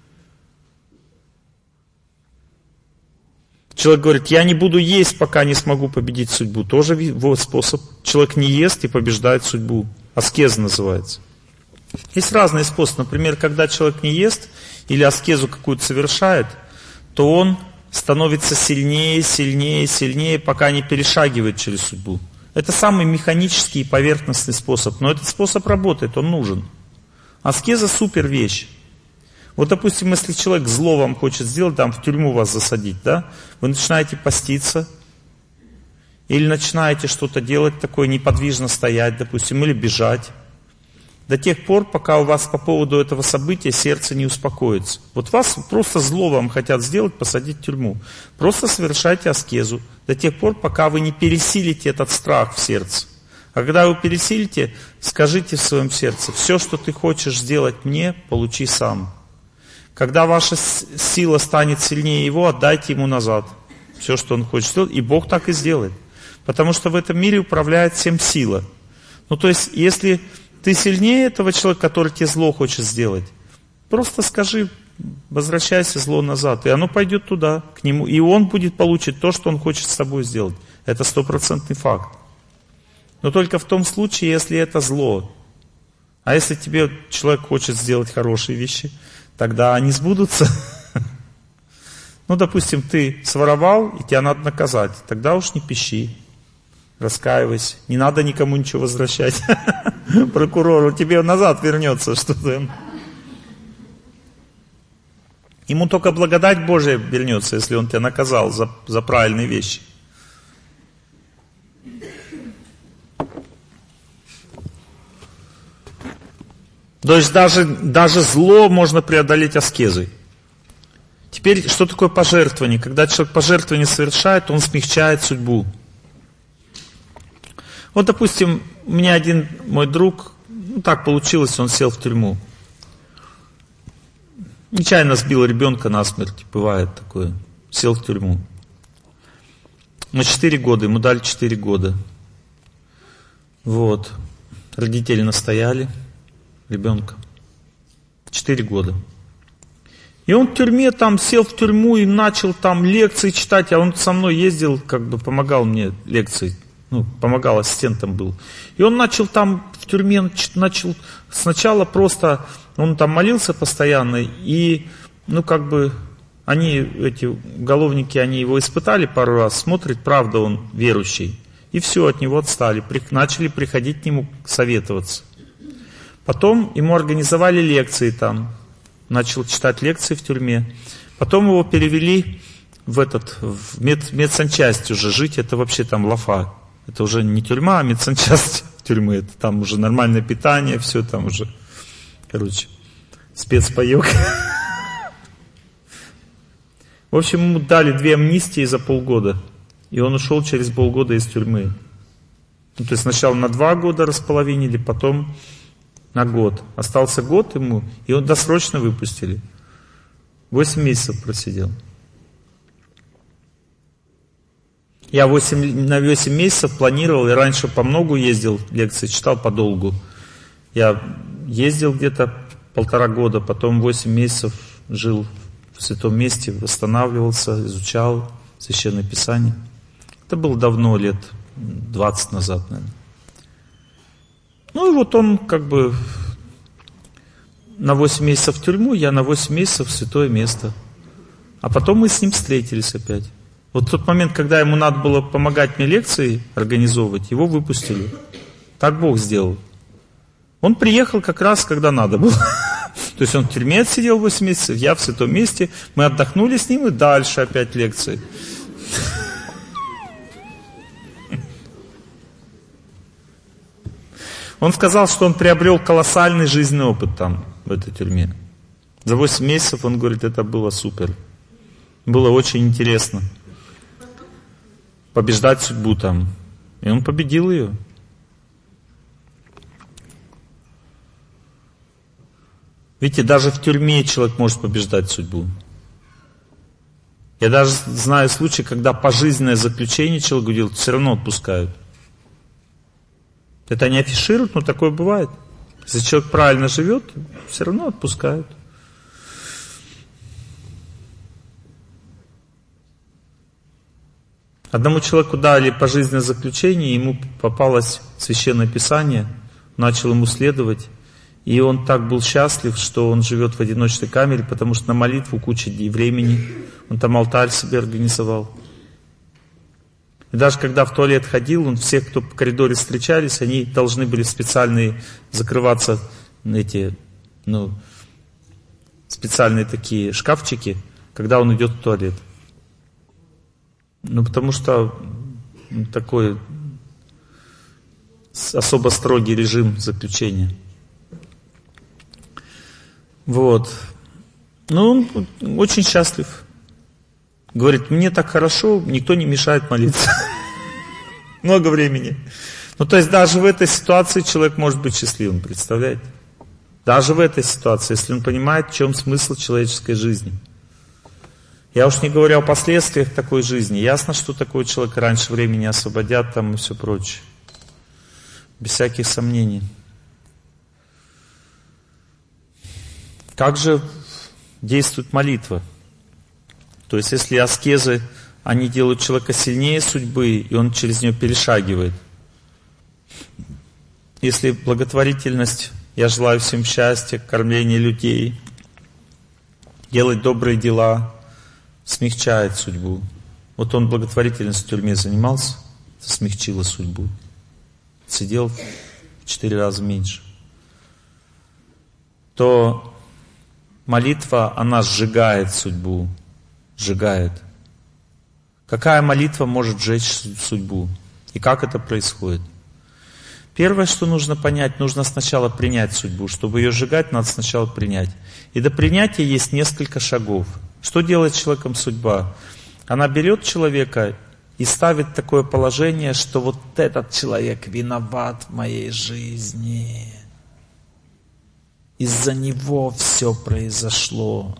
Человек говорит, я не буду есть, пока не смогу победить судьбу. Тоже вот способ. Человек не ест и побеждает судьбу. Аскеза называется. Есть разные способы. Например, когда человек не ест или аскезу какую-то совершает, то он становится сильнее, сильнее, сильнее, пока не перешагивает через судьбу. Это самый механический и поверхностный способ. Но этот способ работает, он нужен. Аскеза супер вещь. Вот, допустим, если человек зло вам хочет сделать, там в тюрьму вас засадить, да, вы начинаете поститься, или начинаете что-то делать такое, неподвижно стоять, допустим, или бежать, до тех пор, пока у вас по поводу этого события сердце не успокоится. Вот вас просто зло вам хотят сделать, посадить в тюрьму. Просто совершайте аскезу до тех пор, пока вы не пересилите этот страх в сердце. А когда вы пересилите, скажите в своем сердце, все, что ты хочешь сделать мне, получи сам. Когда ваша сила станет сильнее его, отдайте ему назад. Все, что он хочет сделать, и Бог так и сделает. Потому что в этом мире управляет всем сила. Ну, то есть, если ты сильнее этого человека, который тебе зло хочет сделать, просто скажи, возвращайся зло назад, и оно пойдет туда, к нему, и он будет получить то, что он хочет с тобой сделать. Это стопроцентный факт. Но только в том случае, если это зло. А если тебе человек хочет сделать хорошие вещи, тогда они сбудутся. Ну, допустим, ты своровал, и тебя надо наказать. Тогда уж не пищи, раскаивайся. Не надо никому ничего возвращать. Прокурору тебе назад вернется что-то. Ему только благодать Божия вернется, если он тебя наказал за, за правильные вещи. То есть даже, даже зло можно преодолеть аскезой. Теперь, что такое пожертвование? Когда человек пожертвование совершает, он смягчает судьбу. Вот, допустим, у меня один мой друг, ну так получилось, он сел в тюрьму. Нечаянно сбил ребенка насмерть, бывает такое. Сел в тюрьму. На четыре года, ему дали четыре года. Вот. Родители настояли. Ребенка. Четыре года. И он в тюрьме там сел в тюрьму и начал там лекции читать, а он со мной ездил, как бы помогал мне лекции, ну, помогал, ассистентом был. И он начал там в тюрьме, начал сначала просто, он там молился постоянно, и, ну, как бы, они, эти уголовники, они его испытали пару раз, смотрят, правда, он верующий. И все, от него отстали, начали приходить к нему советоваться. Потом ему организовали лекции там. Начал читать лекции в тюрьме. Потом его перевели в этот, в мед, медсанчасть уже жить. Это вообще там лафа. Это уже не тюрьма, а медсанчасть тюрьмы. Это там уже нормальное питание, все там уже. Короче, спецпаек. В общем, ему дали две амнистии за полгода. И он ушел через полгода из тюрьмы. Ну, то есть сначала на два года располовинили, потом на год. Остался год ему, и он досрочно выпустили. Восемь месяцев просидел. Я восемь, на восемь месяцев планировал, я раньше по многу ездил, лекции читал подолгу. Я ездил где-то полтора года, потом восемь месяцев жил в святом месте, восстанавливался, изучал Священное Писание. Это было давно, лет двадцать назад, наверное. Ну и вот он как бы на восемь месяцев в тюрьму, я на восемь месяцев в святое место. А потом мы с ним встретились опять. Вот в тот момент, когда ему надо было помогать мне лекции организовывать, его выпустили. Так Бог сделал. Он приехал как раз, когда надо было. То есть он в тюрьме сидел восемь месяцев, я в святом месте, мы отдохнули с ним и дальше опять лекции. Он сказал, что он приобрел колоссальный жизненный опыт там, в этой тюрьме. За восемь месяцев, он говорит, это было супер. Было очень интересно побеждать судьбу там. И он победил ее. Видите, даже в тюрьме человек может побеждать судьбу. Я даже знаю случаи, когда пожизненное заключение человеку делают, все равно отпускают. Это не афишируют, но такое бывает. Если человек правильно живет, все равно отпускают. Одному человеку дали пожизненное заключение, ему попалось священное писание, начал ему следовать, и он так был счастлив, что он живет в одиночной камере, потому что на молитву куча времени, он там алтарь себе организовал. И даже когда в туалет ходил, он всех, кто в коридоре встречались, они должны были специальные закрываться, эти, ну, специальные такие шкафчики, когда он идет в туалет. Ну, потому что такой особо строгий режим заключения. Вот. Ну, он очень счастлив. Говорит, мне так хорошо, никто не мешает молиться. Много времени. Ну, то есть даже в этой ситуации человек может быть счастливым, представляете? Даже в этой ситуации, если он понимает, в чем смысл человеческой жизни. Я уж не говорю о последствиях такой жизни. Ясно, что такой человек раньше времени освободят там и все прочее. Без всяких сомнений. Как же действует молитва? То есть, если аскезы, они делают человека сильнее судьбы, и он через нее перешагивает. Если благотворительность, я желаю всем счастья, кормления людей, делать добрые дела, смягчает судьбу. Вот он благотворительностью в тюрьме занимался, это смягчило судьбу. Сидел в четыре раза меньше. То молитва, она сжигает судьбу. Сжигает. Какая молитва может сжечь судьбу? И как это происходит? Первое, что нужно понять, нужно сначала принять судьбу. Чтобы ее сжигать, надо сначала принять. И до принятия есть несколько шагов. Что делает с человеком судьба? Она берет человека и ставит такое положение, что вот этот человек виноват в моей жизни. Из-за него все произошло.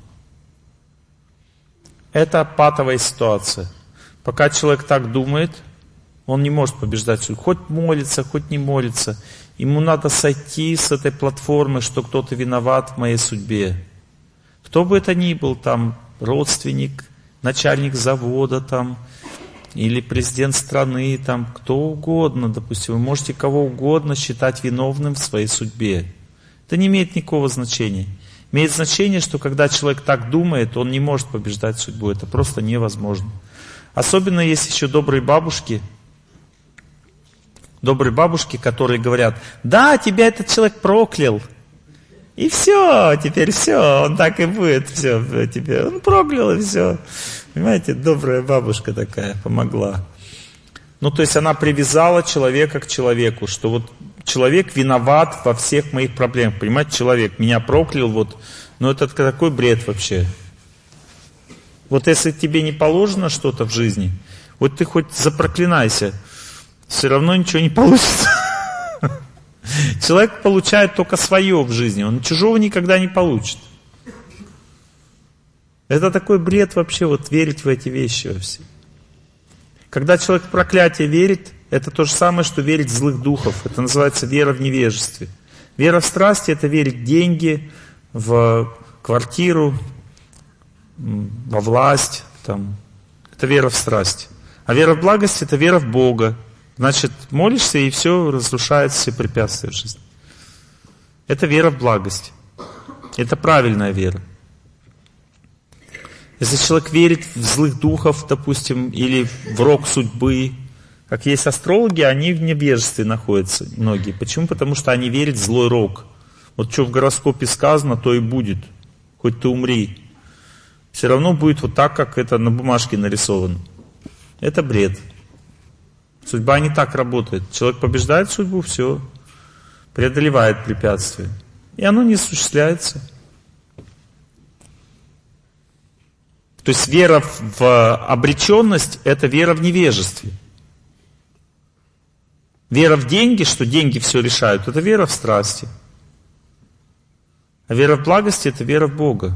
Это патовая ситуация. Пока человек так думает, он не может побеждать судьбу. Хоть молится, хоть не молится. Ему надо сойти с этой платформы, что кто-то виноват в моей судьбе. Кто бы это ни был, там, родственник, начальник завода, там, или президент страны, там, кто угодно, допустим. Вы можете кого угодно считать виновным в своей судьбе. Это не имеет никакого значения. Имеет значение, что когда человек так думает, он не может побеждать судьбу. Это просто невозможно. Особенно есть еще добрые бабушки. Добрые бабушки, которые говорят, да, тебя этот человек проклял. И все, теперь все, он так и будет, все, тебе, он проклял и все. Понимаете, добрая бабушка такая помогла. Ну, то есть она привязала человека к человеку, что вот человек виноват во всех моих проблемах. Понимаете, человек меня проклял, вот, но это такой бред вообще. Вот если тебе не положено что-то в жизни, вот ты хоть запроклинайся, все равно ничего не получится. Человек получает только свое в жизни, он чужого никогда не получит. Это такой бред вообще, вот верить в эти вещи во все. Когда человек в проклятие верит, это то же самое, что верить в злых духов. Это называется вера в невежестве. Вера в страсти — это верить в деньги, в квартиру, во власть. Там. Это вера в страсть. А вера в благость — это вера в Бога. Значит, молишься, и все разрушается, все препятствия в жизни. Это вера в благость. Это правильная вера. Если человек верит в злых духов, допустим, или в рок судьбы, как есть астрологи, они в невежестве находятся, многие. Почему? Потому что они верят в злой рок. Вот что в гороскопе сказано, то и будет. Хоть ты умри. Все равно будет вот так, как это на бумажке нарисовано. Это бред. Судьба не так работает. Человек побеждает судьбу, все. Преодолевает препятствия. И оно не осуществляется. То есть вера в обреченность – это вера в невежестве. Вера в деньги, что деньги все решают, это вера в страсти. А вера в благости – это вера в Бога.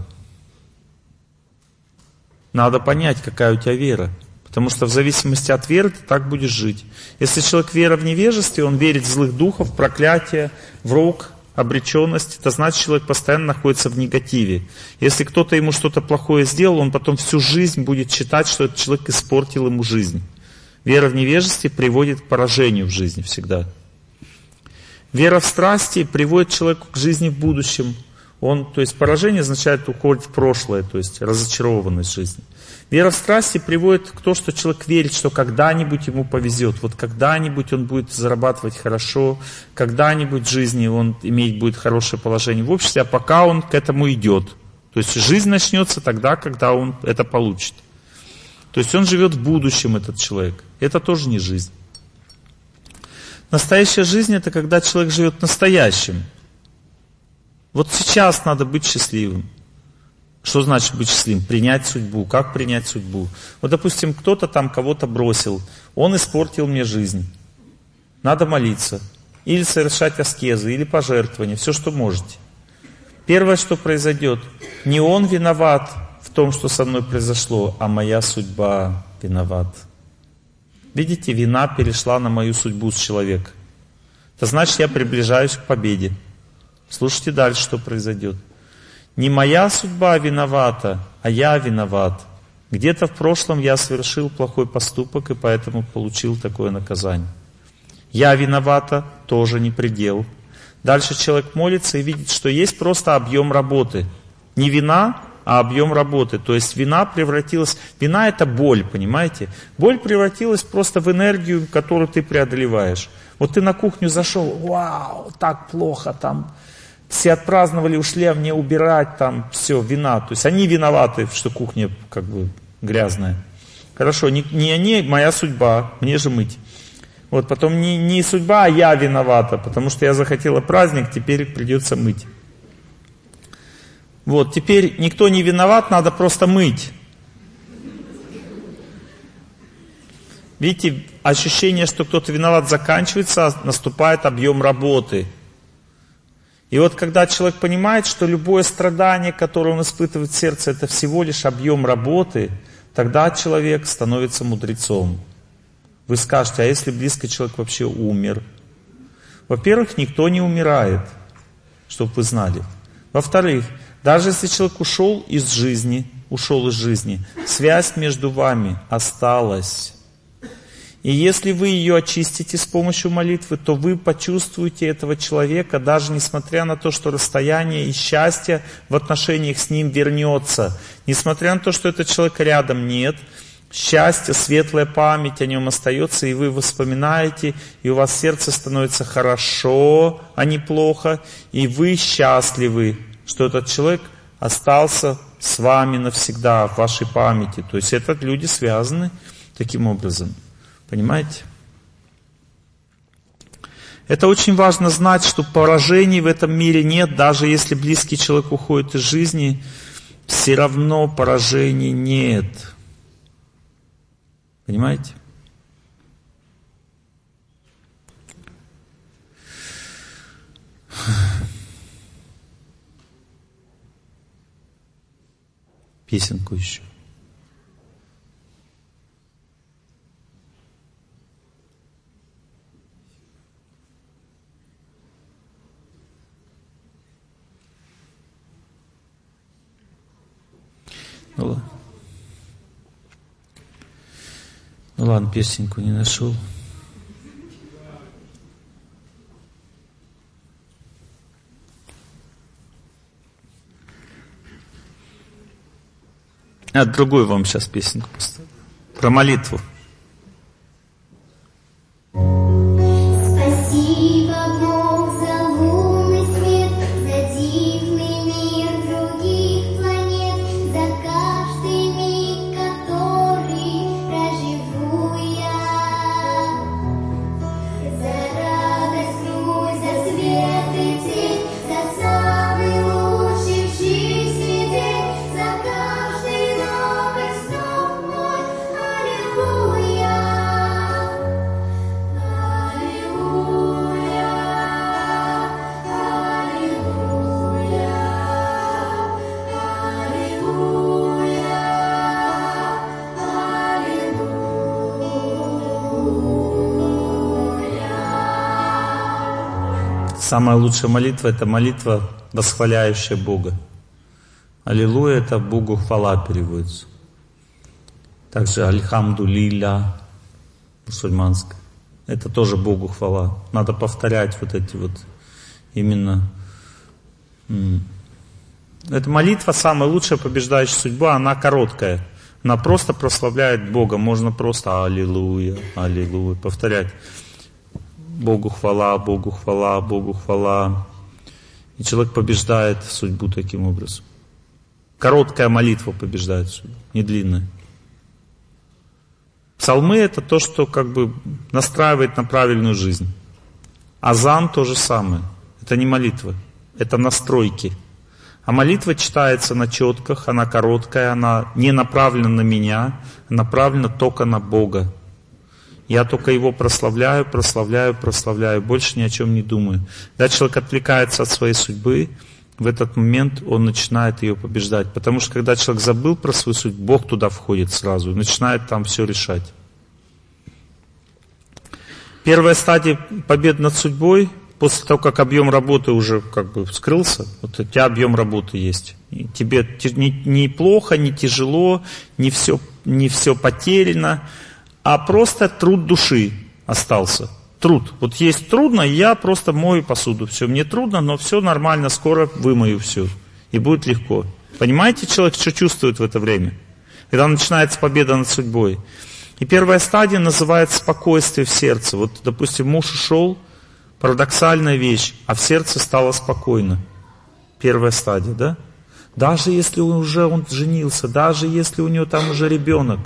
Надо понять, какая у тебя вера. Потому что в зависимости от веры ты так будешь жить. Если человек вера в невежестве, он верит в злых духов, в проклятие, в рок, обреченность, это значит, человек постоянно находится в негативе. Если кто-то ему что-то плохое сделал, он потом всю жизнь будет считать, что этот человек испортил ему жизнь. Вера в невежестве приводит к поражению в жизни всегда. Вера в страсти приводит человека к жизни в будущем. Он, то есть поражение означает уходит в прошлое, то есть разочарованность жизни. Вера в страсти приводит к тому, что человек верит, что когда-нибудь ему повезет. Вот когда-нибудь он будет зарабатывать хорошо, когда-нибудь в жизни он иметь будет хорошее положение в обществе, а пока он к этому идет. То есть жизнь начнется тогда, когда он это получит. То есть он живет в будущем, этот человек. Это тоже не жизнь. Настоящая жизнь – это когда человек живет настоящим. Вот сейчас надо быть счастливым. Что значит быть счастливым? Принять судьбу. Как принять судьбу? Вот, допустим, кто-то там кого-то бросил. Он испортил мне жизнь. Надо молиться. Или совершать аскезы, или пожертвования. Все, что можете. Первое, что произойдет. Не он виноват в том, что со мной произошло, а моя судьба виноват. Видите, вина перешла на мою судьбу с человека. Это значит, я приближаюсь к победе. Слушайте дальше, что произойдет. Не моя судьба виновата, а я виноват. Где-то в прошлом я совершил плохой поступок и поэтому получил такое наказание. Я виновата, тоже не предел. Дальше человек молится и видит, что есть просто объем работы. Не вина, а объем работы. То есть вина превратилась... Вина — это боль, понимаете? Боль превратилась просто в энергию, которую ты преодолеваешь. Вот ты на кухню зашел, вау, так плохо там... Все отпраздновали, ушли, а мне убирать, там, все, вина. То есть они виноваты, что кухня как бы грязная. Хорошо, не, не они, моя судьба, мне же мыть. Вот, потом не, не судьба, а я виновата, потому что я захотела праздник, теперь придется мыть. Вот, теперь никто не виноват, надо просто мыть. Видите, ощущение, что кто-то виноват, заканчивается, наступает объем работы. И вот когда человек понимает, что любое страдание, которое он испытывает в сердце, это всего лишь объем работы, тогда человек становится мудрецом. Вы скажете, а если близкий человек вообще умер? Во-первых, никто не умирает, чтобы вы знали. Во-вторых, даже если человек ушел из жизни, ушел из жизни, связь между вами осталась. И если вы ее очистите с помощью молитвы, то вы почувствуете этого человека, даже несмотря на то, что расстояние и счастье в отношениях с ним вернется. Несмотря на то, что этот человек рядом нет, счастье, светлая память о нем остается, и вы вспоминаете, и у вас сердце становится хорошо, а не плохо, и вы счастливы, что этот человек остался с вами навсегда в вашей памяти. То есть это люди связаны таким образом. Понимаете? Это очень важно знать, что поражений в этом мире нет. Даже если близкий человек уходит из жизни, все равно поражений нет. Понимаете? Песенку еще. Ну ладно. Ну ладно, песенку не нашел. А другую вам сейчас песенку поставлю. Про молитву. Спасибо, Бог, за лунный свет, за Самая лучшая молитва — это молитва, восхваляющая Бога. Аллилуйя — это Богу хвала переводится. Также альхамдулилля мусульманская. Это тоже Богу хвала. Надо повторять вот эти вот именно. Эта молитва самая лучшая, побеждающая судьбу, она короткая. Она просто прославляет Бога. Можно просто аллилуйя, аллилуйя повторять. Богу хвала, Богу хвала, Богу хвала. И человек побеждает судьбу таким образом. Короткая молитва побеждает судьбу, не длинная. Псалмы — это то, что как бы настраивает на правильную жизнь. Азан — то же самое. Это не молитва, это настройки. А молитва читается на четках, она короткая, она не направлена на меня, направлена только на Бога. Я только Его прославляю, прославляю, прославляю, больше ни о чем не думаю. Когда человек отвлекается от своей судьбы, в этот момент он начинает ее побеждать. Потому что когда человек забыл про свою судьбу, Бог туда входит сразу и начинает там все решать. Первая стадия победы над судьбой, после того, как объем работы уже как бы вскрылся, вот у тебя объем работы есть. И тебе не, не плохо, не тяжело, не все, не все потеряно, а просто труд души остался. Труд. Вот есть трудно, я просто мою посуду. Все, мне трудно, но все нормально, скоро вымою все. И будет легко. Понимаете, человек что чувствует в это время? Когда начинается победа над судьбой. И первая стадия называется спокойствие в сердце. Вот, допустим, муж ушел, парадоксальная вещь, а в сердце стало спокойно. Первая стадия, да? Даже если он уже он женился, даже если у него там уже ребенок.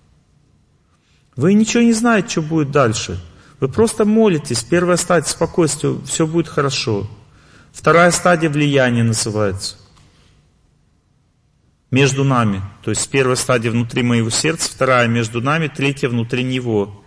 Вы ничего не знаете, что будет дальше. Вы просто молитесь. Первая стадия спокойствия, все будет хорошо. Вторая стадия влияния называется. Между нами. То есть первая стадия внутри моего сердца, вторая между нами, третья внутри него.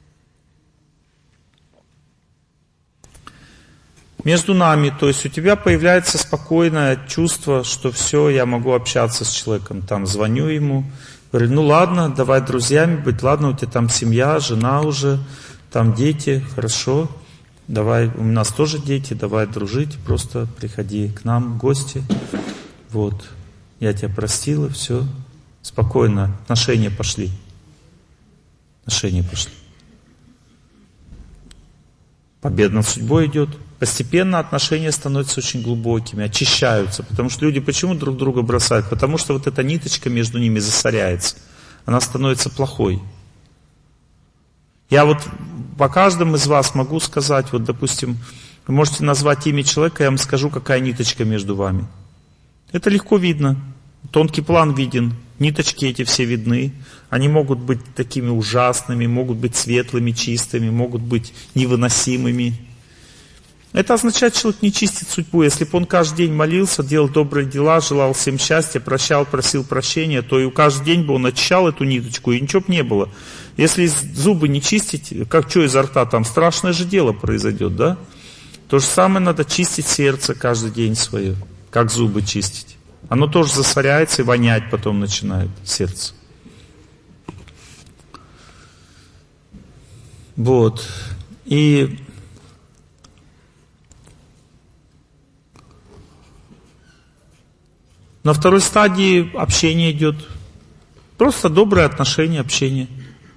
Между нами, то есть у тебя появляется спокойное чувство, что все, я могу общаться с человеком. Там звоню ему, говорю, ну ладно, давай друзьями быть, ладно, у тебя там семья, жена уже, там дети, хорошо, давай, у нас тоже дети, давай дружить, просто приходи к нам в гости, вот, я тебя простила, все, спокойно, отношения пошли, отношения пошли. Победа над судьбой идет. Постепенно отношения становятся очень глубокими, очищаются. Потому что люди почему друг друга бросают? Потому что вот эта ниточка между ними засоряется. Она становится плохой. Я вот по каждому из вас могу сказать, вот допустим, вы можете назвать имя человека, я вам скажу, какая ниточка между вами. Это легко видно. Тонкий план виден. Ниточки эти все видны. Они могут быть такими ужасными, могут быть светлыми, чистыми, могут быть невыносимыми. Это означает, что человек не чистит судьбу. Если бы он каждый день молился, делал добрые дела, желал всем счастья, прощал, просил прощения, то и каждый день бы он очищал эту ниточку, и ничего бы не было. Если зубы не чистить, как что изо рта, там страшное же дело произойдет, да? То же самое надо чистить сердце каждый день свое, как зубы чистить. Оно тоже засоряется и вонять потом начинает сердце. Вот. И на второй стадии общение идет. Просто доброе отношение, общение.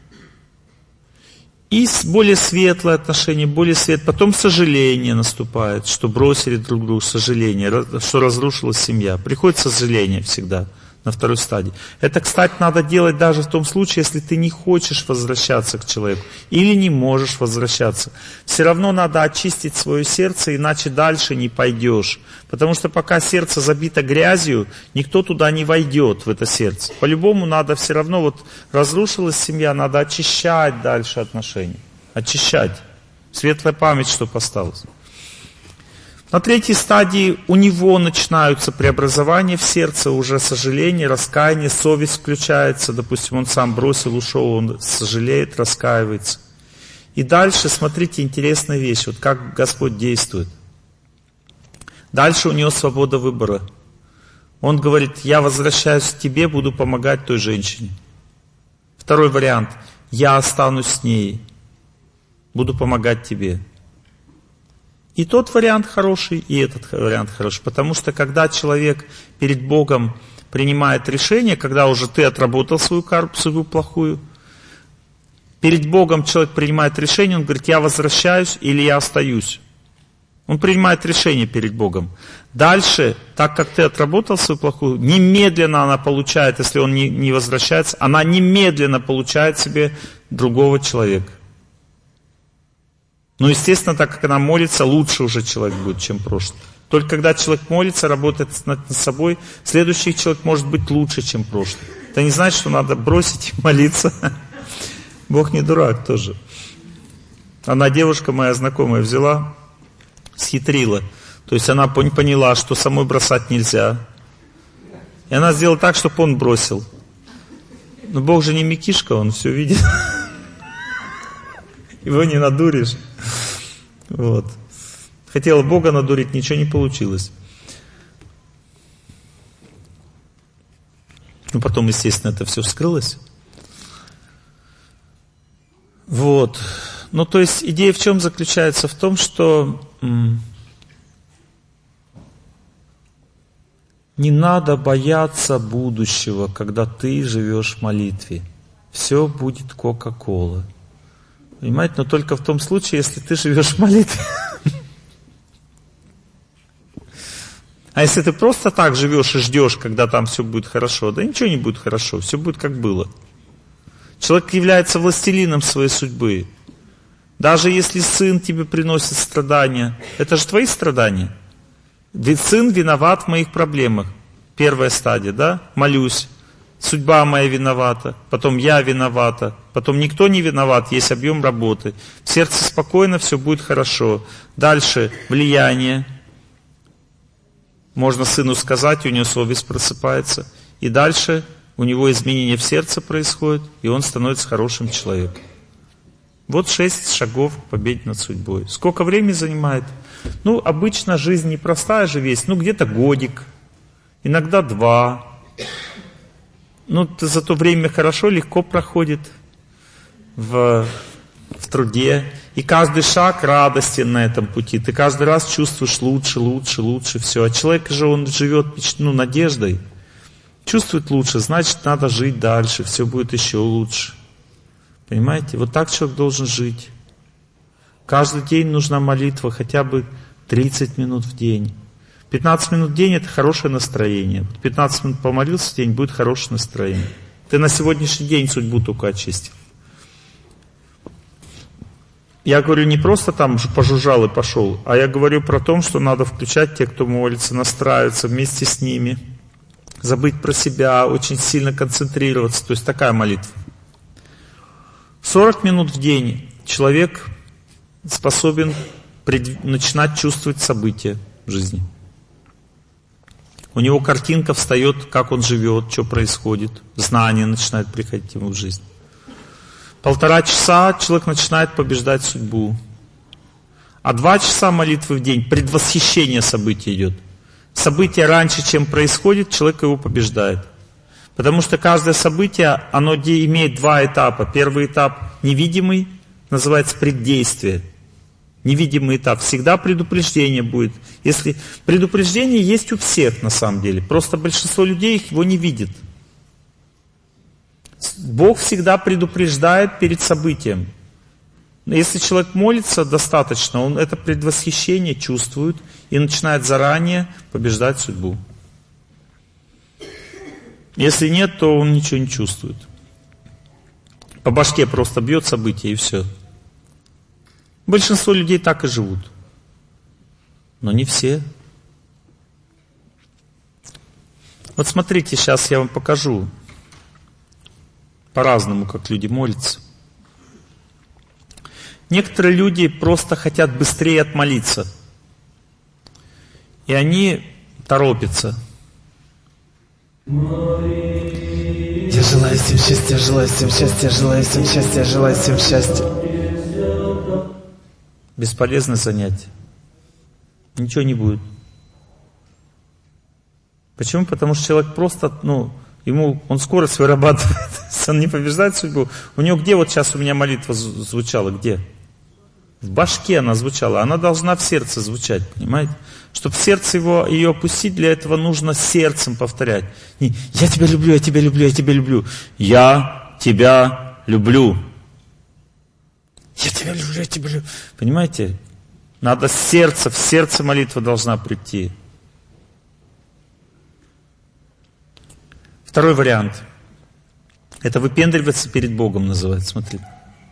И более светлое отношение, более светлое. Потом сожаление наступает, что бросили друг друга, сожаление, что разрушилась семья. Приходит сожаление всегда на второй стадии. Это, кстати, надо делать даже в том случае, если ты не хочешь возвращаться к человеку или не можешь возвращаться. Все равно надо очистить свое сердце, иначе дальше не пойдешь. Потому что пока сердце забито грязью, никто туда не войдет, в это сердце. По-любому надо все равно, вот разрушилась семья, надо очищать дальше отношения. Очищать. Светлая память, чтобы осталась. На третьей стадии у него начинаются преобразования в сердце, уже сожаление, раскаяние, совесть включается. Допустим, он сам бросил, ушел, он сожалеет, раскаивается. И дальше, смотрите, интересная вещь, вот как Господь действует. Дальше у него свобода выбора. Он говорит, я возвращаюсь к тебе, буду помогать той женщине. Второй вариант, я останусь с ней, буду помогать тебе. И тот вариант хороший, и этот вариант хороший. Потому что когда человек перед Богом принимает решение, когда уже ты отработал свою карму, свою плохую, перед Богом человек принимает решение, он говорит, я возвращаюсь или я остаюсь. Он принимает решение перед Богом. Дальше, так как ты отработал свою плохую, немедленно она получает, если он не, не возвращается, она немедленно получает себе другого человека. Ну, естественно, так как она молится, лучше уже человек будет, чем прошлый. Только когда человек молится, работает над собой, следующий человек может быть лучше, чем прошлый. Это не значит, что надо бросить и молиться. Бог не дурак тоже. Одна девушка моя знакомая взяла, схитрила. То есть она поняла, что самой бросать нельзя. И она сделала так, чтобы он бросил. Но Бог же не Микишка, он все видит. Его не надуришь. Вот. Хотела Бога надурить, ничего не получилось. Ну, потом, естественно, это все вскрылось. Вот. Ну, то есть, идея в чем заключается? В том, что м- не надо бояться будущего, когда ты живешь в молитве. Все будет Кока-Кола. Понимаете? Но только в том случае, если ты живешь в молитве. А если ты просто так живешь и ждешь, когда там все будет хорошо, да ничего не будет хорошо, все будет как было. Человек является властелином своей судьбы. Даже если сын тебе приносит страдания, это же твои страдания. Ведь сын виноват в моих проблемах. Первая стадия, да? Молюсь. Судьба моя виновата, потом я виновата, потом никто не виноват, есть объем работы. В сердце спокойно, все будет хорошо. Дальше влияние. Можно сыну сказать, у него совесть просыпается. И дальше у него изменение в сердце происходит, и он становится хорошим человеком. Вот шесть шагов к победе над судьбой. Сколько времени занимает? Ну, обычно жизнь непростая же весь, ну, где-то годик, иногда два. Ну, за то время хорошо, легко проходит в, в труде. И каждый шаг радостен на этом пути. Ты каждый раз чувствуешь лучше, лучше, лучше все. А человек же, он живет, ну, надеждой. Чувствует лучше, значит, надо жить дальше, все будет еще лучше. Понимаете? Вот так человек должен жить. Каждый день нужна молитва, хотя бы тридцать минут в день. пятнадцать минут в день — это хорошее настроение. пятнадцать минут помолился в день — будет хорошее настроение. Ты на сегодняшний день судьбу только очистил. Я говорю не просто там пожужжал и пошел, а я говорю про то, что надо включать тех, кто молится, настраиваться вместе с ними, забыть про себя, очень сильно концентрироваться. То есть такая молитва. сорок минут в день человек способен пред... начинать чувствовать события в жизни. У него картинка встает, как он живет, что происходит. Знание начинает приходить ему в жизнь. Полтора часа человек начинает побеждать судьбу. А два часа молитвы в день, предвосхищение событий идет. Событие раньше, чем происходит, человек его побеждает. Потому что каждое событие, оно имеет два этапа. Первый этап невидимый, называется преддействие. Невидимый этап. Всегда предупреждение будет. Если предупреждение есть у всех на самом деле. Просто большинство людей его не видит. Бог всегда предупреждает перед событием. Если человек молится достаточно, он это предвосхищение чувствует и начинает заранее побеждать судьбу. Если нет, то он ничего не чувствует. По башке просто бьет событие и все. Большинство людей так и живут. Но не все. Вот смотрите, сейчас я вам покажу по-разному, как люди молятся. Некоторые люди просто хотят быстрее отмолиться. И они торопятся. Я желаю всем счастья, желаю всем счастья, желаю всем счастья, желаю всем счастья. Бесполезное занятие. Ничего не будет. Почему? Потому что человек просто, ну, ему, он скорость вырабатывает, он не побеждает судьбу. У него где вот сейчас у меня молитва звучала, где? В башке она звучала, она должна в сердце звучать, понимаете? Чтобы в сердце его, ее опустить, для этого нужно сердцем повторять. Не, я тебя люблю, я тебя люблю, я тебя люблю. Я тебя люблю. Я тебя люблю, я тебя люблю. Понимаете? Надо с сердца, в сердце молитва должна прийти. Второй вариант. Это выпендриваться перед Богом называется, смотрите.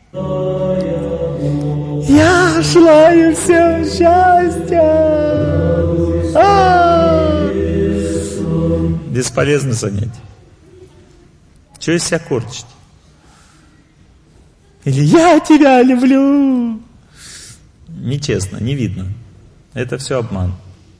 Я желаю всем счастья. А-а-а! Бесполезно занятие. Чего из себя корчить? Или я тебя люблю. Нечестно, не видно. Это все обман.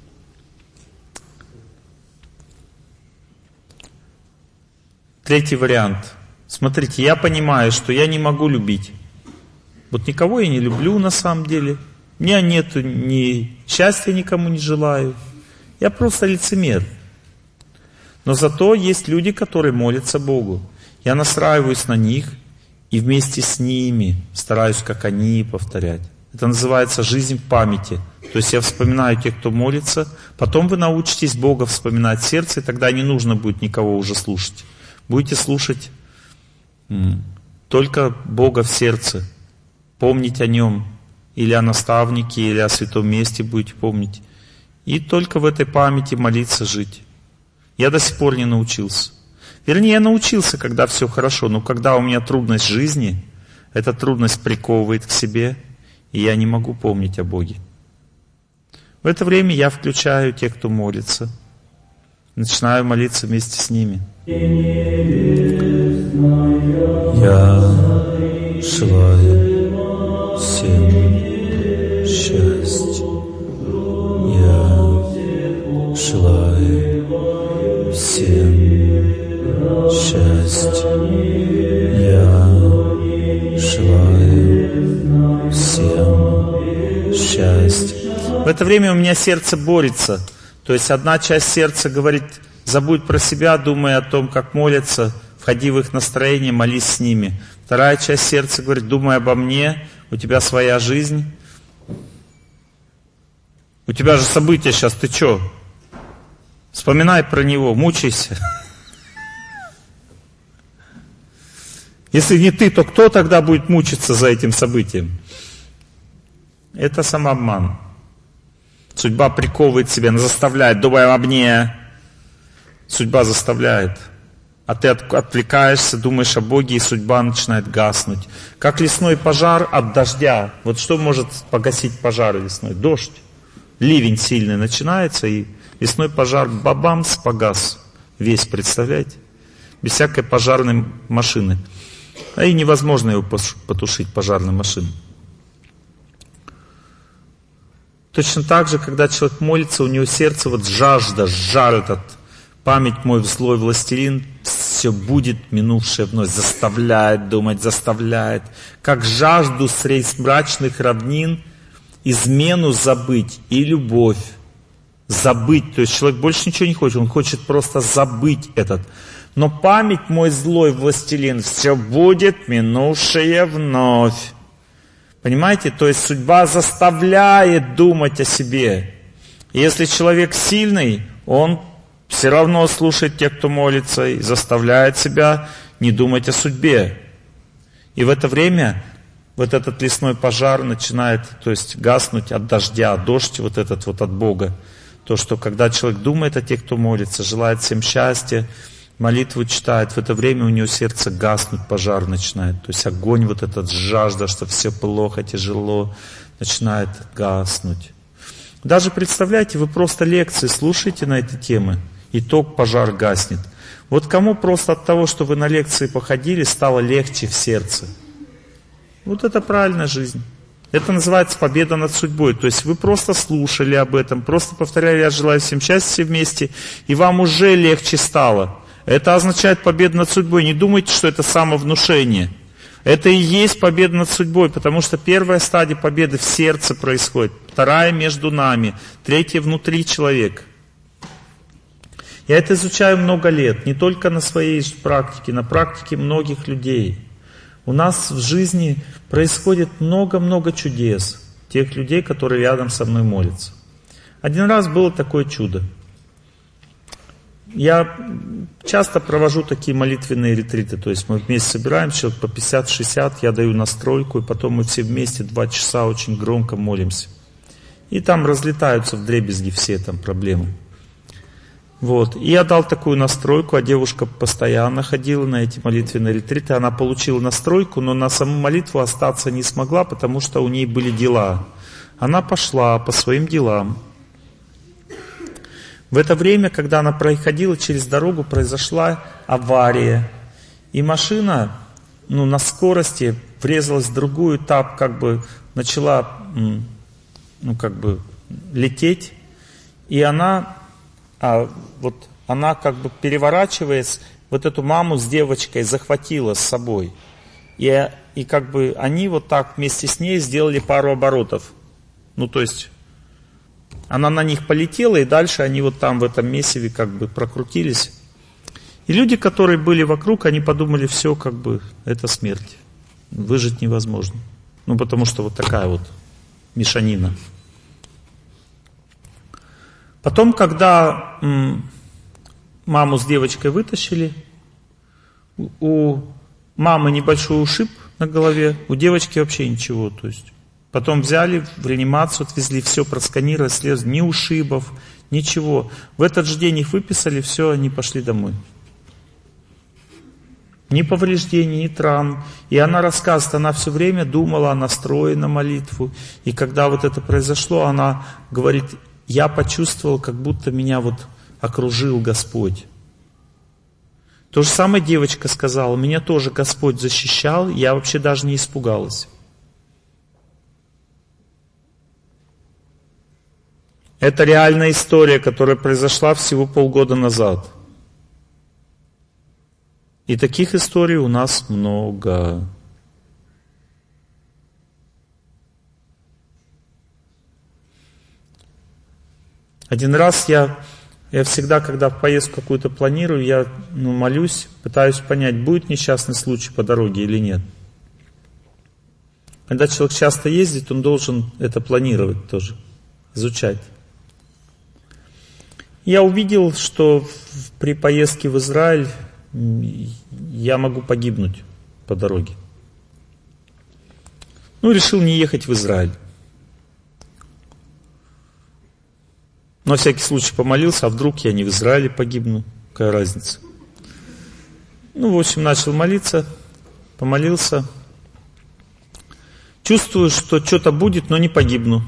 Третий вариант. Смотрите, я понимаю, что я не могу любить. Вот никого я не люблю на самом деле. У меня нету ни счастья, никому не желаю. Я просто лицемер. Но зато есть люди, которые молятся Богу. Я настраиваюсь на них и вместе с ними стараюсь, как они, повторять. Это называется жизнь в памяти. То есть я вспоминаю тех, кто молится. Потом вы научитесь Бога вспоминать в сердце, и тогда не нужно будет никого уже слушать. Будете слушать м, только Бога в сердце. Помнить о Нем. Или о наставнике, или о святом месте будете помнить. И только в этой памяти молиться, жить. Я до сих пор не научился. Вернее, я научился, когда все хорошо. Но когда у меня трудность в жизни, эта трудность приковывает к себе, и я не могу помнить о Боге. В это время я включаю тех, кто молится. Начинаю молиться вместе с ними. Я желаю всем счастья. Я желаю всем счастья. Я желаю всем счастья. В это время у меня сердце борется. То есть одна часть сердца говорит: забудь про себя, думай о том, как молятся, входи в их настроение, молись с ними. Вторая часть сердца говорит: думай обо мне, у тебя своя жизнь. У тебя же события сейчас, ты что? Вспоминай про него, мучайся. Если не ты, то кто тогда будет мучиться за этим событием? Это самообман. Судьба приковывает себя, она заставляет, думай об мне. Судьба заставляет. А ты отвлекаешься, думаешь о Боге, и судьба начинает гаснуть. Как лесной пожар от дождя. Вот что может погасить пожар лесной? Дождь. Ливень сильный начинается, и лесной пожар бабамс погас. Весь, представляете? Без всякой пожарной машины. А и невозможно его потушить, пожарной машиной. Точно так же, когда человек молится, у него сердце вот жажда, жар этот. Память мой злой властелин, все будет минувшее вновь, заставляет думать, заставляет. Как жажду средь мрачных равнин, измену забыть и любовь. Забыть, то есть человек больше ничего не хочет, он хочет просто забыть этот. Но память мой злой властелин, все будет минувшее вновь. Понимаете, то есть судьба заставляет думать о себе. И если человек сильный, он все равно слушает тех, кто молится, и заставляет себя не думать о судьбе. И в это время вот этот лесной пожар начинает, то есть гаснуть от дождя, дождь вот этот вот от Бога. То, что когда человек думает о тех, кто молится, желает всем счастья, молитву читает, в это время у него сердце гаснуть, пожар начинает. То есть огонь вот этот, жажда, что все плохо, тяжело, начинает гаснуть. Даже представляете, вы просто лекции слушаете на эти темы, и ток пожар гаснет. Вот кому просто от того, что вы на лекции походили, стало легче в сердце. Вот это правильная жизнь. Это называется победа над судьбой. То есть вы просто слушали об этом, просто повторяли: я желаю всем счастья, все вместе, и вам уже легче стало. Это означает победу над судьбой. Не думайте, что это самовнушение. Это и есть победа над судьбой, потому что первая стадия победы в сердце происходит, вторая между нами, третья внутри человека. Я это изучаю много лет, не только на своей практике, на практике многих людей. У нас в жизни происходит много-много чудес. Тех людей, которые рядом со мной молятся. Один раз было такое чудо. Я часто провожу такие молитвенные ретриты, то есть мы вместе собираемся, человек по пятьдесят-шестьдесят, я даю настройку, и потом мы все вместе два часа очень громко молимся. И там разлетаются вдребезги все там проблемы. Вот. И я дал такую настройку, а девушка постоянно ходила на эти молитвенные ретриты, она получила настройку, но на саму молитву остаться не смогла, потому что у ней были дела. Она пошла по своим делам. В это время, когда она проходила через дорогу, произошла авария. И машина, ну, на скорости врезалась в другую, этап как бы начала, ну, как бы лететь. И она, а, вот, она как бы переворачиваясь, вот эту маму с девочкой захватила с собой. И, и как бы они вот так вместе с ней сделали пару оборотов. Ну, то есть... Она на них полетела, и дальше они вот там в этом месиве как бы прокрутились. И люди, которые были вокруг, они подумали, все, как бы, это смерть. Выжить невозможно. Ну, потому что вот такая вот мешанина. Потом, когда м, маму с девочкой вытащили, у мамы небольшой ушиб на голове, у девочки вообще ничего, то есть... Потом взяли, в реанимацию отвезли, все просканировали, слез, ни ушибов, ничего. В этот же день их выписали, все, они пошли домой. Ни повреждений, ни травм. И она рассказывает, она все время думала о настрое на молитву. И когда вот это произошло, она говорит, я почувствовал, как будто меня вот окружил Господь. То же самое девочка сказала, меня тоже Господь защищал, я вообще даже не испугалась. Это реальная история, которая произошла всего полгода назад. И таких историй у нас много. Один раз я, я всегда, когда в поездку какую-то планирую, я ну, молюсь, пытаюсь понять, будет несчастный случай по дороге или нет. Когда человек часто ездит, он должен это планировать тоже, изучать. Я увидел, что при поездке в Израиль я могу погибнуть по дороге. Ну, решил не ехать в Израиль. На всякий случай помолился, а вдруг я не в Израиле погибну, какая разница. Ну, в общем, начал молиться, помолился. Чувствую, что что-то будет, но не погибну.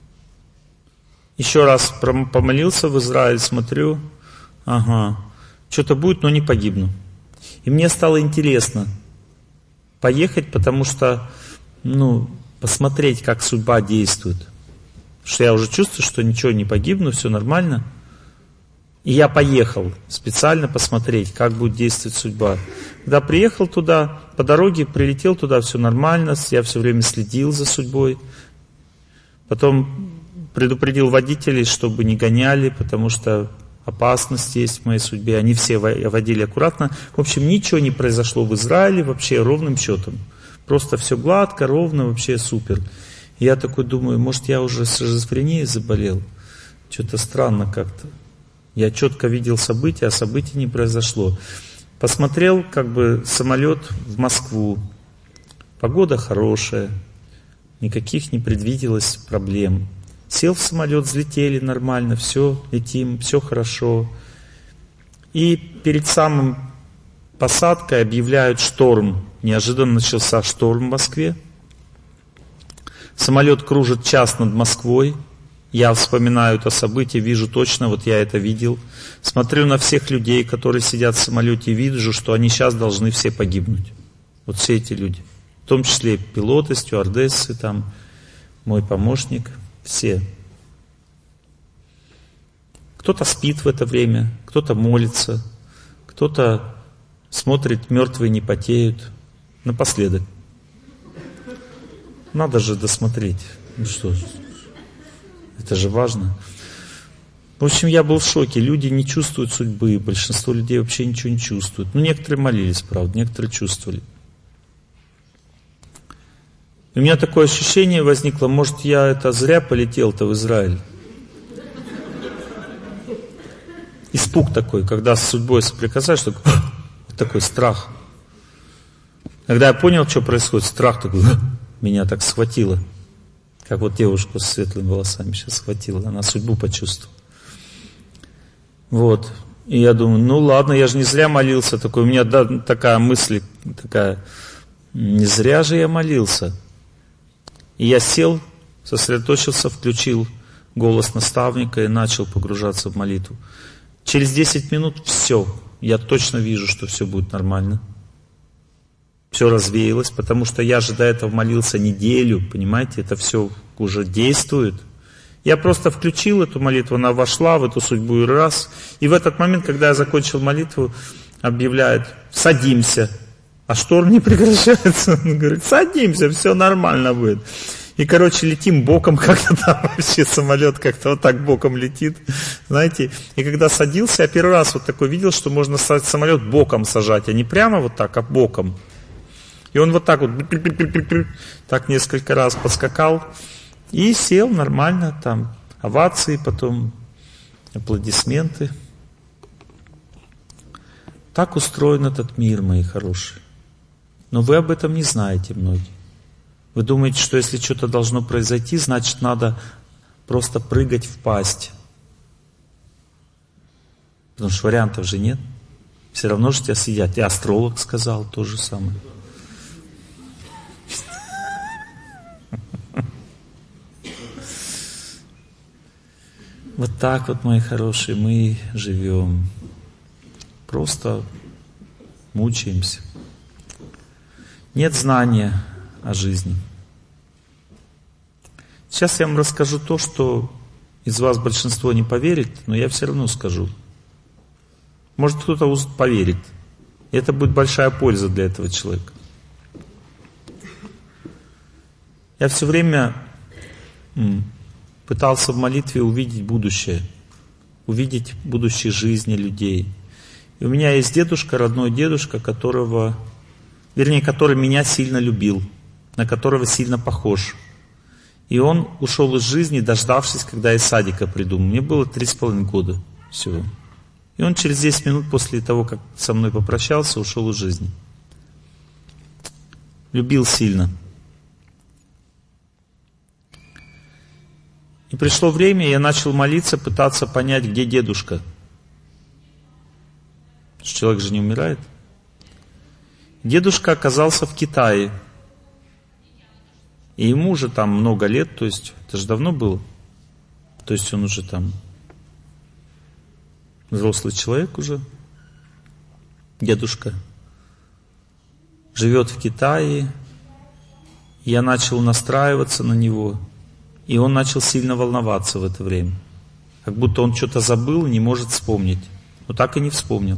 Еще раз помолился в Израиль, смотрю, ага, что-то будет, но не погибну. И мне стало интересно поехать, потому что, ну, посмотреть, как судьба действует. Потому что я уже чувствую, что ничего не погибну, все нормально. И я поехал специально посмотреть, как будет действовать судьба. Когда приехал туда, по дороге прилетел туда, все нормально, я все время следил за судьбой. Потом предупредил водителей, чтобы не гоняли, потому что опасность есть в моей судьбе. Они все водили аккуратно. В общем, ничего не произошло в Израиле вообще ровным счетом. Просто все гладко, ровно, вообще супер. И я такой думаю, может, я уже с шизофренией заболел? Что-то странно как-то. Я четко видел события, а событий не произошло. Посмотрел, как бы, самолет в Москву. Погода хорошая. Никаких не предвиделось проблем. Сел в самолет, взлетели нормально, все, летим, все хорошо. И перед самым посадкой объявляют шторм. Неожиданно начался шторм в Москве. Самолет кружит час над Москвой. Я вспоминаю это событие, вижу точно, вот я это видел. Смотрю на всех людей, которые сидят в самолете, и вижу, что они сейчас должны все погибнуть. Вот все эти люди. В том числе пилоты, стюардессы, там, мой помощник. Все. Кто-то спит в это время, кто-то молится, кто-то смотрит, мертвые не потеют. Напоследок. Надо же досмотреть. Ну что, это же важно. В общем, я был в шоке. Люди не чувствуют судьбы. Большинство людей вообще ничего не чувствуют. Ну, некоторые молились, правда, некоторые чувствовали. И у меня такое ощущение возникло, может, я это зря полетел-то в Израиль. Испуг такой, когда с судьбой соприкасаешь, такой, такой страх. Когда я понял, что происходит, страх такой, меня так схватило. Как вот девушку с светлыми волосами сейчас схватила, она судьбу почувствовала. Вот. И я думаю, ну ладно, я же не зря молился. Такой, у меня да, такая мысль, такая, не зря же я молился. И я сел, сосредоточился, включил голос наставника и начал погружаться в молитву. Через десять минут все, я точно вижу, что все будет нормально. Все развеялось, потому что я же до этого молился неделю, понимаете, это все уже действует. Я просто включил эту молитву, она вошла в эту судьбу и раз. И в этот момент, когда я закончил молитву, объявляет, садимся. А шторм не прекращается. Он говорит, садимся, все нормально будет. И, короче, летим боком как-то там, вообще самолет как-то вот так боком летит, знаете. И когда садился, я первый раз вот такой видел, что можно самолет боком сажать, а не прямо вот так, а боком. И он вот так вот, так несколько раз поскакал и сел нормально, там овации, потом аплодисменты. Так устроен этот мир, мои хорошие. Но вы об этом не знаете, многие. Вы думаете, что если что-то должно произойти, значит надо просто прыгать в пасть. Потому что вариантов же нет. Все равно же тебя съедят. И астролог сказал то же самое. Вот так вот, мои хорошие, мы живем. Просто мучаемся. Нет знания о жизни. Сейчас я вам расскажу то, что из вас большинство не поверит, но я все равно скажу. Может, кто-то поверит. И это будет большая польза для этого человека. Я все время пытался в молитве увидеть будущее, увидеть будущее жизни людей. И у меня есть дедушка, родной дедушка, которого, вернее, который меня сильно любил, на которого сильно похож. И он ушел из жизни, дождавшись, когда я из садика приду. Мне было три с половиной года всего. И он через десять минут после того, как со мной попрощался, ушел из жизни. Любил сильно. И пришло время, я начал молиться, пытаться понять, где дедушка. Человек же не умирает. Дедушка оказался в Китае. И ему уже там много лет, то есть это же давно было. То есть он уже там взрослый человек уже. Дедушка живет в Китае. Я начал настраиваться на него. И он начал сильно волноваться в это время. Как будто он что-то забыл и не может вспомнить. Но так и не вспомнил.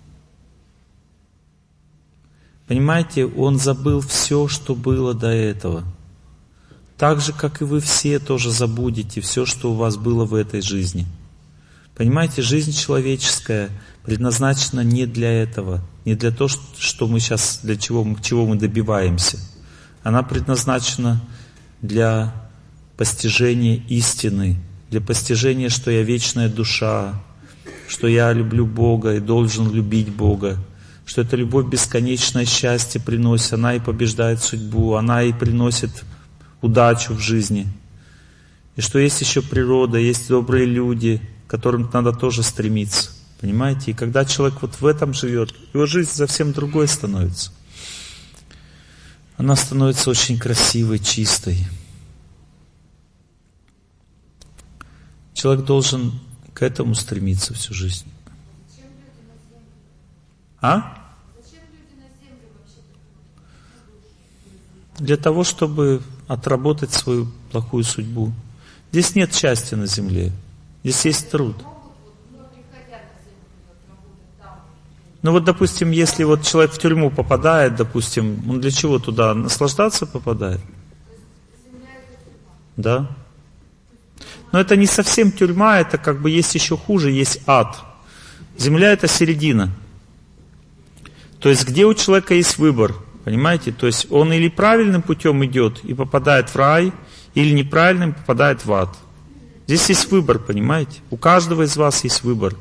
Понимаете, он забыл все, что было до этого. Так же, как и вы все тоже забудете все, что у вас было в этой жизни. Понимаете, жизнь человеческая предназначена не для этого, не для того, что мы сейчас, для чего, чего мы добиваемся. Она предназначена для постижения истины, для постижения, что я вечная душа, что я люблю Бога и должен любить Бога, что эта любовь бесконечное счастье приносит, она и побеждает судьбу, она и приносит удачу в жизни. И что есть еще природа, есть добрые люди, к которым надо тоже стремиться. Понимаете? И когда человек вот в этом живет, его жизнь совсем другой становится. Она становится очень красивой, чистой. Человек должен к этому стремиться всю жизнь. А? Для того, чтобы отработать свою плохую судьбу. Здесь нет счастья на земле. Здесь есть труд. Ну вот, допустим, если вот человек в тюрьму попадает, допустим, он для чего туда? Наслаждаться попадает? Да. Но это не совсем тюрьма, это как бы есть еще хуже, есть ад. Земля — это середина. То есть где у человека есть выбор? Понимаете? То есть он или правильным путем идет и попадает в рай, или неправильным попадает в ад. Здесь есть выбор, понимаете? У каждого из вас есть выбор.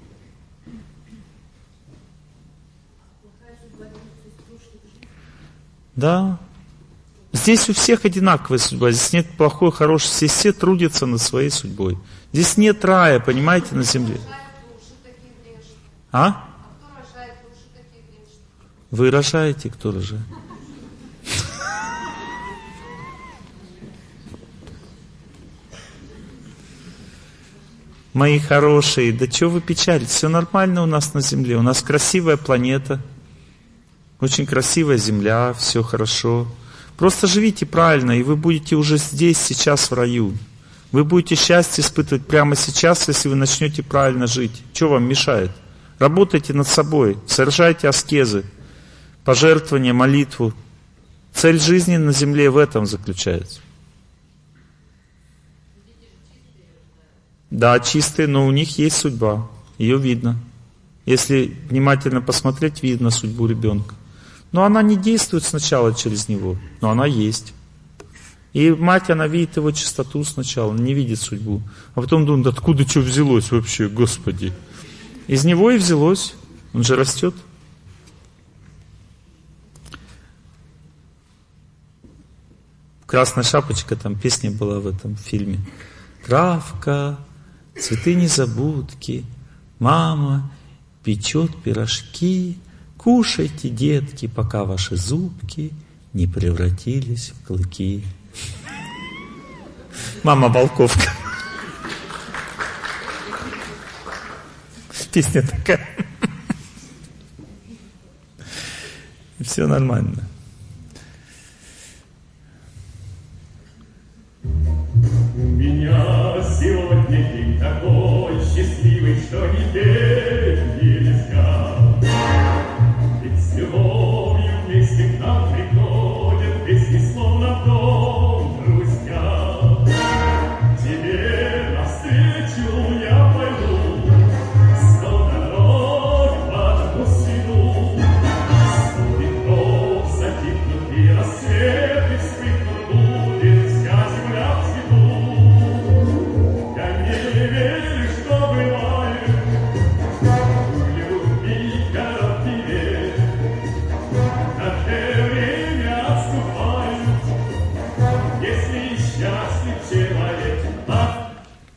Да. Здесь у всех одинаковая судьба. Здесь нет плохой, хорошей. Здесь все трудятся над своей судьбой. Здесь нет рая, понимаете, на земле. А? Вы рожаете, кто рожает? Мои хорошие, да чего вы печалитесь? Все нормально у нас на земле. У нас красивая планета. Очень красивая земля, все хорошо. Просто живите правильно, и вы будете уже здесь, сейчас в раю. Вы будете счастье испытывать прямо сейчас, если вы начнете правильно жить. Что вам мешает? Работайте над собой, совершайте аскезы, пожертвования, молитву. Цель жизни на земле в этом заключается. Да, чистые, но у них есть судьба. Ее видно. Если внимательно посмотреть, видно судьбу ребенка. Но она не действует сначала через него, но она есть. И мать, она видит его чистоту сначала, не видит судьбу. А потом думает, откуда что взялось вообще, Господи. Из него и взялось. Он же растет. «Красная шапочка», там песня была в этом фильме. Травка, цветы незабудки, мама печет пирожки. Кушайте, детки, пока ваши зубки не превратились в клыки. Мама Волковка. Песня такая. Все нормально. У меня сегодня день такой счастливый, что не петь нельзя. Ведь с любовью вместе к нам приходят песни, словно дом грустя. Тебе навстречу я пойду, сто дорог по одну сведу. Сто веков затихнут и рассветы вспыхнут, будет вся земля в цвету. Я не верю, что бывает у любви коротливее. Наше время отступает, если счастлив человек. А?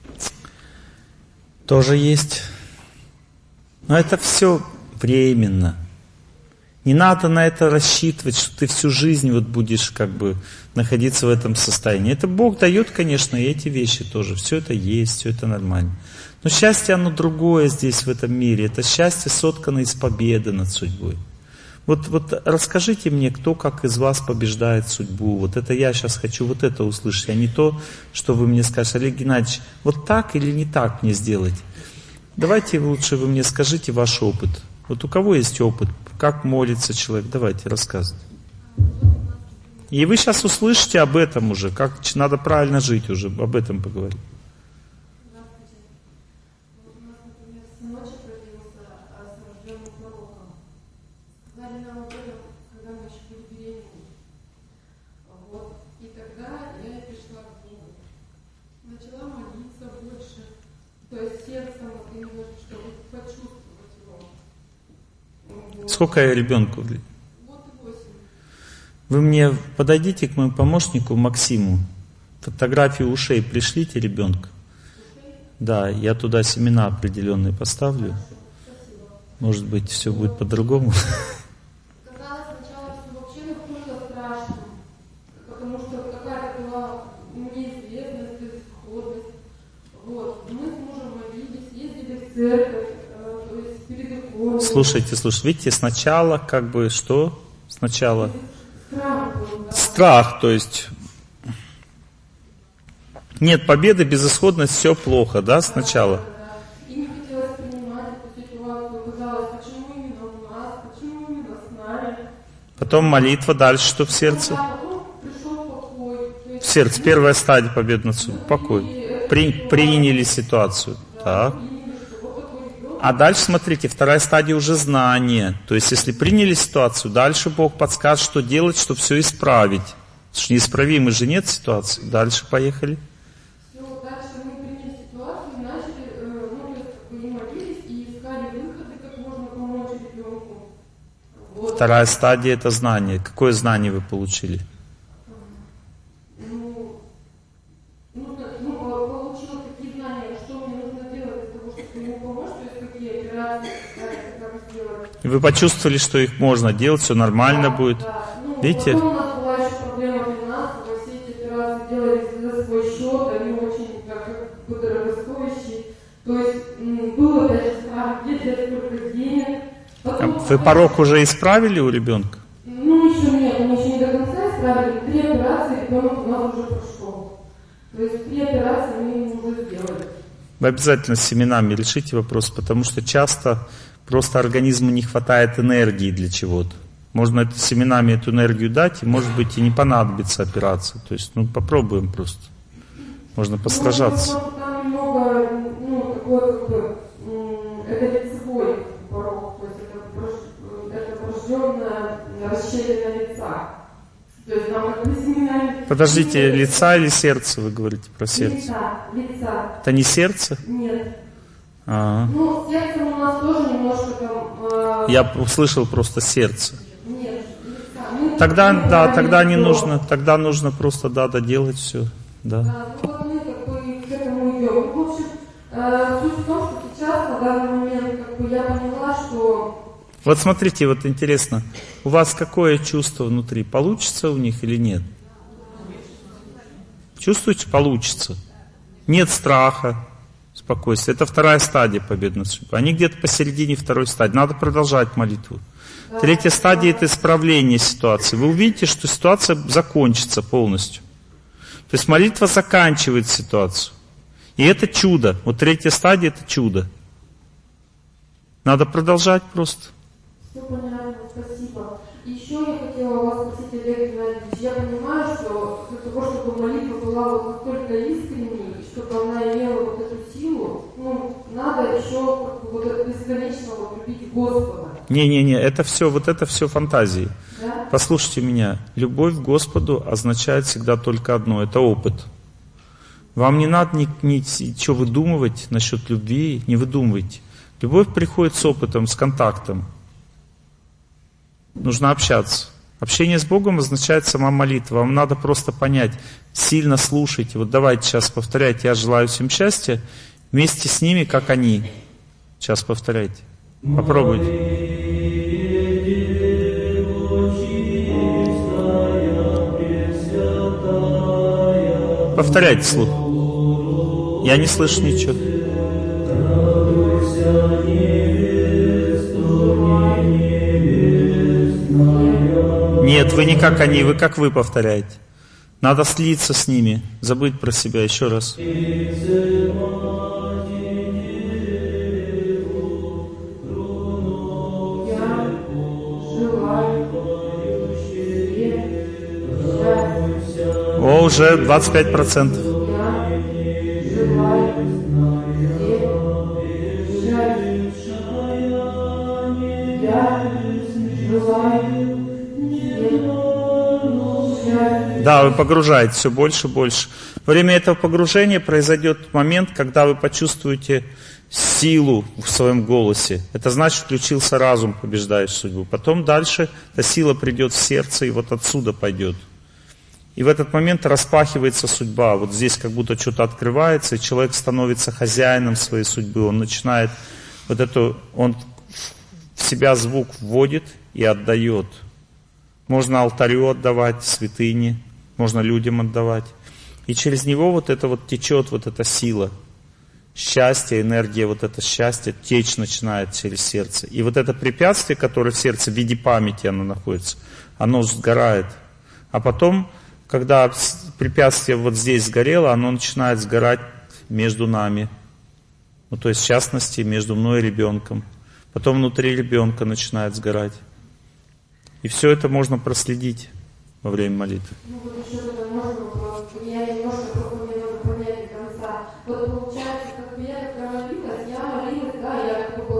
Тоже есть. Но это все временно. Не надо на это рассчитывать, что ты всю жизнь вот будешь как бы находиться в этом состоянии. Это Бог дает, конечно, и эти вещи тоже. Все это есть, все это нормально. Но счастье, оно другое здесь, в этом мире. Это счастье соткано из победы над судьбой. Вот, вот расскажите мне, кто как из вас побеждает судьбу. Вот это я сейчас хочу вот это услышать, а не то, что вы мне скажете: Олег Геннадьевич, вот так или не так мне сделать? Давайте лучше вы мне скажите ваш опыт. Вот у кого есть опыт? Как молится человек? Давайте, рассказывайте. И вы сейчас услышите об этом уже, как надо правильно жить уже, об этом поговорим. Сколько я ребенку? Вы мне подойдите к моему помощнику Максиму. Фотографию ушей пришлите ребенка. Да, я туда семена определенные поставлю. Может быть, все будет по-другому. Казалось сначала, что вообще находится страшно, потому что какая-то была неизвестность, безысходность. Вот. Мы с мужем молились, ездили в церковь, э, то есть перед иконой. Слушайте, слушайте, видите, сначала как бы что? Сначала Страх был, да. страх, то есть нет победы, безысходность, все плохо, да, сначала? И не хотелось принимать эту ситуацию. Казалось, почему именно у нас, почему именно с нами. Потом молитва, дальше что в сердце? Да, потом пришел покой. То есть В сердце, первая стадия победы над судьбой, покой. При, приняли ситуацию. Так. приняли, что вот такой ребенок А дальше, смотрите, вторая стадия уже знания. То есть, если приняли ситуацию, дальше Бог подскажет, что делать, чтобы все исправить. Потому что неисправимой же нет ситуации. Дальше поехали. Все, дальше мы приняли ситуацию, начали, ну, то есть, как бы, молились и искали выходы, как можно помочь ребенку. Вот. Вторая стадия — это знание. Какое знание вы получили? Ну, ну, ну, получила такие знания, что мне нужно делать для того, чтобы ему помочь, то есть какие операции, как сделать. Вы почувствовали, что их можно делать, все нормально Да, будет. да. Ну, Видите? Потом у нас была еще проблема финансовая, все эти операции делались за свой счет, они очень как, как бы дорогостоящие. То есть м, было даже страх, где взять сколько денег. Потом, Вы порог уже исправили у ребенка? Ну, еще нет, мы еще не до конца исправили. Три операции ребенок у нас уже прошел. То есть три операции мы ему уже сделали. Вы обязательно с семенами решите вопрос, потому что часто просто организму не хватает энергии для чего-то. Можно это семенами эту энергию дать, и, может быть, и не понадобится операция. То есть, ну, попробуем просто. Можно постраждаться. Ну, там немного, ну, такой, как бы, это лицевой порог, то есть это, это врожденная расщелина лица. То есть там как бы семенами... Подождите, лица или сердце, вы говорите про сердце? Лица, лица. Это не сердце? Нет. А-а. Ну, с сердцем у нас тоже немножко там... Э... Я услышал просто сердце. Нет, лица. Мы Тогда, мы да, тогда не все. нужно, тогда нужно просто, да, доделать все. Да. Да, ну вот мы как бы к этому идем. Ну, в общем, э, суть в том, что сейчас, на данный момент, как бы я поняла, что... Вот смотрите, вот интересно, у вас какое чувство внутри? Получится у них или нет? Чувствуете? Получится. Нет страха, спокойствия. Это вторая стадия победы над судьбой. Они где-то посередине второй стадии. Надо продолжать молитву. Третья стадия — это исправление ситуации. Вы увидите, что ситуация закончится полностью. То есть молитва заканчивает ситуацию. И это чудо. Вот третья стадия — это чудо. Надо продолжать просто. Все понятно, спасибо. Еще я хотела вас спросить, Олег Геннадьевич, я понимаю, что для того, чтобы молитва была вот настолько искренней, чтобы она имела вот эту силу, ну, надо еще как бы, вот это бесконечно вот, любить Господа. Не-не-не, это все, вот это все фантазии. Да? Послушайте меня, любовь к Господу означает всегда только одно, это опыт. Вам не надо ни, ни, ничего выдумывать насчет любви, не выдумывайте. Любовь приходит с опытом, с контактом. Нужно общаться. Общение с Богом означает сама молитва. Вам надо просто понять, сильно слушайте. Вот давайте сейчас повторяйте: я желаю всем счастья. Вместе с ними, как они. Сейчас повторяйте. Попробуйте. Повторяйте вслух. Я не слышу ничего. Нет, вы не как они, вы как вы повторяете. Надо слиться с ними, забыть про себя еще раз. О, уже двадцать пять процентов. Да, вы погружаете все больше и больше. Во время этого погружения произойдет момент, когда вы почувствуете силу в своем голосе. Это значит, включился разум, побеждаешь судьбу. Потом дальше эта сила придет в сердце и вот отсюда пойдет. И в этот момент распахивается судьба. Вот здесь как будто что-то открывается, и человек становится хозяином своей судьбы. Он начинает вот эту, он в себя звук вводит и отдает. Можно алтарю отдавать, святыне, можно людям отдавать. И через него вот это вот течет вот эта сила. Счастье, энергия, вот это счастье течь начинает через сердце. И вот это препятствие, которое в сердце в виде памяти оно находится, оно сгорает. А потом, когда препятствие вот здесь сгорело, оно начинает сгорать между нами. Ну, то есть, в частности, между мной и ребенком. Потом внутри ребенка начинает сгорать. И все это можно проследить во время молитвы. Ну, вот еще тогда можно вопрос. Я немножко просто мне надо понять до конца. Вот получается, как бы я когда молилась, я молилась, да, я как бы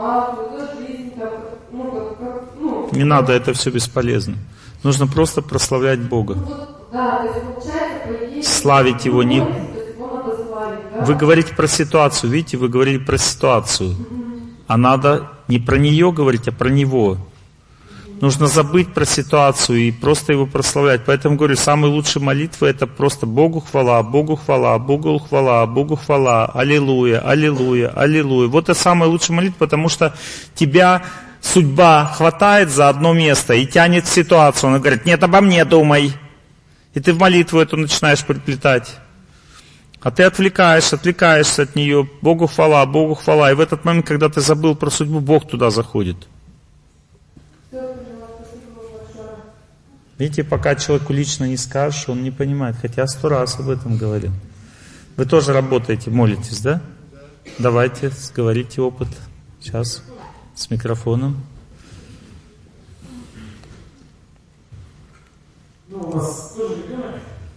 зарплату, за жизнь, там, ну, как, как, ну... Не надо, это все бесполезно. Нужно просто прославлять Бога. Ну, вот, да, то есть получается, по идее... Славить Его не... То есть его надо славить, да? Вы говорите про ситуацию, видите, вы говорили про ситуацию. А надо не про нее говорить, а про Него. Нужно забыть про ситуацию и просто Его прославлять. Поэтому говорю, самые лучшие молитвы это просто Богу хвала, Богу хвала, Богу хвала, Богу хвала, аллилуйя, аллилуйя, аллилуйя. Вот это самая лучшая молитва, потому что тебя судьба хватает за одно место и тянет в ситуацию. Она говорит, нет, обо мне думай. И ты в молитву эту начинаешь приплетать. А ты отвлекаешься, отвлекаешься от нее. Богу хвала, Богу хвала. И в этот момент, когда ты забыл про судьбу, Бог туда заходит. Видите, пока человеку лично не скажешь, он не понимает. Хотя сто раз об этом говорил. Вы тоже работаете, молитесь, да? Давайте, говорите опыт. Сейчас, с микрофоном. Ну, у нас тоже ребенок.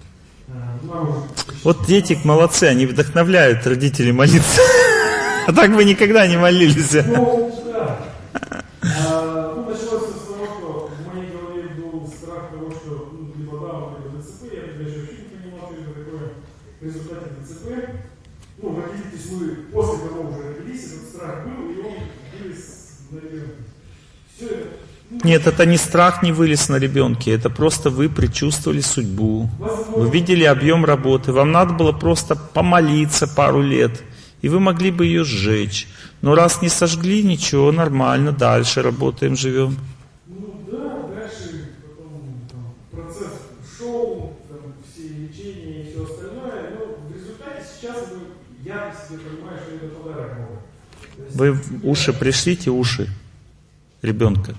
Вот дети молодцы, они вдохновляют родителей молиться. А так вы никогда не молились. Ну, да. А, ну, началось с того, что в моей голове был страх того, что ну, либо да, либо ДЦП, я тогда еще вообще не понимал, что это такое. В результате ДЦП, ну, родились мы, после того уже родились, этот страх был, и он вылез на ребенка. Все это. Нет, это не страх не вылез на ребенке, это просто вы предчувствовали судьбу. Вы видели объем работы, вам надо было просто помолиться пару лет, и вы могли бы ее сжечь. Но раз не сожгли, ничего, нормально, дальше работаем, живем. Ну да, дальше потом там, процесс шоу, там, все лечения и все остальное, но в результате сейчас я себе понимаю, что это подарок Бога. Вы в уши пришлите, уши ребенка.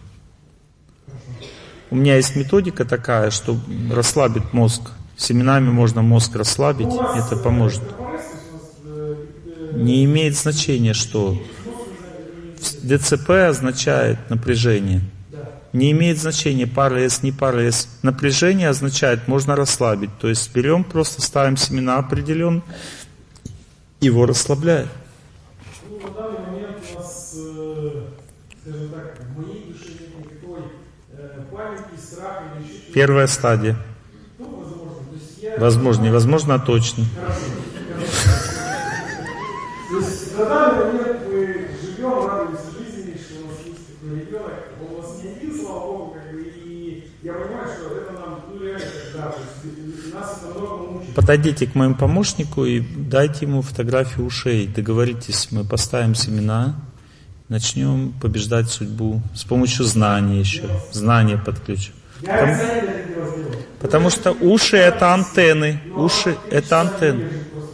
У меня есть методика такая, что расслабит мозг. Семенами можно мозг расслабить, это поможет. Не имеет значения, что ДЦП означает напряжение. Не имеет значения, пара С, не пара С. Напряжение означает, можно расслабить. То есть берем, просто ставим семена определенно, его расслабляет. Ну, на данный момент у нас, скажем так, в моей душе нет никакой паники, страха или еще чего-то. Первая стадия. Ну, возможно. То есть я... Возможно, невозможно, а точно. Хорошо. То есть на данный момент мы живем, радуемся жизни, что у нас есть такой ребенок. Он у нас не один, слава Богу, как бы, и я понимаю, что это нам, ну реально, да, то есть нас это многому мучает. Подойдите к моему помощнику и дайте ему фотографию ушей. Договоритесь, мы поставим семена, начнем побеждать судьбу с помощью знания еще. Знания подключим. Потому, потому что уши это антенны. Уши это антенны.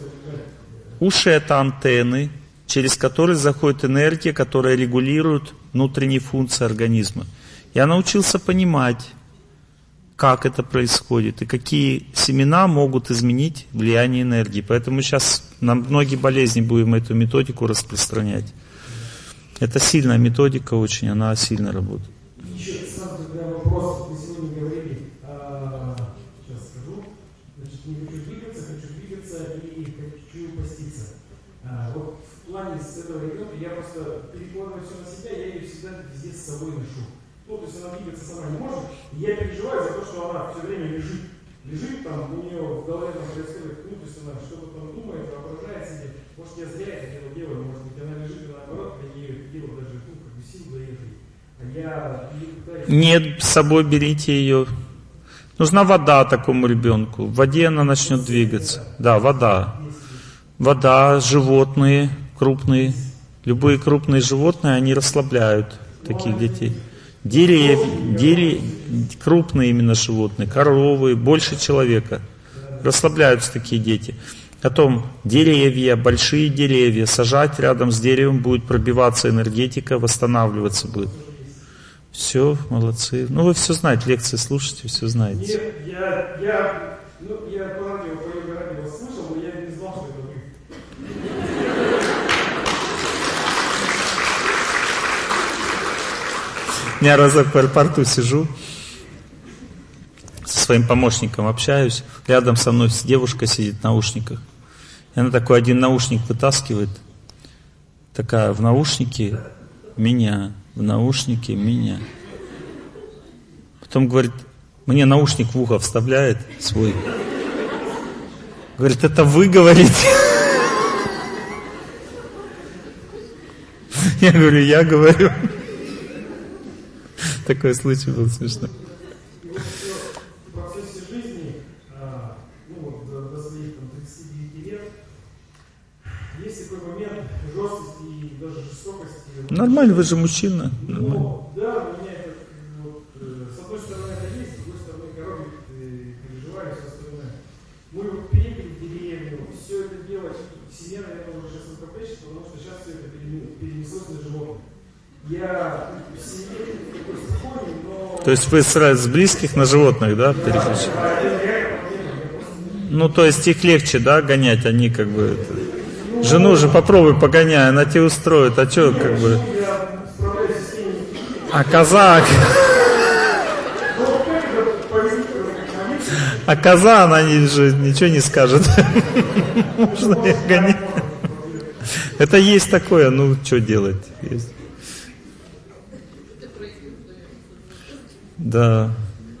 Уши это антенны, через которые заходит энергия, которая регулирует внутренние функции организма. Я научился понимать, как это происходит и какие семена могут изменить влияние энергии. Поэтому сейчас на многие болезни будем эту методику распространять. Это сильная методика очень, она сильно работает. Еще сам тогда вопрос, вы сегодня говорили, а, сейчас скажу, значит, не хочу двигаться, хочу двигаться и хочу поститься. А, вот в плане с этого ребенка я просто перекладываю все на себя, я ее всегда везде с собой ношу. Ну, то есть она двигаться сама не может, и я переживаю за то, что она все время лежит. Лежит там, у нее в голове там происходит, ну, то есть она что-то там думает, воображает себе. Может, я зря это дело делаю, может быть, она лежит, и наоборот, я не делаю даже, ну, как бы сил доехать. А я не пытаюсь... Нет, с собой берите ее. Нужна вода такому ребенку. В воде она начнет двигаться. Да, вода. Вода, животные, крупные. Любые крупные животные, они расслабляют таких детей. Деревья, деревья, крупные именно животные, коровы, больше человека. Расслабляются такие дети. Потом деревья, большие деревья, сажать рядом с деревом, будет пробиваться энергетика, восстанавливаться будет. Все, молодцы. Ну вы все знаете, лекции слушайте, все знаете. Нет, я, я, ну, я по радио, по йога-радио слышал, но я не знал, что это вы. Я разок в аэропорту сижу, со своим помощником общаюсь, рядом со мной девушка сидит в наушниках. И она такой один наушник вытаскивает, такая в наушнике, меня, в наушнике меня. Потом говорит, мне наушник в ухо вставляет свой. Говорит, это вы говорите? Я говорю, я говорю. Такой случай был смешной. В процессе жизни, ну вот до своих тридцати девяти лет, есть такой момент жесткости и даже жестокости. Нормально, вы же мужчина. Нормально. Но, да, у меня это, вот, с одной стороны это есть, с другой стороны коробит, переживали, все остальное. Мы вот переехали в деревню, все это делать, семья, наверное, уже сейчас накопляется, потому что сейчас все это перенеслось на животных. Я в семье такой спокойный, но... То есть вы сразу с близких на животных, да, переключили? Ну, то есть их легче, да, гонять, они как бы... Это... Жену же попробуй погоняй, она тебе устроит, а что, как бы... А коза... А коза, она же ничего не скажет. Можно ее гонять. Это есть такое, ну, что делать? Есть. Да.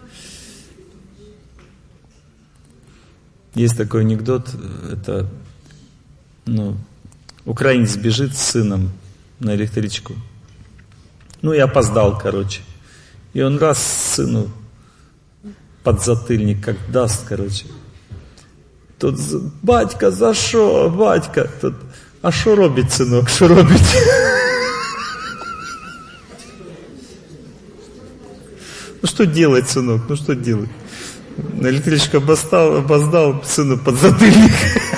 Есть такой анекдот, это, ну, украинец бежит с сыном на электричку. Ну, и опоздал, короче. И он раз сыну подзатыльник как даст, короче. Тут, батька, за шо, батька? Тут, а шо робить, сынок, шо робить? Ну что делать, сынок, ну что делать? На электричку опоздал, опоздал сыну подзатыльник.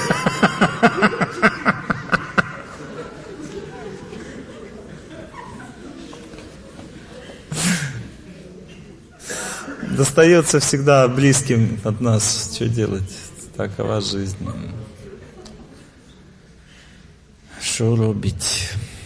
Достается всегда близким от нас, что делать? Такова жизнь. Что робить?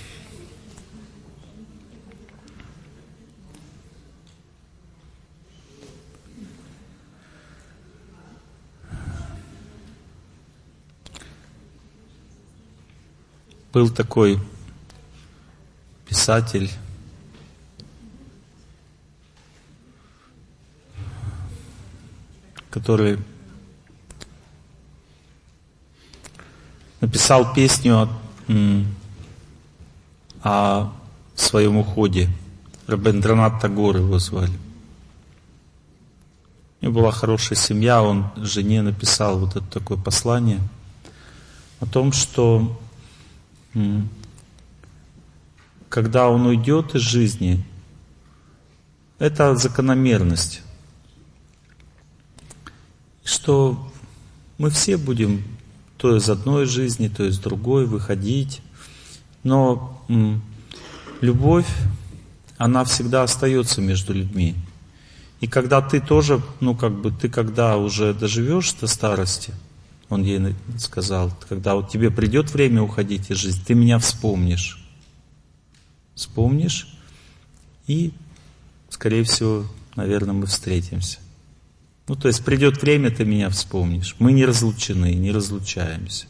Был такой писатель, который написал песню о, о своем уходе. Рабиндранат Тагор его звали. У него была хорошая семья, он жене написал вот это такое послание о том, что когда он уйдет из жизни, это закономерность. Что мы все будем то из одной жизни, то из другой выходить. Но м, любовь, она всегда остается между людьми. И когда ты тоже, ну как бы, ты когда уже доживешь до старости, он ей сказал, когда вот тебе придет время уходить из жизни, ты меня вспомнишь. Вспомнишь, и, скорее всего, наверное, мы встретимся. Ну, то есть придет время, ты меня вспомнишь. Мы не разлучены, не разлучаемся.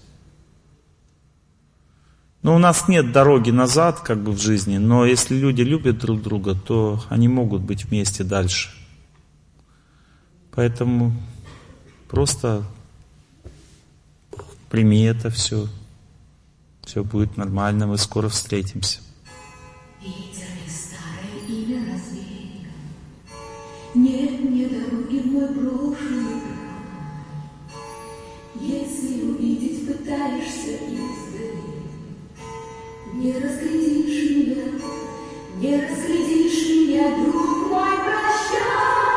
Но у нас нет дороги назад, как бы в жизни, но если люди любят друг друга, то они могут быть вместе дальше. Поэтому просто прими это все. Все будет нормально, мы скоро встретимся. Ветер не старое имя развеял. Нет мне дороги в мой брошенный край. Если увидеть пытаешься издали, не разглядишь меня, не разглядишь меня, друг мой, прощай.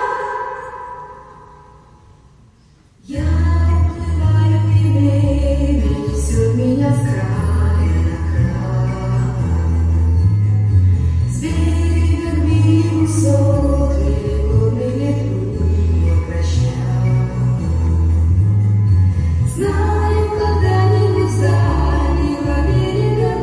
Я уплываю, и время несет меня с края на край. С берега к берегу сотни лунный ветру не прощай. Знаю, когда-нибудь с дальнего берега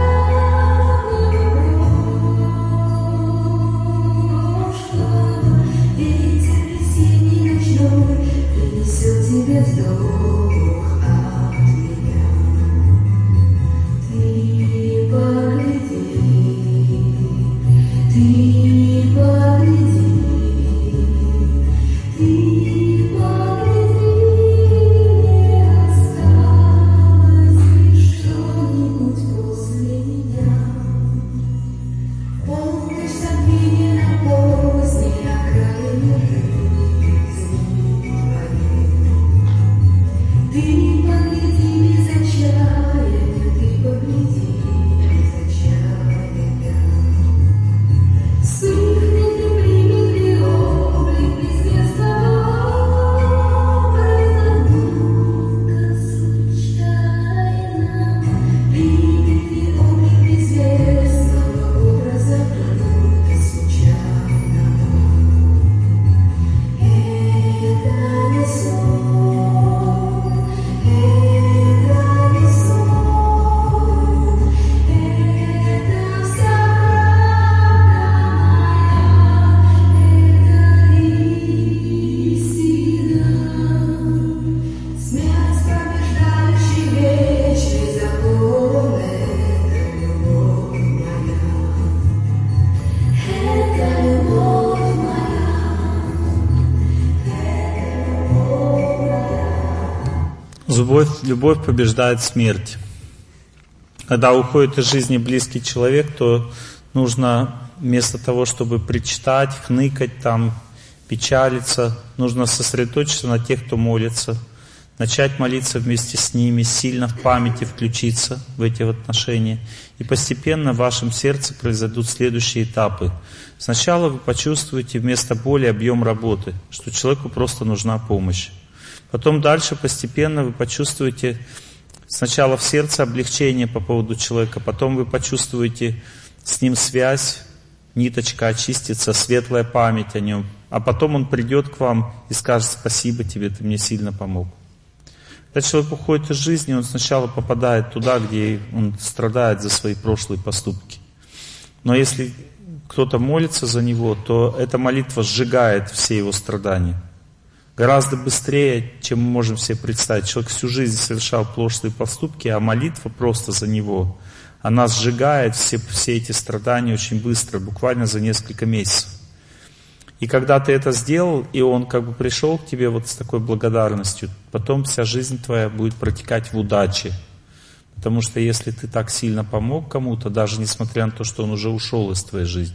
дорожка, ветер весенний ночной принесет тебе вздох от меня. Ты погляди, Любовь, любовь побеждает смерть. Когда уходит из жизни близкий человек, то нужно вместо того, чтобы причитать, хныкать, там, печалиться, нужно сосредоточиться на тех, кто молится, начать молиться вместе с ними, сильно в памяти включиться в эти отношения. И постепенно в вашем сердце произойдут следующие этапы. Сначала вы почувствуете вместо боли объем работы, что человеку просто нужна помощь. Потом дальше постепенно вы почувствуете сначала в сердце облегчение по поводу человека, потом вы почувствуете с ним связь, ниточка очистится, светлая память о нем. А потом он придет к вам и скажет: спасибо тебе, ты мне сильно помог. Когда человек уходит из жизни, он сначала попадает туда, где он страдает за свои прошлые поступки. Но если кто-то молится за него, то эта молитва сжигает все его страдания. Гораздо быстрее, чем мы можем себе представить. Человек всю жизнь совершал прошлые поступки, а молитва просто за него, она сжигает все, все эти страдания очень быстро, буквально за несколько месяцев. И когда ты это сделал, и он как бы пришел к тебе вот с такой благодарностью, потом вся жизнь твоя будет протекать в удаче. Потому что если ты так сильно помог кому-то, даже несмотря на то, что он уже ушел из твоей жизни,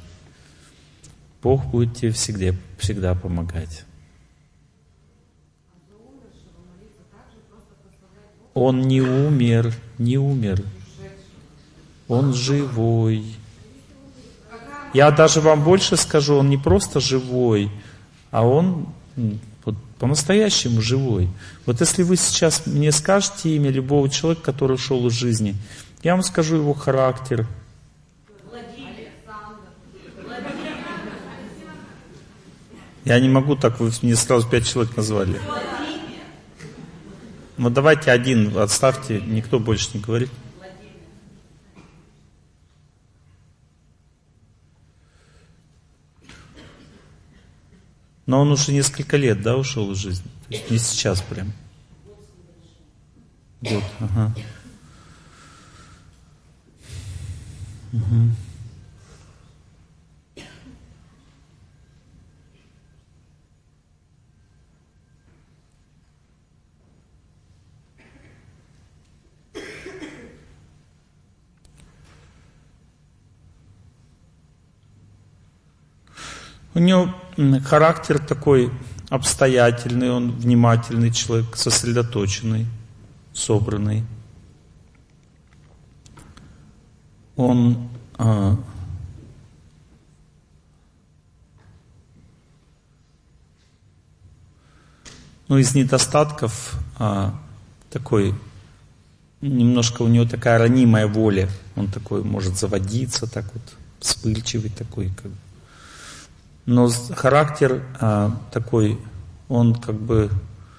Бог будет тебе всегда, всегда помогать. Он не умер, не умер. Он живой. Я даже вам больше скажу, он не просто живой, а он вот, по-настоящему живой. Вот если вы сейчас мне скажете имя любого человека, который ушел из жизни, я вам скажу его характер. Я не могу так, вы мне сразу пять человек назвали. Ну давайте один отставьте, никто больше не говорит. Но он уже несколько лет, да, ушел из жизни? То есть не сейчас прям. Год, ага. Угу. У него характер такой обстоятельный, он внимательный человек, сосредоточенный, собранный. Он а, ну, из недостатков а, такой, немножко у него такая ранимая воля. Он такой может заводиться, так вот, вспыльчивый такой, как бы. Но характер а, такой, он как бы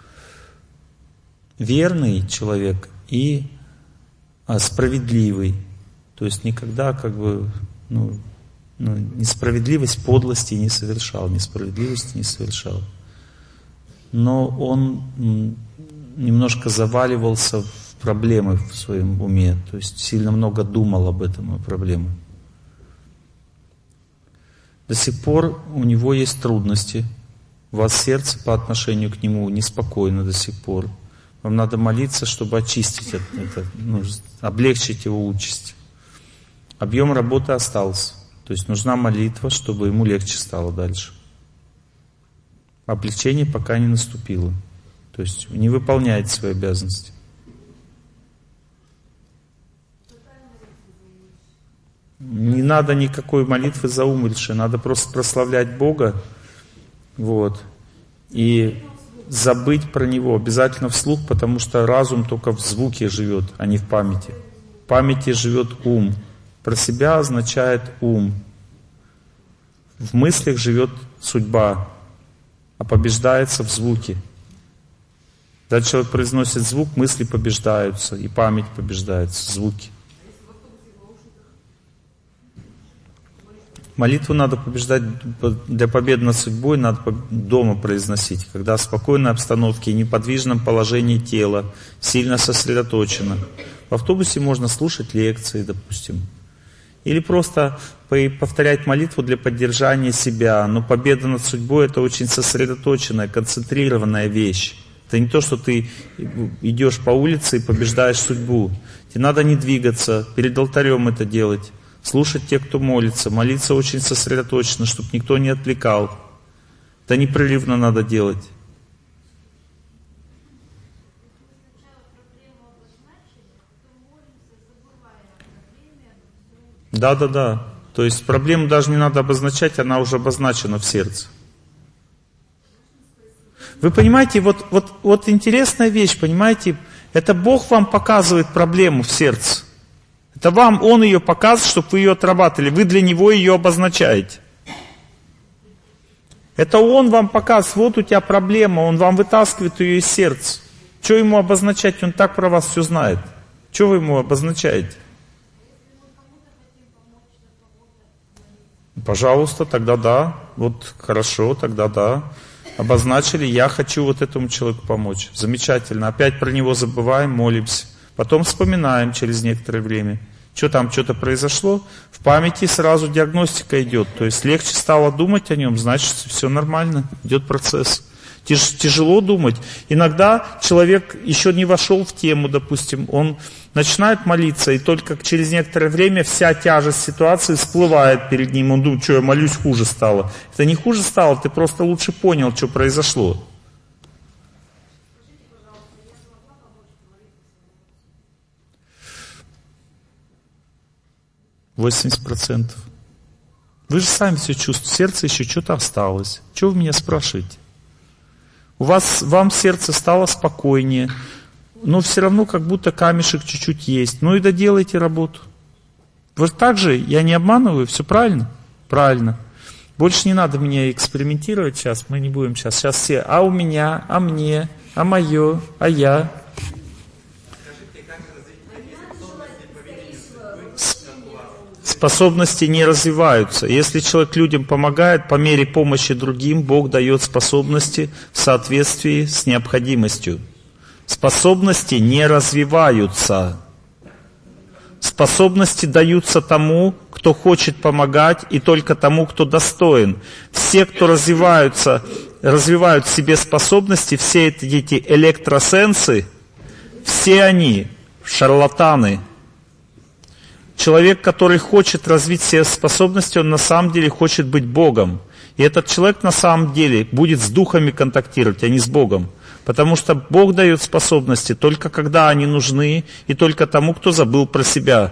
верный человек и а, справедливый. То есть никогда как бы ну, ну, несправедливость, подлости не совершал, несправедливости не совершал. Но он м, немножко заваливался в проблемы в своем уме, то есть сильно много думал об этом, о проблемах. До сих пор у него есть трудности. У вас сердце по отношению к нему неспокойно до сих пор. Вам надо молиться, чтобы очистить это, это ну, облегчить его участь. Объем работы остался. То есть нужна молитва, чтобы ему легче стало дальше. Облегчение пока не наступило. То есть не выполняет свои обязанности. Не надо никакой молитвы за умершее, надо просто прославлять Бога, вот, и забыть про Него, обязательно вслух, потому что разум только в звуке живет, а не в памяти. В памяти живет ум. Про себя означает ум. В мыслях живет судьба, а побеждается в звуке. Когда человек произносит звук, мысли побеждаются, и память побеждается, звуки. Молитву надо побеждать, для победы над судьбой надо дома произносить, когда в спокойной обстановке и неподвижном положении тела, сильно сосредоточено. В автобусе можно слушать лекции, допустим. Или просто повторять молитву для поддержания себя. Но победа над судьбой — это очень сосредоточенная, концентрированная вещь. Это не то, что ты идешь по улице и побеждаешь судьбу. Тебе надо не двигаться, перед алтарем это делать. Слушать тех, кто молится. Молиться очень сосредоточенно, чтобы никто не отвлекал. Это непрерывно надо делать. Да, да, да. То есть проблему даже не надо обозначать, она уже обозначена в сердце. Вы понимаете, вот, вот, вот интересная вещь, понимаете, это Бог вам показывает проблему в сердце. Это вам Он ее показывает, чтобы вы ее отрабатывали. Вы для Него ее обозначаете. Это Он вам показывает, вот у тебя проблема, Он вам вытаскивает ее из сердца. Что Ему обозначать? Он так про вас все знает. Что вы Ему обозначаете? Пожалуйста, тогда да. Вот хорошо, тогда да. Обозначили, я хочу вот этому человеку помочь. Замечательно. Опять про него забываем, молимся. Потом вспоминаем через некоторое время. Что там, что-то произошло. В памяти сразу диагностика идет. То есть легче стало думать о нем, значит все нормально. Идет процесс. Тяж, тяжело думать. Иногда человек еще не вошел в тему, допустим. Он начинает молиться, и только через некоторое время вся тяжесть ситуации всплывает перед ним. Он думает, что я молюсь, хуже стало. Это не хуже стало, ты просто лучше понял, что произошло. восемьдесят процентов. Вы же сами все чувствуете, в сердце еще что-то осталось. Чего вы меня спрашиваете? У вас, вам сердце стало спокойнее, но все равно как будто камешек чуть-чуть есть. Ну и доделайте работу. Вот так же, я не обманываю, все правильно? Правильно. Больше не надо меня экспериментировать сейчас, мы не будем сейчас. Сейчас все, а у меня, а мне, а мое, а я. Способности не развиваются. Если человек людям помогает, по мере помощи другим, Бог дает способности в соответствии с необходимостью. Способности не развиваются. Способности даются тому, кто хочет помогать, и только тому, кто достоин. Все, кто развиваются, развивают в себе способности, все эти электросенсы, все они шарлатаны. Человек, который хочет развить все способности, он на самом деле хочет быть Богом. И этот человек на самом деле будет с духами контактировать, а не с Богом. Потому что Бог дает способности только когда они нужны, и только тому, кто забыл про себя.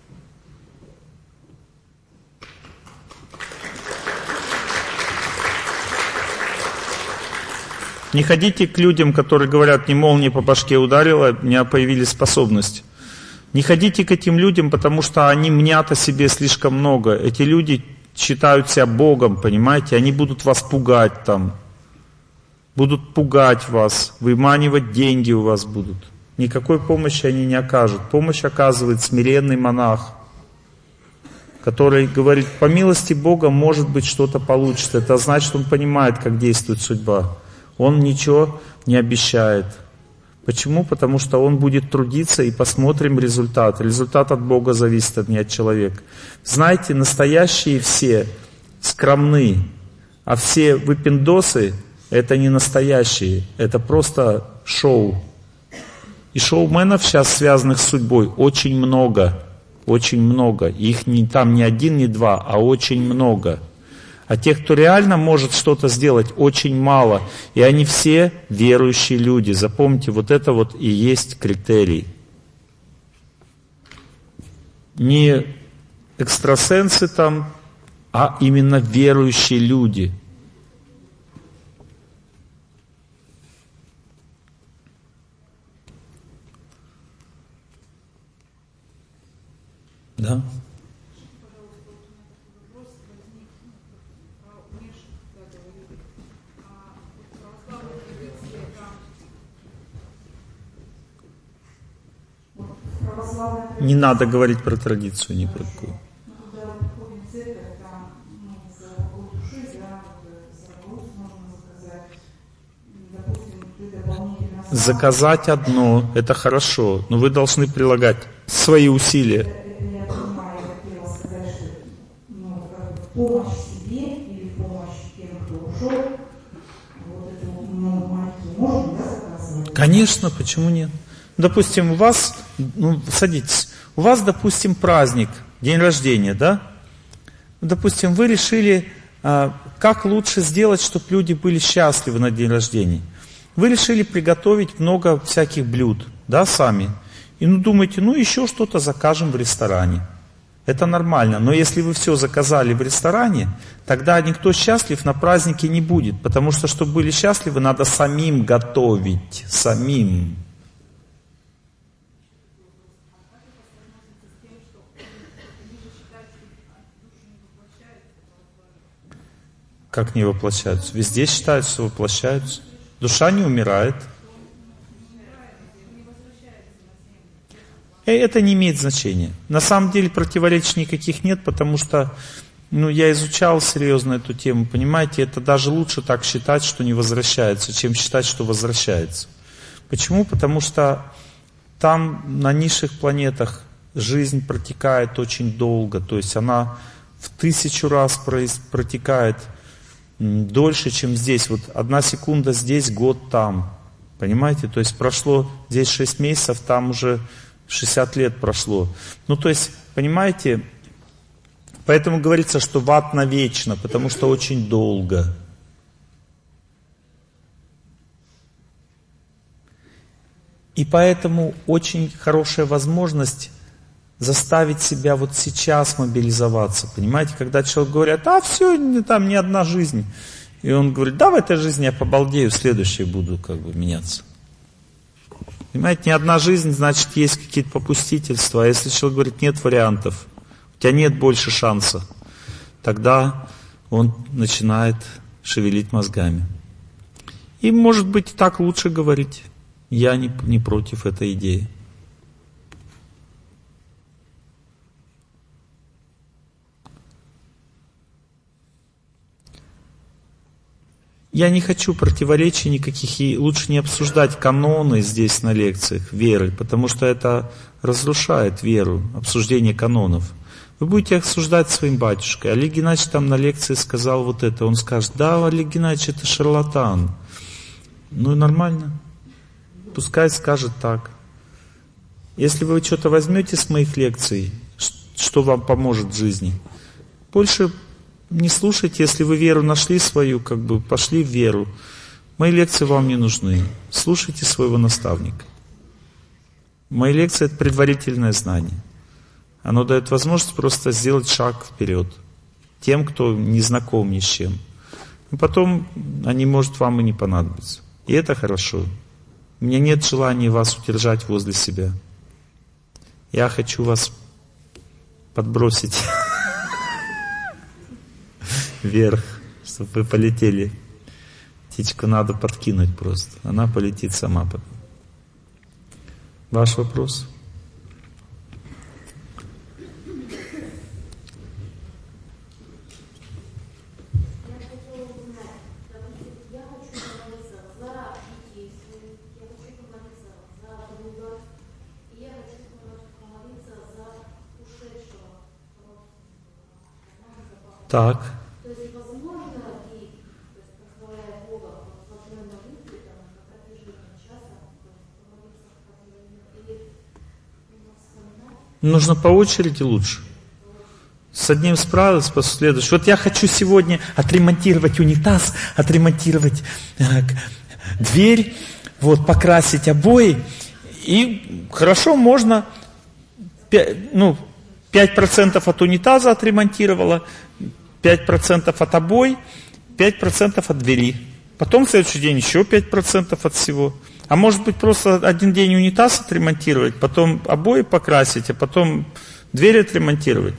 Не ходите к людям, которые говорят, не молния по башке ударила, у меня появились способности. Не ходите к этим людям, потому что они мнят о себе слишком много. Эти люди считают себя Богом, понимаете? Они будут вас пугать там. Будут пугать вас, выманивать деньги у вас будут. Никакой помощи они не окажут. Помощь оказывает смиренный монах, который говорит, по милости Бога, может быть, что-то получится. Это значит, он понимает, как действует судьба. Он ничего не обещает. Почему? Потому что он будет трудиться, и посмотрим результат. Результат от Бога зависит, а не от человека. Знаете, настоящие все скромны, а все выпендосы это не настоящие, это просто шоу. И шоуменов сейчас, связанных с судьбой, очень много, очень много. Их не, там не один, не два, а очень много. А тех, кто реально может что-то сделать, очень мало. И они все верующие люди. Запомните, вот это вот и есть критерий. Не экстрасенсы там, а именно верующие люди. Да? Не надо говорить про традицию, ни про какую. Заказать одно, это хорошо, но вы должны прилагать свои усилия. Помощь себе или помощь тем, кто ушел, вот эту молитву можно, да, заказывать? Конечно, почему нет? Допустим, у вас, ну, садитесь, у вас, допустим, праздник, день рождения, да? Допустим, вы решили, а, как лучше сделать, чтобы люди были счастливы на день рождения. Вы решили приготовить много всяких блюд, да, сами. И ну думаете, ну еще что-то закажем в ресторане. Это нормально, но если вы все заказали в ресторане, тогда никто счастлив на празднике не будет, потому что, чтобы были счастливы, надо самим готовить, самим. Как не воплощаются? Везде считают, что воплощаются. Душа не умирает. И это не имеет значения. На самом деле противоречий никаких нет, потому что ну, я изучал серьезно эту тему. Понимаете, это даже лучше так считать, что не возвращается, чем считать, что возвращается. Почему? Потому что там на низших планетах жизнь протекает очень долго. То есть она в тысячу раз протекает дольше, чем здесь. Вот одна секунда здесь, год там. Понимаете? То есть прошло здесь шесть месяцев, там уже шестьдесят лет прошло. Ну, то есть, понимаете, поэтому говорится, что в ад навечно, потому что очень долго. И поэтому очень хорошая возможность заставить себя вот сейчас мобилизоваться. Понимаете, когда человек говорит, а все, там не одна жизнь. И он говорит, да, в этой жизни я побалдею, в следующей буду как бы меняться. Понимаете, не одна жизнь, значит, есть какие-то попустительства. А если человек говорит, нет вариантов, у тебя нет больше шанса, тогда он начинает шевелить мозгами. И, может быть, так лучше говорить. Я не, не против этой идеи. Я не хочу противоречий никаких, и лучше не обсуждать каноны здесь на лекциях веры, потому что это разрушает веру, обсуждение канонов. Вы будете обсуждать своим батюшкой. Олег Геннадьевич там на лекции сказал вот это. Он скажет, да, Олег Геннадьевич, это шарлатан. Ну и нормально. Пускай скажет так. Если вы что-то возьмете с моих лекций, что вам поможет в жизни, больше не слушайте, если вы веру нашли свою, как бы пошли в веру. Мои лекции вам не нужны. Слушайте своего наставника. Мои лекции — это предварительное знание. Оно дает возможность просто сделать шаг вперед тем, кто не знаком ни с чем. И потом они, может, вам и не понадобятся. И это хорошо. У меня нет желания вас удержать возле себя. Я хочу вас подбросить вверх, чтобы вы полетели. Птичку надо подкинуть просто. Она полетит сама потом. Ваш вопрос? Так. То есть Нужно по очереди лучше. С одним справился, после следующего. Вот я хочу сегодня отремонтировать унитаз, отремонтировать э, дверь, вот, покрасить обои. И хорошо, можно, ну, пять процентов от унитаза отремонтировала, пять процентов от обои, пять процентов от двери. Потом в следующий день еще пять процентов от всего. А может быть просто один день унитаз отремонтировать, потом обои покрасить, а потом дверь отремонтировать.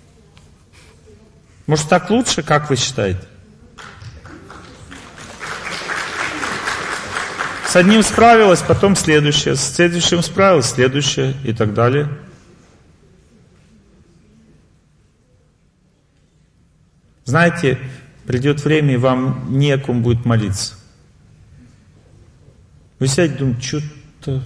Может так лучше, как вы считаете? С одним справилась, потом следующее, с следующим справилась, следующее и так далее. Знаете, придет время, и вам не о ком будет молиться. Вы сядете, думаете, что-то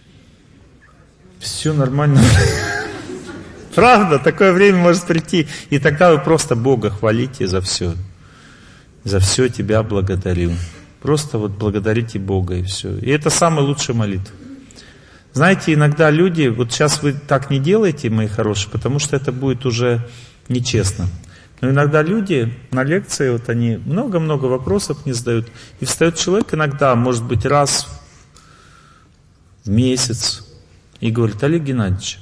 все нормально. Правда, такое время может прийти. И тогда вы просто Бога хвалите за все. За все тебя благодарю. Просто вот благодарите Бога и все. И это самая лучшая молитва. Знаете, иногда люди, вот сейчас вы так не делаете, мои хорошие, потому что это будет уже нечестно. Но иногда люди на лекции, вот они много-много вопросов не задают. И встает человек иногда, может быть, раз в месяц и говорит: Олег Геннадьевич,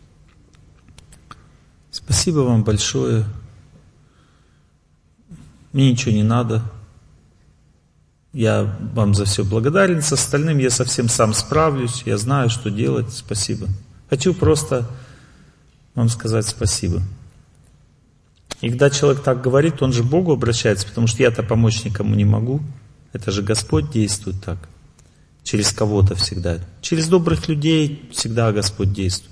спасибо вам большое. Мне ничего не надо. Я вам за все благодарен. С остальным я совсем сам справлюсь. Я знаю, что делать. Спасибо. Хочу просто вам сказать спасибо. И когда человек так говорит, он же к Богу обращается, потому что я-то помочь никому не могу. Это же Господь действует так. Через кого-то всегда. Через добрых людей всегда Господь действует.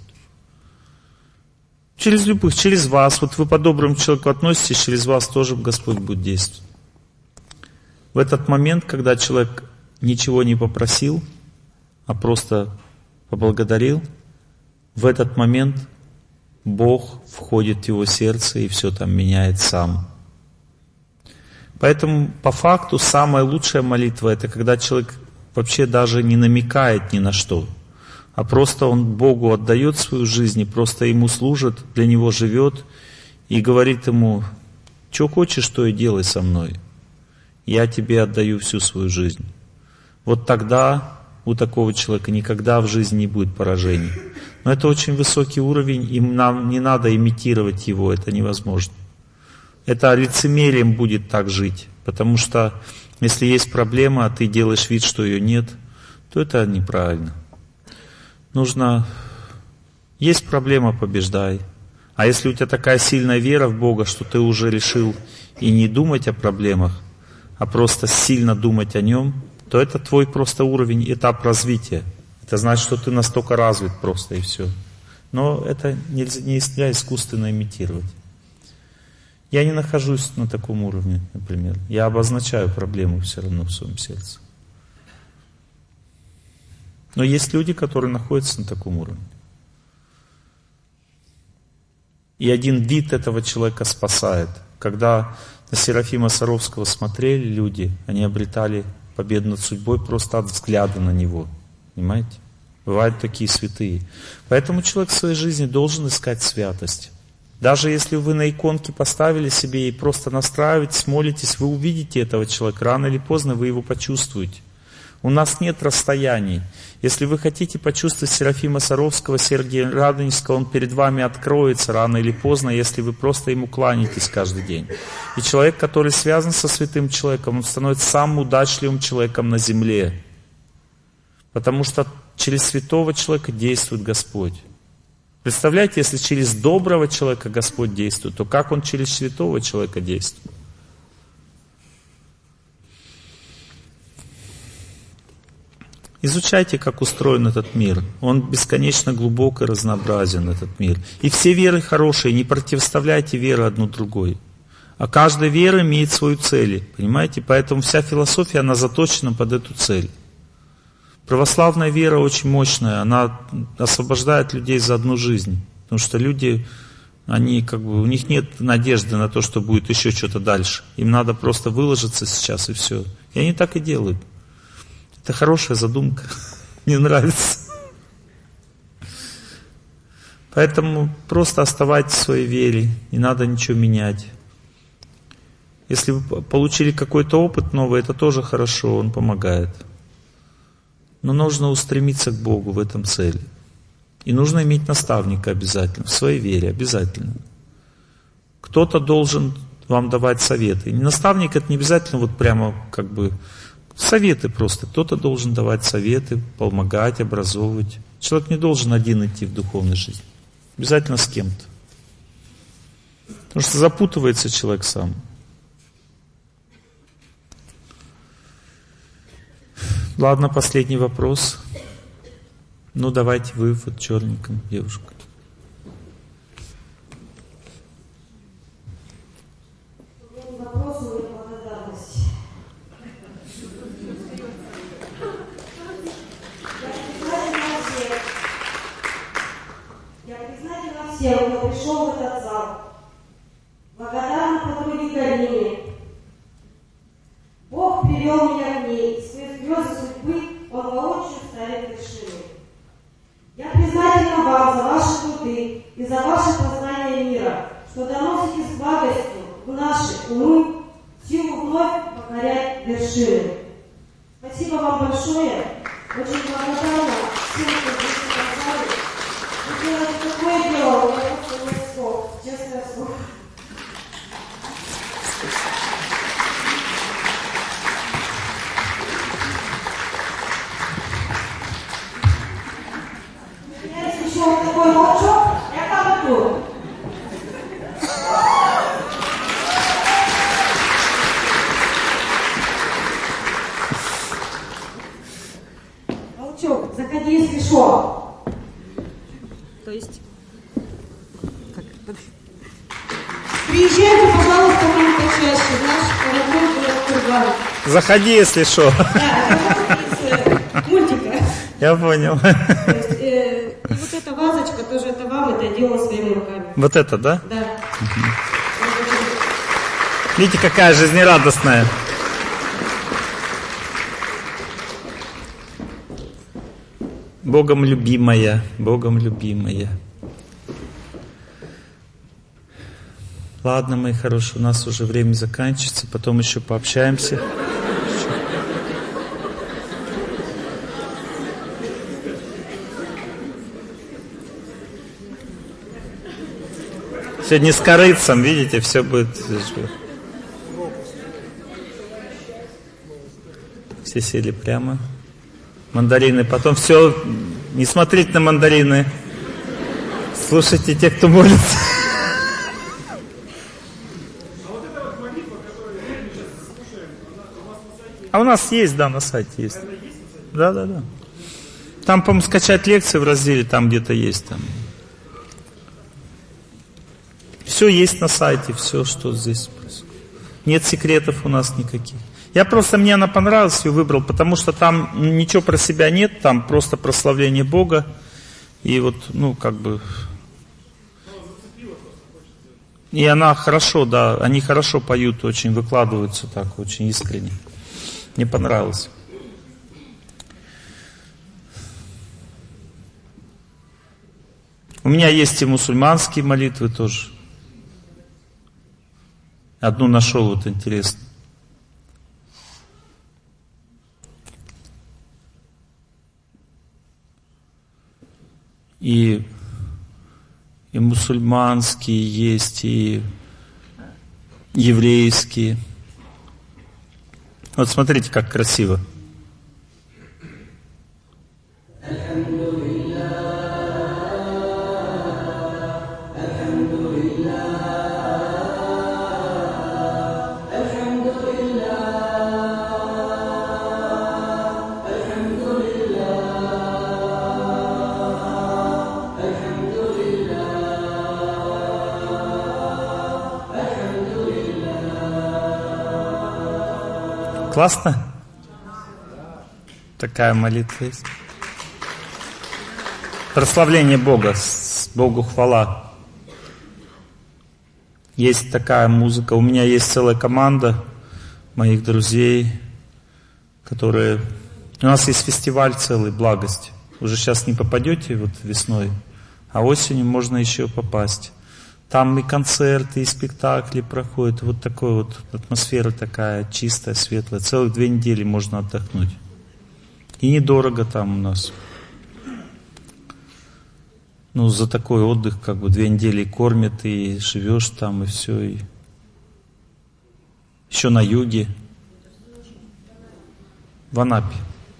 Через любых, через вас. Вот вы по-доброму человеку относитесь, через вас тоже Господь будет действовать. В этот момент, когда человек ничего не попросил, а просто поблагодарил, в этот момент Бог входит в его сердце и все там меняет сам. Поэтому по факту самая лучшая молитва — это когда человек вообще даже не намекает ни на что, а просто он Богу отдает свою жизнь и просто ему служит, для него живет и говорит ему: что хочешь, то и делай со мной. Я тебе отдаю всю свою жизнь. Вот тогда у такого человека никогда в жизни не будет поражений. Но это очень высокий уровень, и нам не надо имитировать его, это невозможно. Это лицемерием будет так жить, потому что если есть проблема, а ты делаешь вид, что ее нет, то это неправильно. Нужно... Есть проблема — побеждай. А если у тебя такая сильная вера в Бога, что ты уже решил и не думать о проблемах, а просто сильно думать о Нем, то это твой просто уровень, этап развития. Это значит, что ты настолько развит просто, и все. Но это нельзя, нельзя искусственно имитировать. Я не нахожусь на таком уровне, например. Я обозначаю проблему все равно в своем сердце. Но есть люди, которые находятся на таком уровне. И один вид этого человека спасает. Когда на Серафима Саровского смотрели люди, они обретали победу над судьбой просто от взгляда на него. Понимаете? Бывают такие святые. Поэтому человек в своей жизни должен искать святость. Даже если вы на иконке поставили себе и просто настраиваетесь, молитесь, вы увидите этого человека. Рано или поздно вы его почувствуете. У нас нет расстояний. Если вы хотите почувствовать Серафима Саровского, Сергия Радонежского, он перед вами откроется рано или поздно, если вы просто ему кланяетесь каждый день. И человек, который связан со святым человеком, он становится самым удачливым человеком на земле. Потому что через святого человека действует Господь. Представляете, если через доброго человека Господь действует, то как Он через святого человека действует? Изучайте, как устроен этот мир. Он бесконечно глубок и разнообразен, этот мир. И все веры хорошие, не противоставляйте веры одну другой. А каждая вера имеет свою цель, понимаете? Поэтому вся философия, она заточена под эту цель. Православная вера очень мощная, она освобождает людей за одну жизнь. Потому что люди, они как бы, у них нет надежды на то, что будет еще что-то дальше. Им надо просто выложиться сейчас и все. И они так и делают. Это хорошая задумка. Мне нравится. Поэтому просто оставайтесь в своей вере, не надо ничего менять. Если вы получили какой-то опыт новый, это тоже хорошо, он помогает. Но нужно устремиться к Богу, в этом цель. И нужно иметь наставника обязательно, в своей вере обязательно. Кто-то должен вам давать советы. И наставник — это не обязательно вот прямо как бы советы просто. Кто-то должен давать советы, помогать, образовывать. Человек не должен один идти в духовной жизни. Обязательно с кем-то. Потому что запутывается человек сам. Ладно, последний вопрос. Ну, давайте вы вот черненьком, девушка. Вопрос у меня благодарность. Я признательна всем, кто пришел в этот зал. Благодарна подруге Галине. Бог привел меня к ней, и свои слезы судьбы Он воочию ставит вершиной. Я признательна вам за ваши труды и за ваше познание мира, что доносите с благостью в наши умы силу вновь покорять вершины. Спасибо вам большое. Очень благодарна всем, кто здесь показали. Вы делаете такое дело, у меня просто нет слов, честное слово. Если еще вот такой молчок, я там иду. Молчок, заходи, если что. То есть... Приезжайте, пожалуйста, нам почаще, наш родной город Курган. Заходи, если что. Да, это из мультика. Я понял. То есть, э, и вот эта вазочка тоже, это вам, это я делала своими руками. Вот это, да? Да. Угу. Видите, какая жизнерадостная. Богом любимая, Богом любимая. Ладно, мои хорошие, у нас уже время заканчивается, потом еще пообщаемся. Сегодня с корыцем, видите, все будет. Все сели прямо. Мандарины. Потом все, не смотрите на мандарины. Слушайте тех, кто молится. А у нас есть, да, на сайте есть. Да, да, да. Там, по-моему, скачать лекции в разделе, там где-то есть. Там. Все есть на сайте, все, что здесь происходит. Нет секретов у нас никаких. Я просто, мне она понравилась и выбрал, потому что там ничего про себя нет, там просто прославление Бога. И вот, ну, как бы... И она хорошо, да, они хорошо поют, очень выкладываются так, очень искренне. Мне понравилось. У меня есть и мусульманские молитвы тоже. Одну нашел вот интересно. И, и мусульманские есть, и еврейские. Вот смотрите, как красиво. Классно? Такая молитва есть. Прославление Бога, Богу хвала. Есть такая музыка. У меня есть целая команда моих друзей, которые... У нас есть фестиваль целый, благость. Уже сейчас не попадете вот весной. А осенью можно еще попасть. Там и концерты, и спектакли проходят. Вот такая вот атмосфера такая чистая, светлая. Целых две недели можно отдохнуть. И недорого там у нас. Ну, за такой отдых, как бы, две недели кормят, и живешь там, и все. И... Еще на юге. В Анапе.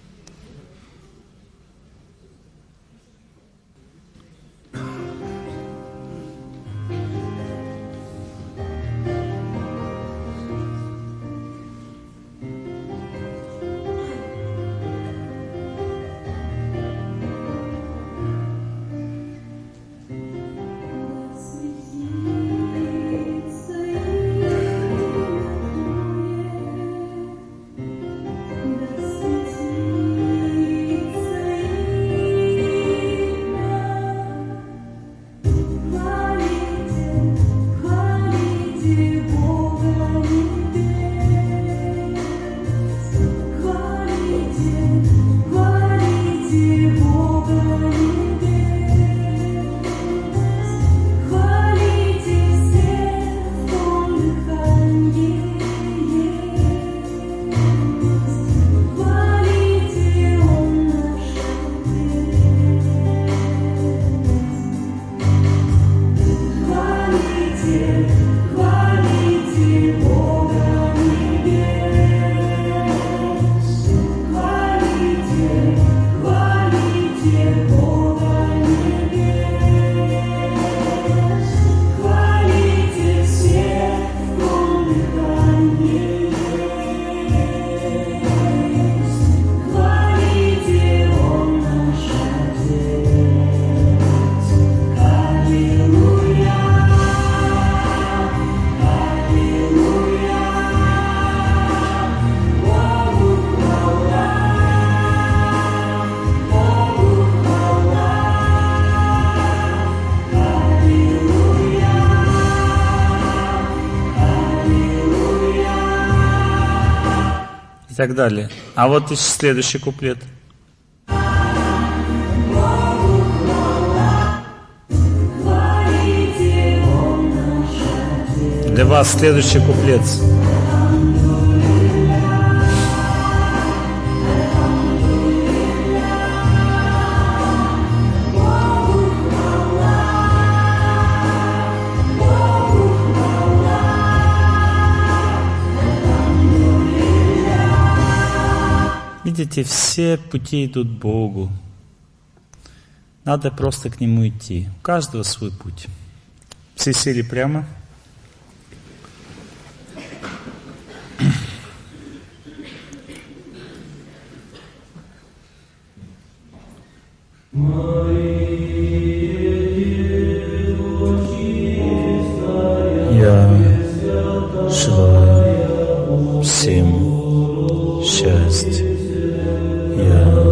И так далее. А вот и следующий куплет. Для вас следующий куплет. Видите, все пути идут к Богу. Надо просто к Нему идти. У каждого свой путь. Все сели прямо. Я желаю всем счастья. Я